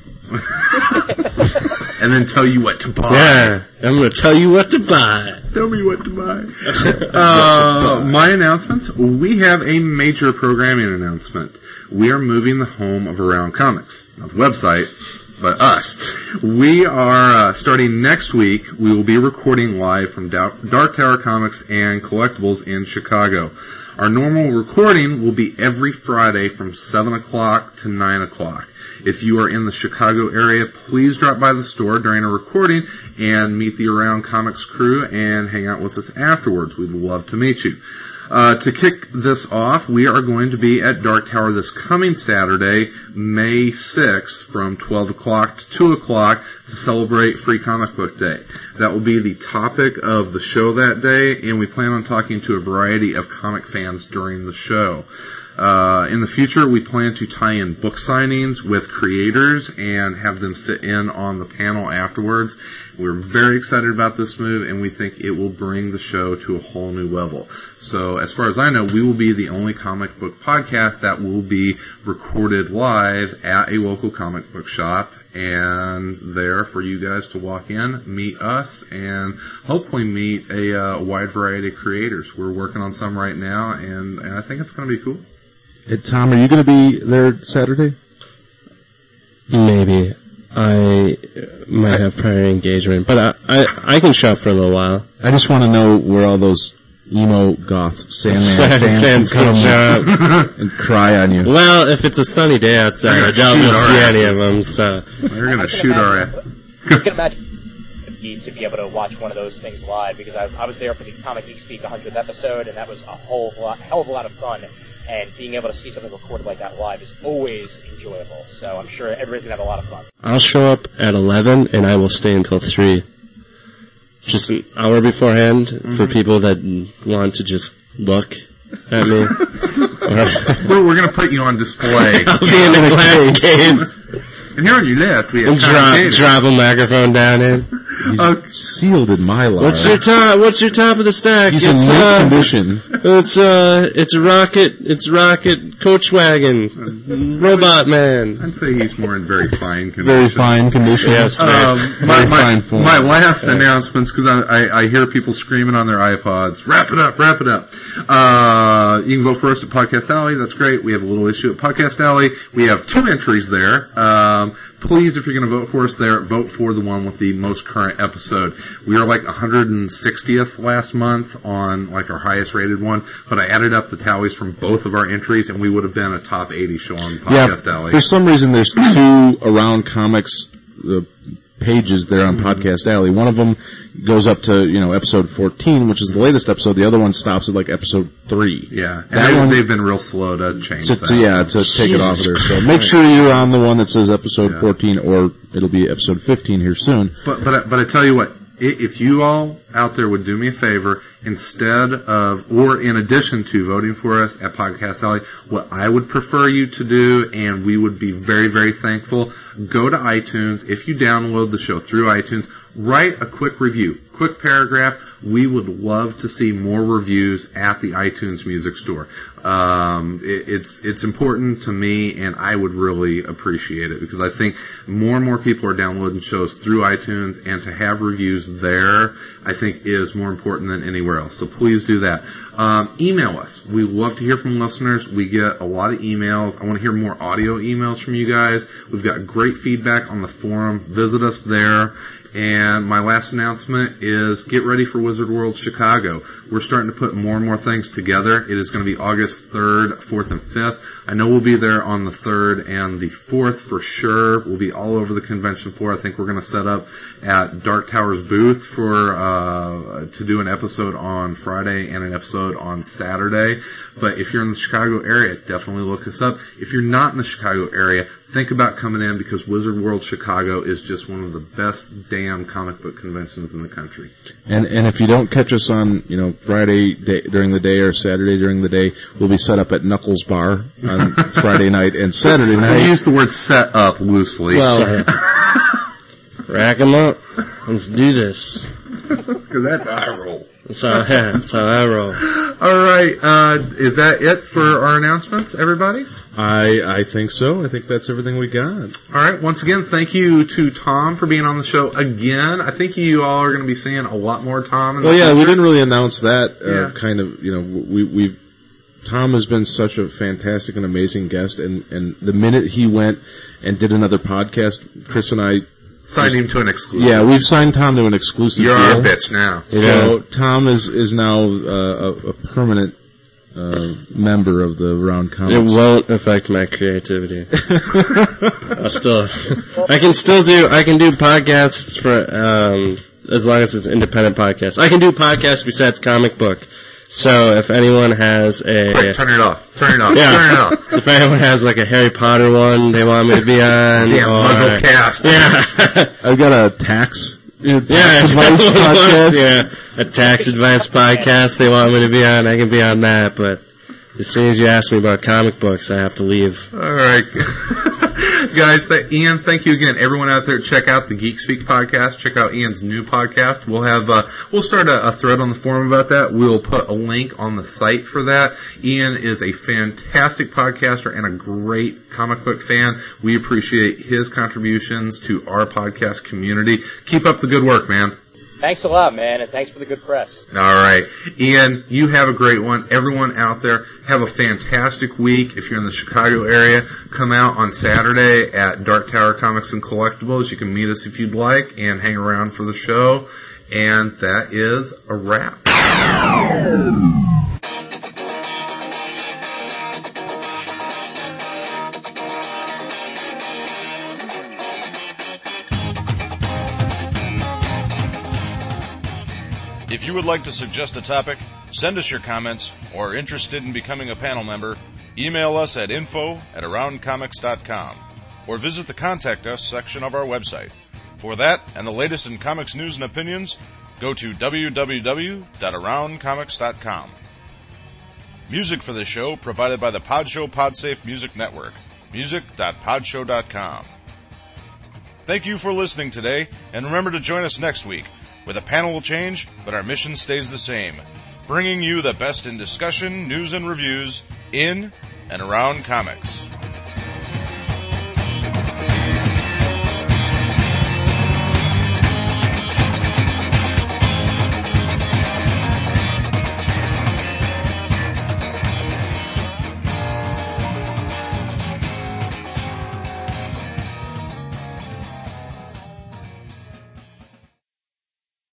And then tell you what to buy. Yeah, I'm going to tell you what to buy. Tell me what to buy. My announcements. We have a major programming announcement. We are moving the home of Around Comics. Not the website, but us. We are, starting next week, we will be recording live from Dark Tower Comics and Collectibles in Chicago. Our normal recording will be every Friday from 7 o'clock to 9 o'clock. If you are in the Chicago area, please drop by the store during a recording and meet the Around Comics crew and hang out with us afterwards. We'd love to meet you. To kick this off, we are going to be at Dark Tower this coming Saturday, May 6th, from 12 o'clock to 2 o'clock to celebrate Free Comic Book Day. That will be the topic of the show that day, and we plan on talking to a variety of comic fans during the show. In the future, we plan to tie in book signings with creators and have them sit in on the panel afterwards. We're very excited about this move, and we think it will bring the show to a whole new level. So, as far as I know, we will be the only comic book podcast that will be recorded live at a local comic book shop, and there for you guys to walk in, meet us, and hopefully meet a wide variety of creators. We're working on some right now, and I think it's going to be cool. Hey, Tom, are you going to be there Saturday? Maybe. I might have prior engagement, but I can show up for a little while. I just want to know where all those emo goth Sandman fans can come and cry on you. Well, if it's a sunny day outside, I doubt we'll see any of them, so. They're going to shoot our ass. I can imagine to be able to watch one of those things live, because I was there for the Comic Geek Speak 100th episode, and that was a hell of a lot of fun. And being able to see something recorded like that live is always enjoyable. So I'm sure everybody's going to have a lot of fun. I'll show up at 11, and I will stay until 3. Just an hour beforehand for people that want to just look at me. We're going to put you on display. I'll be in a glass case. And here on your left, we have drop a microphone down in. He's sealed in Mylar. What's your top of the stack? He's in mint condition. It's a rocket coach wagon, robot man. I'd say he's more in very fine condition. Very fine condition. Yes, my last announcements, because I hear people screaming on their iPods, wrap it up. You can vote for us at Podcast Alley. That's great. We have a little issue at Podcast Alley. We have 2 entries there. Please, if you're going to vote for us there, vote for the one with the most current episode. We are like 160th last month on like our highest rated one, but I added up the tallies from both of our entries, and we would have been a top 80 show on Podcast Alley. For some reason, there's 2 Around Comics pages there on Podcast Alley. One of them goes up to, episode 14, which is the latest episode. The other one stops at like episode 3. Yeah. And they've been real slow to change that. To take it off of there. So make sure you're on the one that says episode 14, or it'll be episode 15 here soon. But I tell you what, if you all out there would do me a favor, instead of, or in addition to voting for us at Podcast Alley, what I would prefer you to do, and we would be very, very thankful, go to iTunes. If you download the show through iTunes, write a quick review, quick paragraph. We would love to see more reviews at the iTunes Music Store. It's important to me, and I would really appreciate it, because I think more and more people are downloading shows through iTunes, and to have reviews there, I think is more important than anywhere else. So please do that. Email us. We love to hear from listeners. We get a lot of emails. I want to hear more audio emails from you guys. We've got great feedback on the forum. Visit us there. And my last announcement is get ready for Wizard World Chicago. We're starting to put more and more things together. It is going to be August 3rd, 4th, and 5th. I know we'll be there on the 3rd and the 4th for sure. We'll be all over the convention floor. I think we're going to set up at Dark Tower's booth to do an episode on Friday and an episode on Saturday. But if you're in the Chicago area, definitely look us up. If you're not in the Chicago area, think about coming in, because Wizard World Chicago is just one of the best damn comic book conventions in the country. And if you don't catch us on, Friday during the day or Saturday during the day, we'll be set up at Knuckles Bar on Friday night and Saturday night. I use the word set up loosely. Well, rack 'em up. Let's do this. Because that's how I roll. That's how I roll. All right. Is that it for our announcements, everybody? I think so. I think that's everything we got. All right. Once again, thank you to Tom for being on the show again. I think you all are going to be seeing a lot more Tom in the future. We didn't really announce that. Yeah. Tom has been such a fantastic and amazing guest, and the minute he went and did another podcast, Chris and I signed him to an exclusive. Yeah, we've signed Tom to an exclusive You're deal. our bitch now. So Tom is now a permanent member of the Round Comics. It won't affect my creativity. I can do podcasts for as long as it's independent podcasts. I can do podcasts besides comic book. So if anyone has a... Quick, turn it off. Yeah. Turn it off. If anyone has like a Harry Potter one they want me to be on... Damn, Muggle cast. Yeah. I've got a tax advice podcast. Yeah, a tax advice podcast they want me to be on. I can be on that, but as soon as you ask me about comic books, I have to leave. All right. Guys, Ian, thank you again. Everyone out there, check out the Geek Speak podcast. Check out Ian's new podcast. We'll start a thread on the forum about that. We'll put a link on the site for that. Ian is a fantastic podcaster and a great comic book fan. We appreciate his contributions to our podcast community. Keep up the good work, man. Thanks a lot, man, and thanks for the good press. All right. Ian, you have a great one. Everyone out there, have a fantastic week. If you're in the Chicago area, come out on Saturday at Dark Tower Comics and Collectibles. You can meet us if you'd like and hang around for the show. And that is a wrap. If you would like to suggest a topic, send us your comments, or are interested in becoming a panel member, email us at info@aroundcomics.com or visit the Contact Us section of our website. For that and the latest in comics news and opinions, go to www.aroundcomics.com. Music for this show provided by the Podshow Podsafe Music Network, music.podshow.com. Thank you for listening today, and remember to join us next week, where the panel will change, but our mission stays the same, bringing you the best in discussion, news, and reviews in and around comics.